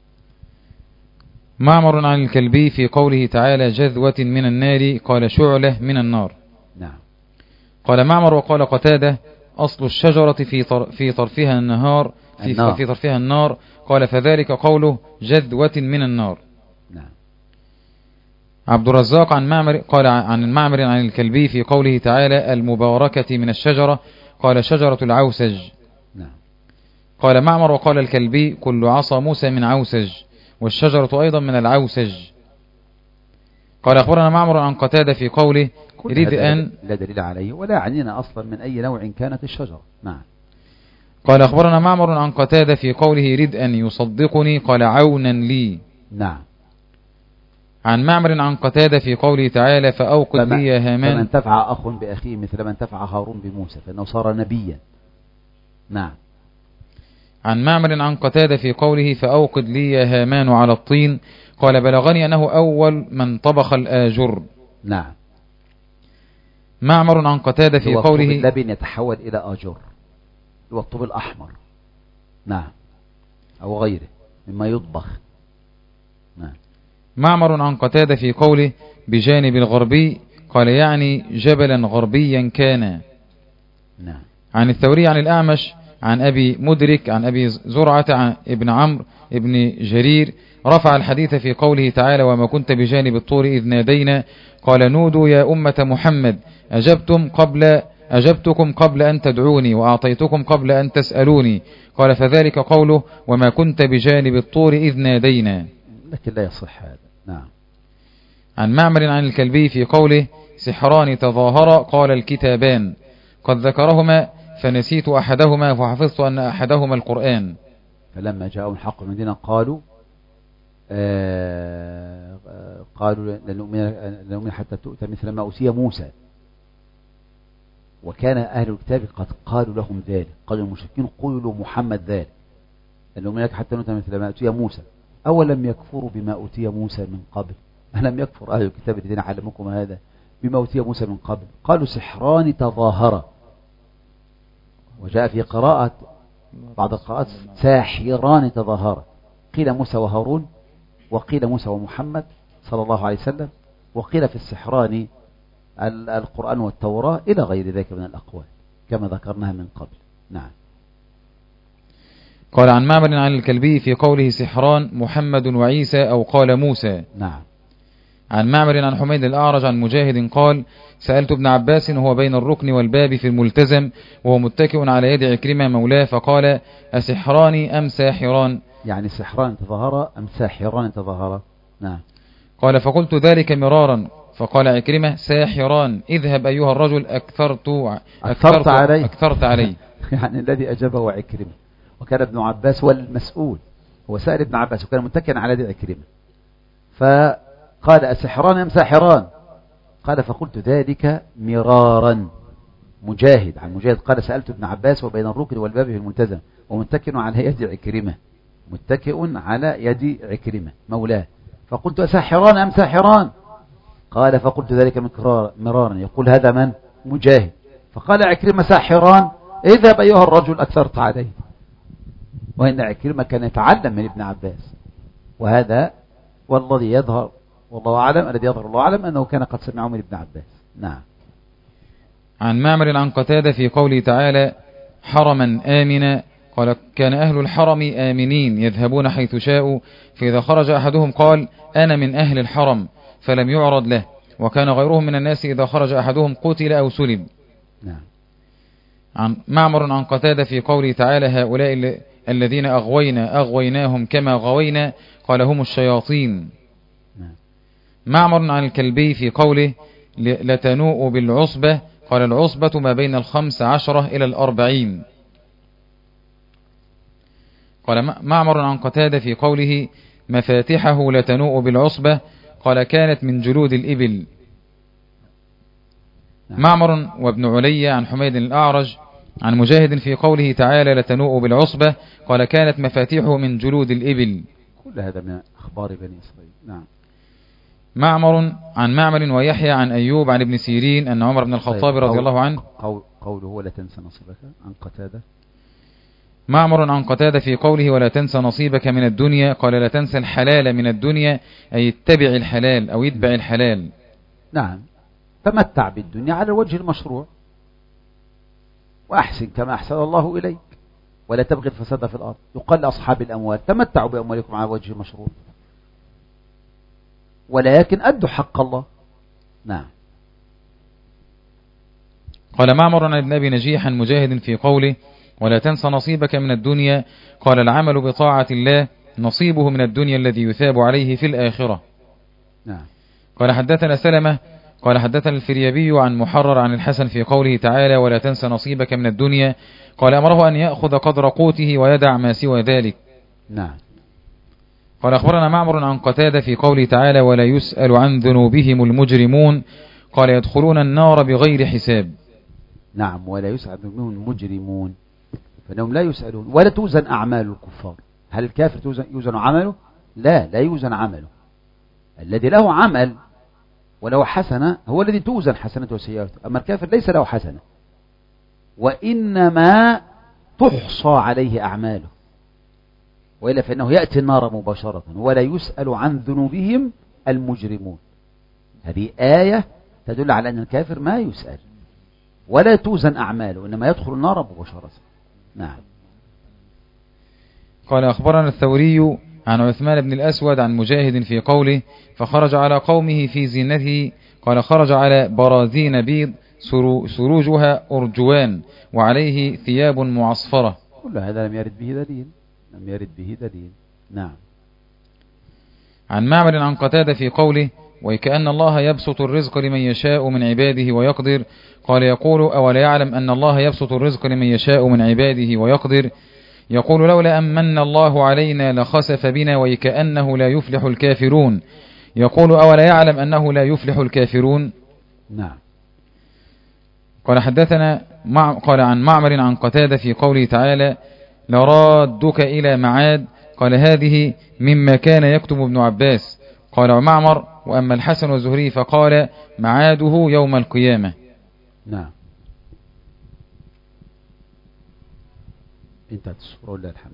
B: معمر عن الكلبي في قوله تعالى جذوة من النار قال شعلة من النار.
A: نعم.
B: قال معمر وقال قتادة أصل الشجرة في طرفها النهار في طرفها النار. قال فذلك قوله جذوة من النار.
A: نعم.
B: عبد الرزاق عن معمر قال عن معمر عن الكلبي في قوله تعالى المباركة من الشجرة قال شجرة العوسج.
A: نعم.
B: قال معمر وقال الكلبي كل عصا موسى من عوسج والشجرة أيضا من العوسج. قال أخبرنا معمر عن قتادة في قوله ردءا
A: لا دليل عليه ولا عنينا أصلا من أي نوع كانت الشجرة. نعم.
B: قال أخبرنا معمر عن قتادة في قوله ردءا يصدقني قال عونا لي.
A: نعم.
B: عن معمر عن قتادة في قوله تعالى فأوقد لي يا هامان.
A: فمن تفع أخ بأخيه مثل من تفع هارون بموسى فإنه صار نبيا. نعم.
B: عن معمر عن قتادة في قوله فأوقد لي يا هامان على الطين قال بلغني أنه أول من طبخ الآجر.
A: نعم.
B: معمر عن قتادة في قوله
A: اللبن يتحول إلى آجر، هو الطوب الأحمر. نعم. أو غيره مما يطبخ. نعم.
B: معمر عن قتادة في قوله بجانب الغربي قال يعني جبلا غربيا كان.
A: نعم.
B: عن الثوري عن الأعمش عن أبي مدرك عن أبي زرعة عن ابن عمرو ابن جرير رفع الحديث في قوله تعالى وما كنت بجانب الطور إذ نادينا قال نودوا يا أمة محمد أجبتكم قبل أن تدعوني وأعطيتكم قبل أن تسألوني قال فذلك قوله وما كنت بجانب الطور إذ نادينا.
A: لكن لا يصح هذا. نعم.
B: عن معمر عن الكلبي في قوله سحران تظاهرا قال الكتابان قد ذكرهما فنسيت أحدهما فحفظت أن أحدهما القرآن.
A: فلما جاءوا الحق من دينا قالوا لن نؤمن حتى تؤتى مثل ما أوتي موسى. وكان أهل الكتاب قد قالوا لهم ذلك، قالوا المشركين قولوا محمد ذلك لن نؤمن حتى نؤتى مثل ما أوتي موسى أولم يكفروا بما أوتي موسى من قبل. ألم يكفر أهل الكتاب الذين علموكم هذا بما أوتي موسى من قبل. قالوا سحران تظاهرا. وجاء في قراءة بعض القراءات ساحران تظاهرا، قيل موسى وهارون وقيل موسى ومحمد صلى الله عليه وسلم وقيل في السحران القرآن والتوراة إلى غير ذلك من الأقوال كما ذكرناها من قبل. نعم.
B: قال عن معمر عن الكلبي في قوله سحران محمد وعيسى أو قال موسى.
A: نعم.
B: عن معمر عن حميد الأعرج عن مجاهد قال سألت ابن عباس وهو بين الركن والباب في الملتزم وهو متكئ على يد عكرمة مولاه فقال أسحران أم ساحران
A: يعني سحران تظاهرا أم ساحران تظاهرا. نعم.
B: قال فقلت ذلك مرارا فقال عكرمة ساحران اذهب أيها الرجل أكثرت علي.
A: يعني الذي أجابه عكرمة وكان ابن عباس هو المسؤول، هو سأل ابن عباس وكان متكئا على يد عكرمة فقال أسحران أم ساحران قال فقلت ذلك مرارا. مجاهد عن مجاهد قال سألت ابن عباس وبين الركن والباب في الملتزم ومتكئ على يد عكرمة، متكئ على يد عكرمة مولاه فقلت أساحران أم ساحران قال فقلت ذلك مرارا. يقول هذا من؟ مجاهد. فقال عكرمة ساحران اذهب أيها الرجل أكثرت عليه. وإن عكرمة كان يتعلم من ابن عباس، وهذا والذي يظهر والله أعلم الذي يظهر الله أعلم أنه كان قد سمعه من ابن عباس. نعم.
B: عن معمر عن قتادة في قوله تعالى حرما آمنا قال كان أهل الحرم آمنين يذهبون حيث شاءوا فإذا خرج أحدهم قال أنا من أهل الحرم فلم يعرض له وكان غيرهم من الناس إذا خرج أحدهم قتل أو سلب.
A: نعم.
B: عن معمر عن قتادة في قوله تعالى هؤلاء الذين أغويناهم كما غوينا قال هم الشياطين.
A: نعم.
B: معمر عن الكلبي في قوله لتنوء بالعصبة قال العصبة ما بين 15 إلى 40. قال معمر عن قتادة في قوله مفاتحه لتنوء بالعصبة قال كانت من جلود الإبل. معمر وابن علي عن حميد الأعرج عن مجاهد في قوله تعالى لتنوء بالعصبة قال كانت مفاتيحه من جلود الإبل.
A: كل هذا من أخبار بني إسرائيل. نعم.
B: معمر عن معمر ويحيى عن أيوب عن ابن سيرين أن عمر بن الخطاب رضي الله عنه
A: قوله ولا تنسى نصيبك عن قتادة.
B: معمر عن قتادة في قوله ولا تنسى نصيبك من الدنيا قال لا تنسى الحلال من الدنيا أي اتبع الحلال أو يتبع الحلال.
A: نعم. تمتع بالدنيا على الوجه المشروع وأحسن كما أحسن الله إليك ولا تبغي الفساد في الأرض. يقال لأصحاب الأموال تمتعوا بأموالكم على وجه المشروع ولكن أدوا حق الله. نعم.
B: قال معمر عن ابن أبي نجيح عن مجاهد في قوله ولا تنسى نصيبك من الدنيا قال العمل بطاعة الله نصيبه من الدنيا الذي يثاب عليه في الآخرة.
A: نعم.
B: قال حدثنا سلمة قال حدثنا الفريابي عن محرر عن الحسن في قوله تعالى ولا تنسى نصيبك من الدنيا قال أمره أن يأخذ قدر قوته ويدع ما سوى ذلك.
A: نعم.
B: قال أخبرنا معمر عن قتادة في قوله تعالى ولا يسأل عن ذنوبهم المجرمون قال يدخلون النار بغير حساب.
A: نعم. ولا يسأل منهم المجرمون فإنهم لا يسألون ولا توزن أعمال الكفار. هل الكافر يوزن عمله؟ لا يوزن عمله. الذي له عمل ولو حسنة هو الذي توزن حسنته وسيئاته. أما الكافر ليس له حسنة وإنما تحصى عليه أعماله وإلا فإنه يأتي النار مباشرة. ولا يسأل عن ذنوبهم المجرمون. هذه آية تدل على أن الكافر ما يسأل ولا توزن أعماله إنما يدخل النار مباشرة. نعم.
B: قال أخبرنا الثوري عن عثمان بن الأسود عن مجاهد في قوله فخرج على قومه في زينته قال خرج على براذين بيض سروجها أرجوان وعليه ثياب معصفرة.
A: كل هذا لم يرد به دليل. نعم.
B: عن معمر عن قتادة في قوله وكأن الله يبسط الرزق لمن يشاء من عباده ويقدر قال يقول أولا يعلم أن الله يبسط الرزق لمن يشاء من عباده ويقدر يقول لولا أمن الله علينا لخسف بنا وكأنه لا يفلح الكافرون يقول أولا يعلم أنه لا يفلح الكافرون.
A: نعم.
B: قال حدثنا قال عن معمر عن قتادة في قوله تعالى لرادك إلى معاد قال هذه مما كان يكتب ابن عباس. قال معمر وأما الحسن والزهري فقال معاده يوم القيامة.
A: نعم. انتهت السورة ولله الحمد.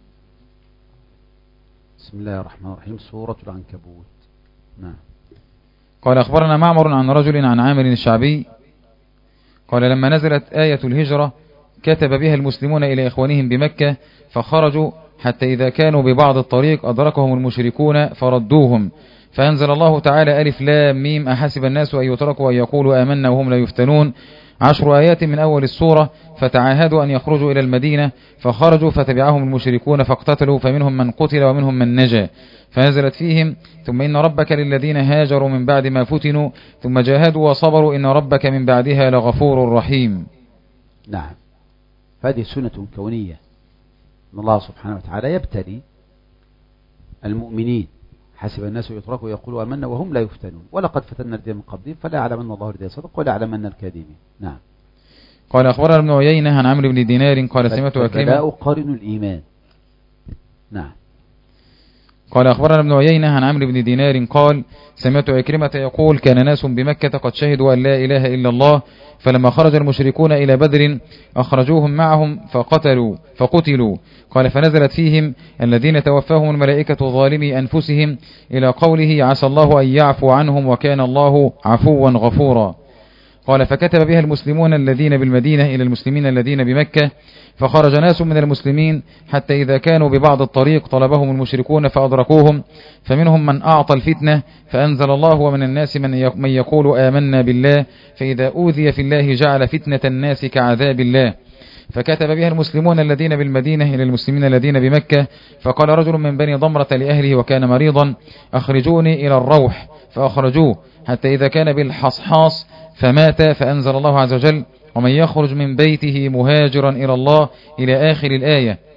A: بسم الله الرحمن الرحيم. سورة العنكبوت. نعم.
B: قال أخبرنا معمر عن رجل عن عامر الشعبي قال لما نزلت آية الهجرة كتب بها المسلمون إلى إخوانهم بمكة فخرجوا حتى إذا كانوا ببعض الطريق أدركهم المشركون فردوهم فأنزل الله تعالى ألف لام ميم أحسب الناس أن يتركوا أن يقولوا آمنا وهم لا يفتنون 10 آيات من أول السورة فتعاهدوا أن يخرجوا إلى المدينة فخرجوا فتبعهم المشركون فاقتتلوا فمنهم من قتل ومنهم من نجا فنزلت فيهم ثم إن ربك للذين هاجروا من بعد ما فتنوا ثم جاهدوا وصبروا إن ربك من بعدها لغفور رحيم.
A: نعم. هذه سنة كونية أن الله سبحانه وتعالى يبتلي المؤمنين حسب الناس يتركوا يقولوا آمنا وهم لا يفتنون ولقد فتنا الذين من قبلهم فلا يعلمن الله الذين صدقوا ولا يعلمن الكاذبين. نعم.
B: قال أخبرنا ابن عيينة عن عمرو بن دينار قال سمعت أكرمة
A: فالبلاء قارن الإيمان. نعم.
B: قال أخبرنا ابن عيينة عن عمرو بن دينار قال سمعت أكرمة يقول كان ناس بمكة قد شهدوا أن لا إله إلا الله فلما خرج المشركون إلى بدر أخرجوهم معهم فقتلوا قال فنزلت فيهم الذين توفاهم الملائكة ظالمي أنفسهم إلى قوله عسى الله أن يعفو عنهم وكان الله عفوا غفورا. قال فكتب بها المسلمون الذين بالمدينة إلى المسلمين الذين بمكة فخرج ناس من المسلمين حتى إذا كانوا ببعض الطريق طلبهم المشركون فأدركوهم فمنهم من أعطى الفتنة فأنزل الله ومن الناس من يقول آمنا بالله فإذا أوذي في الله جعل فتنة الناس كعذاب الله فكتب بها المسلمون الذين بالمدينة إلى المسلمين الذين بمكة فقال رجل من بني ضمرة لأهله وكان مريضا أخرجوني إلى الروح فأخرجوه حتى إذا كان بالحصحاص فمات فأنزل الله عز وجل ومن يخرج من بيته مهاجرا إلى الله إلى آخر الآية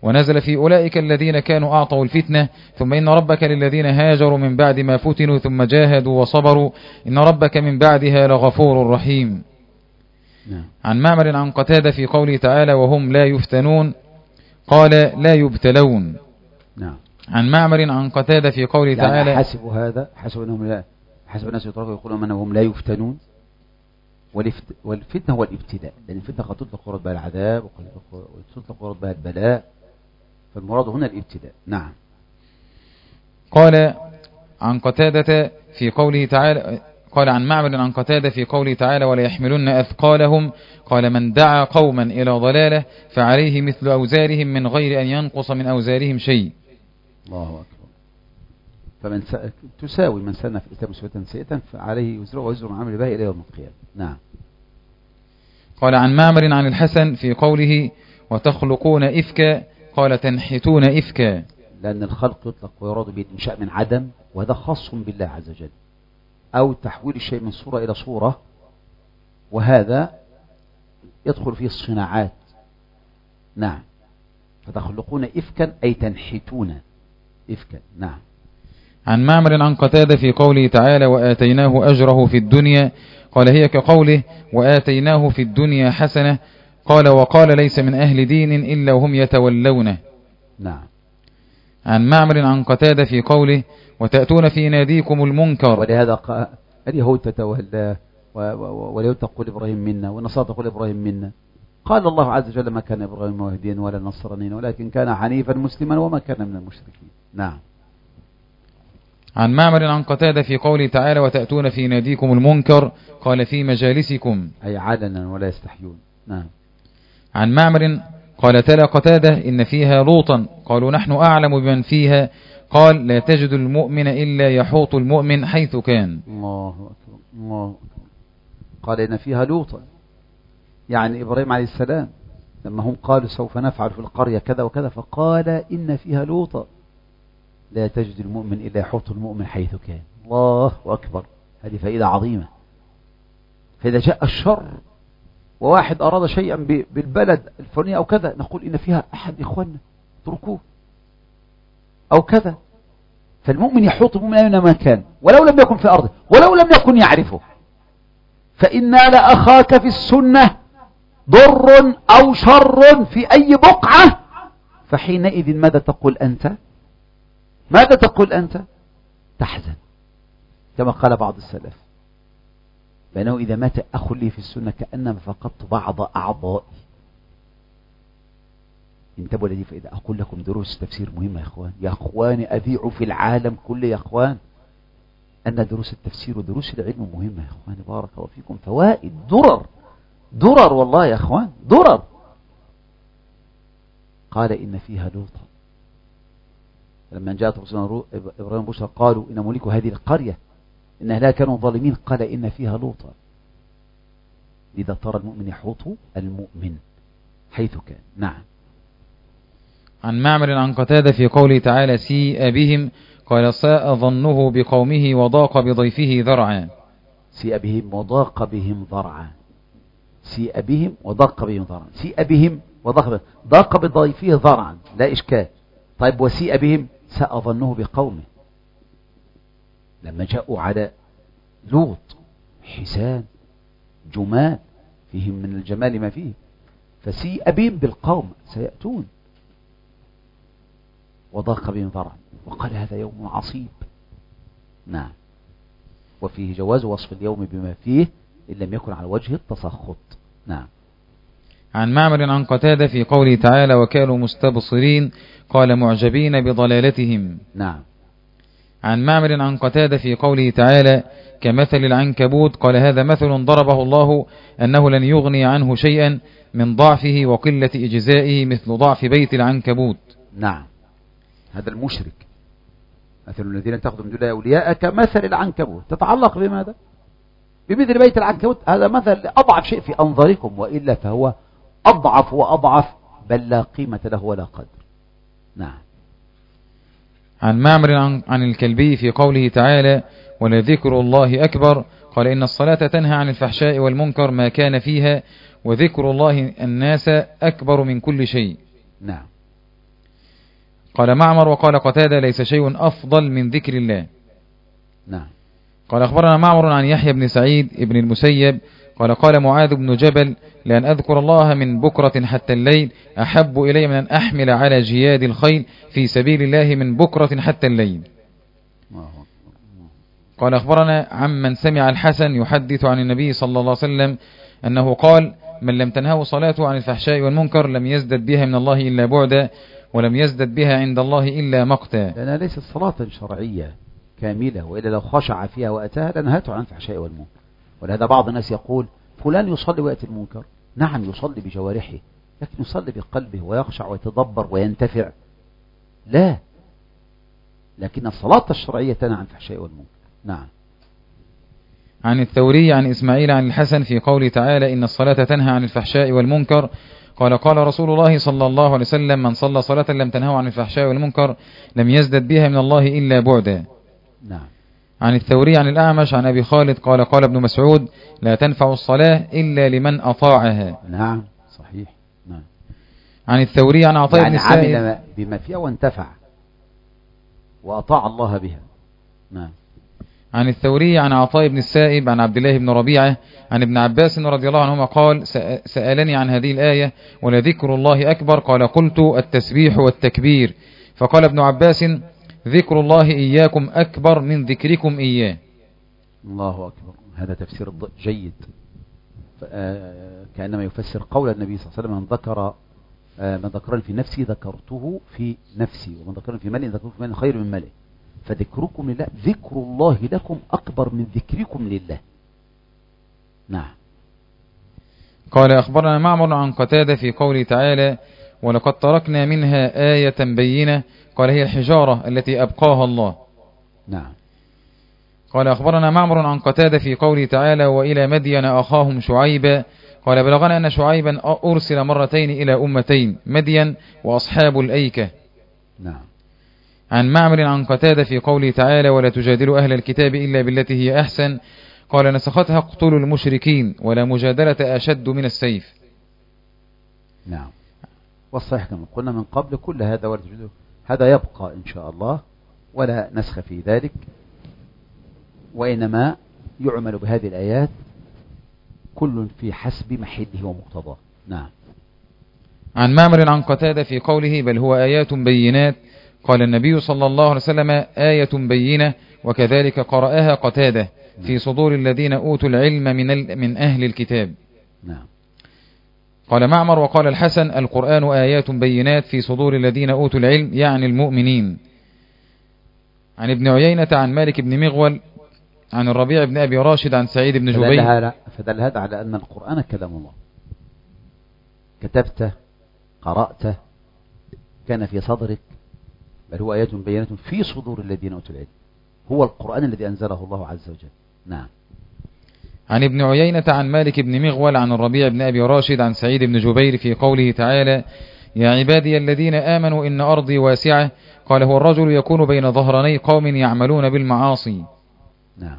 B: ونزل في أولئك الذين كانوا أعطوا الفتنة ثم إن ربك للذين هاجروا من بعد ما فتنوا ثم جاهدوا وصبروا إن ربك من بعدها لغفور رحيم. عن معمر عن قتادة في قوله تعالى وهم لا يفتنون قال لا يبتلون. عن معمر عن قتادة في قوله تعالى
A: حسبوا هذا حسب الناس يتركوا يقولون أنهم لا يفتنون، والفتنة هو الابتلاء، لأن الفتنة قد تطلق ورد بها العذاب وقد تطلق ورد بها البلاء، فالمراد هنا الابتلاء. نعم.
B: قال عن قتادة في قوله تعالى قال عن معمر عن قتادة في قوله تعالى ولا يحملن أثقالهم قال من دعا قوما إلى ضلالة فعليه مثل أوزارهم من غير أن ينقص من أوزارهم شيء.
A: الله أكبر. فمن تساوي من سن في الإسلام سوءة سيئة فعليه وزره ووزر من عمل به إلى يوم القيامة. نعم.
B: قال عن معمر عن الحسن في قوله وتخلقون إفكا قال تنحتون إفكا،
A: لأن الخلق يطلق ويراد به الإنشاء من عدم، وهذا خاص بالله عز وجل، أو تحويل الشيء من صورة إلى صورة، وهذا يدخل فيه الصناعات. نعم. فتخلقون إفكا أي تنحتون إفكا. نعم.
B: عن معمر عن قتادة في قوله تعالى وآتيناه أجره في الدنيا قال هي كقوله وآتيناه في الدنيا حسنة قال وقال ليس من أهل دين إلا وهم يتولونه.
A: نعم.
B: عن معمر عن قتادة في قوله وتأتون في ناديكم المنكر
A: ولهذا اليهود تتولى واليهود تقول إبراهيم منا والنصارى تقول إبراهيم منا. قال الله عز وجل ما كان إبراهيم يهوديا ولا نصرانيا ولكن كان حنيفا مسلما وما كان من المشركين. نعم.
B: عن معمر عن قتادة في قوله تعالى وتأتون في ناديكم المنكر قال في مجالسكم
A: أي علنا ولا يستحيون. نعم.
B: عن معمر قال تلا قتادة إن فيها لوطا قالوا نحن أعلم بمن فيها قال لا تجد المؤمن إلا يحوط المؤمن حيث كان.
A: الله أكبر. الله أكبر. قال إن فيها لوطا، يعني إبراهيم عليه السلام لما هم قالوا سوف نفعل في القرية كذا وكذا فقال إن فيها لوطا لا تجد المؤمن إلا يحوط المؤمن حيث كان. الله أكبر. هذه فائدة عظيمة. فإذا جاء الشر وواحد أراد شيئا بالبلد الفلاني أو كذا نقول إن فيها أحد إخواننا اتركوه أو كذا، فالمؤمن يحوط المؤمن أينما كان ولو لم يكن في أرضه ولو لم يكن يعرفه. فإن نال أخاك في السنة ضر أو شر في أي بقعة فحينئذ ماذا تقول أنت؟ ماذا تقول أنت؟ تحزن كما قال بعض السلف بأنه إذا مات أخ لي في السنة كأنما فقدت بعض أعضائي. انتبهوا لدي فإذا أقول لكم دروس تفسير مهمة يا أخوان، يا أخوان أذيعوا في العالم كله يا أخوان أن دروس التفسير ودروس العلم مهمة يا أخوان. بارك الله فيكم. فوائد درر والله يا أخوان درر. قال إن فيها لوطا لما جاءت رسولنا إبراهيم بشرى قالوا إن ملك هذه القرية إن أهلها كانوا ظالمين قال إن فيها لوطا. إذا ترى المؤمن يحوط المؤمن حيث كان. نعم.
B: عن معمر عن قتادة في قوله تعالى سيء بهم قال ساء ظنه بقومه وضاق بضيفه ذرعا.
A: سيء بهم وضاق بهم ذرعا. سيء بهم وضاق بهم ذرعا. سيء بهم ضاق بضيفه ذرعا لا إشكال. طيب وسيء بهم ساء ظنه بقومه لما جاءوا على لوط حسان جمال فيهم من الجمال ما فيه فسيء بهم بالقوم سيأتون وضاق بهم ذرعا وقال هذا يوم عصيب. نعم. وفيه جواز وصف اليوم بما فيه إن لم يكن على وجه التسخط. نعم.
B: عن معمر عن قتادة في قوله تعالى وكانوا مستبصرين قال معجبين بضلالتهم.
A: نعم.
B: عن معمر عن قتادة في قوله تعالى كمثل العنكبوت قال هذا مثل ضربه الله أنه لن يغني عنه شيئا من ضعفه وقلة إجزائه مثل ضعف بيت العنكبوت.
A: نعم. هذا المشرك مثل الذين تأخذ من دون أولياء كمثل العنكبوت تتعلق بماذا؟ بمثل بيت العنكبوت. هذا مثل أضعف شيء في أنظاركم وإلا فهو أضعف وأضعف بل لا قيمة له ولا قدر. نعم.
B: عن معمر عن الكلبي في قوله تعالى ولذكر الله أكبر قال إن الصلاة تنهى عن الفحشاء والمنكر ما كان فيها وذكر الله الناس أكبر من كل شيء.
A: نعم.
B: قال معمر وقال قتادة ليس شيء أفضل من ذكر الله.
A: نعم.
B: قال أخبرنا معمر عن يحيى بن سعيد ابن المسيب قال قال معاذ بن جبل لأن أذكر الله من بكرة حتى الليل أحب إلي من أن أحمل على جياد الخيل في سبيل الله من بكرة حتى الليل. قال أخبرنا عمن سمع الحسن يحدث عن النبي صلى الله عليه وسلم أنه قال من لم تنهه صلاته عن الفحشاء والمنكر لم يزدد بها من الله إلا بعدا ولم يزدد بها عند الله إلا مقتا.
A: لأنها ليست صلاة شرعية كاملة، وإلا لو خشع فيها وأتاها لنهته عن الفحشاء والمنكر. ولهذا بعض الناس يقول فلان يصلي ويأتي المنكر. نعم يصلي بجوارحه، لكن يصلي بقلبه ويخشع ويتدبر وينتفع؟ لا، لكن الصلاة الشرعية تنهى عن الفحشاء والمنكر. نعم.
B: عن الثوري عن إسماعيل عن الحسن في قوله تعالى إن الصلاة تنهى عن الفحشاء والمنكر قال قال رسول الله صلى الله عليه وسلم من صلى صلاة لم تنهه عن الفحشاء والمنكر لم يزدد بها من الله إلا بعدا.
A: نعم.
B: عن الثوري عن الأعمش عن أبي خالد قال قال ابن مسعود لا تنفع الصلاة إلا لمن أطاعها.
A: نعم صحيح. نعم.
B: عن الثوري عن عطاء بن السائب
A: عمل بما فيها وانتفع وأطاع الله بها. نعم.
B: عن الثوري عن عطاء بن السائب عن عبد الله بن ربيعة عن ابن عباس رضي الله عنهما قال سألني عن هذه الآية ولذكر الله أكبر قال قلت التسبيح والتكبير فقال ابن عباس ذكر الله إياكم أكبر من ذكركم إياه.
A: الله أكبر. هذا تفسير جيد، كأنما يفسر قول النبي صلى الله عليه وسلم من ذكر من ذكرني في نفسي ذكرته في نفسي ومن ذكرني في ملئ ذكرته في ملئ خير من ملئ. فذكركم لله ذكر الله لكم أكبر من ذكركم لله. نعم.
B: قال أخبرنا معمر عن قتادة في قوله تعالى ولقد تركنا منها آية بينة قال هي الحجارة التي أبقاها الله.
A: نعم.
B: قال أخبرنا معمر عن قتادة في قوله تعالى وإلى مدين أخاهم شعيبا قال بلغنا أن شعيبا أرسل مرتين إلى أمتين مدين وأصحاب الأيكة.
A: نعم.
B: عن معمر عن قتادة في قوله تعالى ولا تجادلوا أهل الكتاب إلا بالتي هي أحسن قال نسختها اقتلوا المشركين ولا مجادلة أشد من السيف.
A: نعم. والصحيح كما قلنا من قبل كل هذا ولا تجادلوا هذا يبقى إن شاء الله ولا نسخ في ذلك، وإنما يعمل بهذه الآيات كل في حسب محله ومقتضاه. نعم.
B: عن معمر عن قتادة في قوله بل هو آيات بينات قال النبي صلى الله عليه وسلم آية بينة وكذلك قرأها قتادة في صدور الذين أوتوا العلم من أهل الكتاب.
A: نعم.
B: قال معمر وقال الحسن القرآن آيات بينات في صدور الذين أوتوا العلم يعني المؤمنين. عن ابن عيينة عن مالك بن مغول عن الربيع بن أبي راشد عن سعيد بن جبير
A: فدل هذا على أن القرآن كلام الله، كتبته قرأته كان في صدرك، بل هو آيات بينات في صدور الذين أوتوا العلم، هو القرآن الذي أنزله الله عز وجل. نعم.
B: عن ابن عيينة عن مالك بن مغول عن الربيع بن أبي راشد عن سعيد بن جبير في قوله تعالى يا عبادي الذين آمنوا إن أرضي واسعة قال هو الرجل يكون بين ظهراني قوم يعملون بالمعاصي.
A: نعم.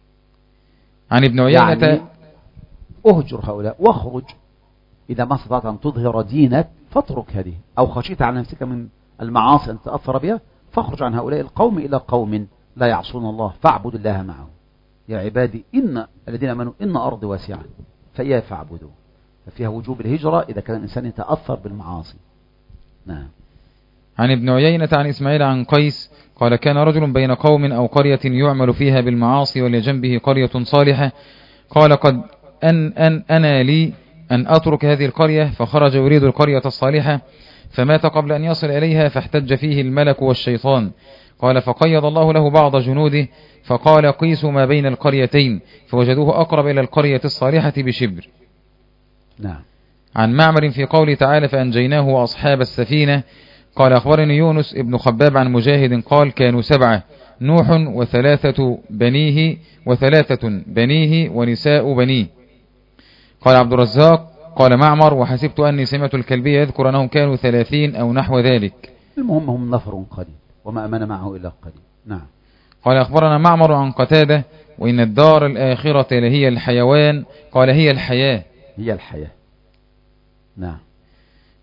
B: عن ابن عيينة
A: يعني أهجر هؤلاء واخرج إذا ما استطعت أن تظهر دينك فاترك هذه، أو خشيت على نفسك من المعاصي أن تتأثر بها فاخرج عن هؤلاء القوم إلى قوم لا يعصون الله فاعبد الله معهم. يا عبادي إن الذين آمنوا إن أرضي واسعة فإياي فاعبدوا، ففيها وجوب الهجرة إذا كان الإنسان يتأثر بالمعاصي. نعم.
B: عن ابن عيينة عن إسماعيل عن قيس قال كان رجل بين قوم أو قرية يعمل فيها بالمعاصي ولجنبه قرية صالحة قال قد أنا لي أن أترك هذه القرية فخرج يريد القرية الصالحة فمات قبل أن يصل إليها فاحتج فيه الملك والشيطان قال فقيض الله له بعض جنوده فقال قيسوا ما بين القريتين فوجدوه أقرب إلى القرية الصالحة بشبر.
A: نعم.
B: عن معمر في قوله تعالى فأنجيناه وأصحاب السفينة قال أخبرني يونس ابن خباب عن مجاهد قال كانوا 7 نوح و3 بنيه و3 بنيه ونساء بنيه. قال عبد الرزاق قال معمر وحسبت أني سمعت الكلبي يذكر أنهم كانوا 30 أو نحو ذلك.
A: المهم هم نفر قليل وما أمن معه إلا قليل. نعم.
B: قال أخبرنا معمر عن قتادة وإن الدار الآخرة لهي الحيوان قال هي الحياة.
A: هي الحياة. نعم.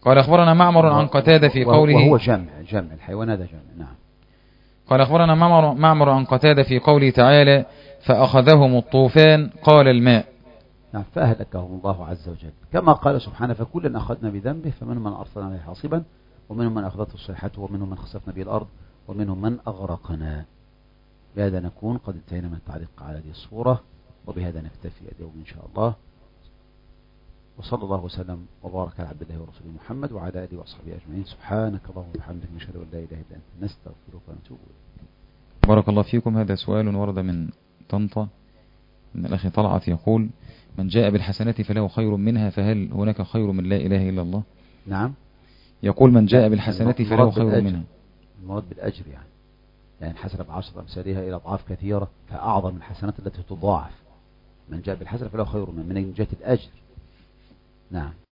B: قال أخبرنا معمر عن قتادة في قوله،
A: وهو جمع الحيوان هذا جمع. نعم.
B: قال أخبرنا معمر عن قتادة في قوله تعالى فأخذهم الطوفان قال الماء.
A: نعم. فأهلكهم الله عز وجل كما قال سبحانه فكلا أخذنا بذنبه فمنهم من أرسلنا عليه حاصبا ومنهم من أخذته الصيحة ومنهم من خسفنا به الأرض ومنهم من أغرقنا. بهذا نكون قد انتهينا من التعليق على هذه الصورة، وبهذا نكتفي اليوم إن شاء الله. وصلى الله وسلم وبارك على عبد الله ورسوله محمد وعلى آله وصحبه أجمعين. سبحانك اللهم وبحمدك نشهد أن لا إله إلا أنت نستغفرك ونتوب إليك.
B: بارك الله فيكم. هذا سؤال ورد من طنطا من الأخ طلعت يقول من جاء بالحسنة فله خير منها فهل هناك خير من لا إله إلا الله؟
A: نعم.
B: يقول من جاء بالحسنة فله خير منها.
A: المراد بالأجر يعني الحسنة ب10 أمثالها إلى أضعاف كثيرة، فأعظم الحسنات التي تضاعف. من جاء بالحسنة فله خير من جهة الأجر. نعم.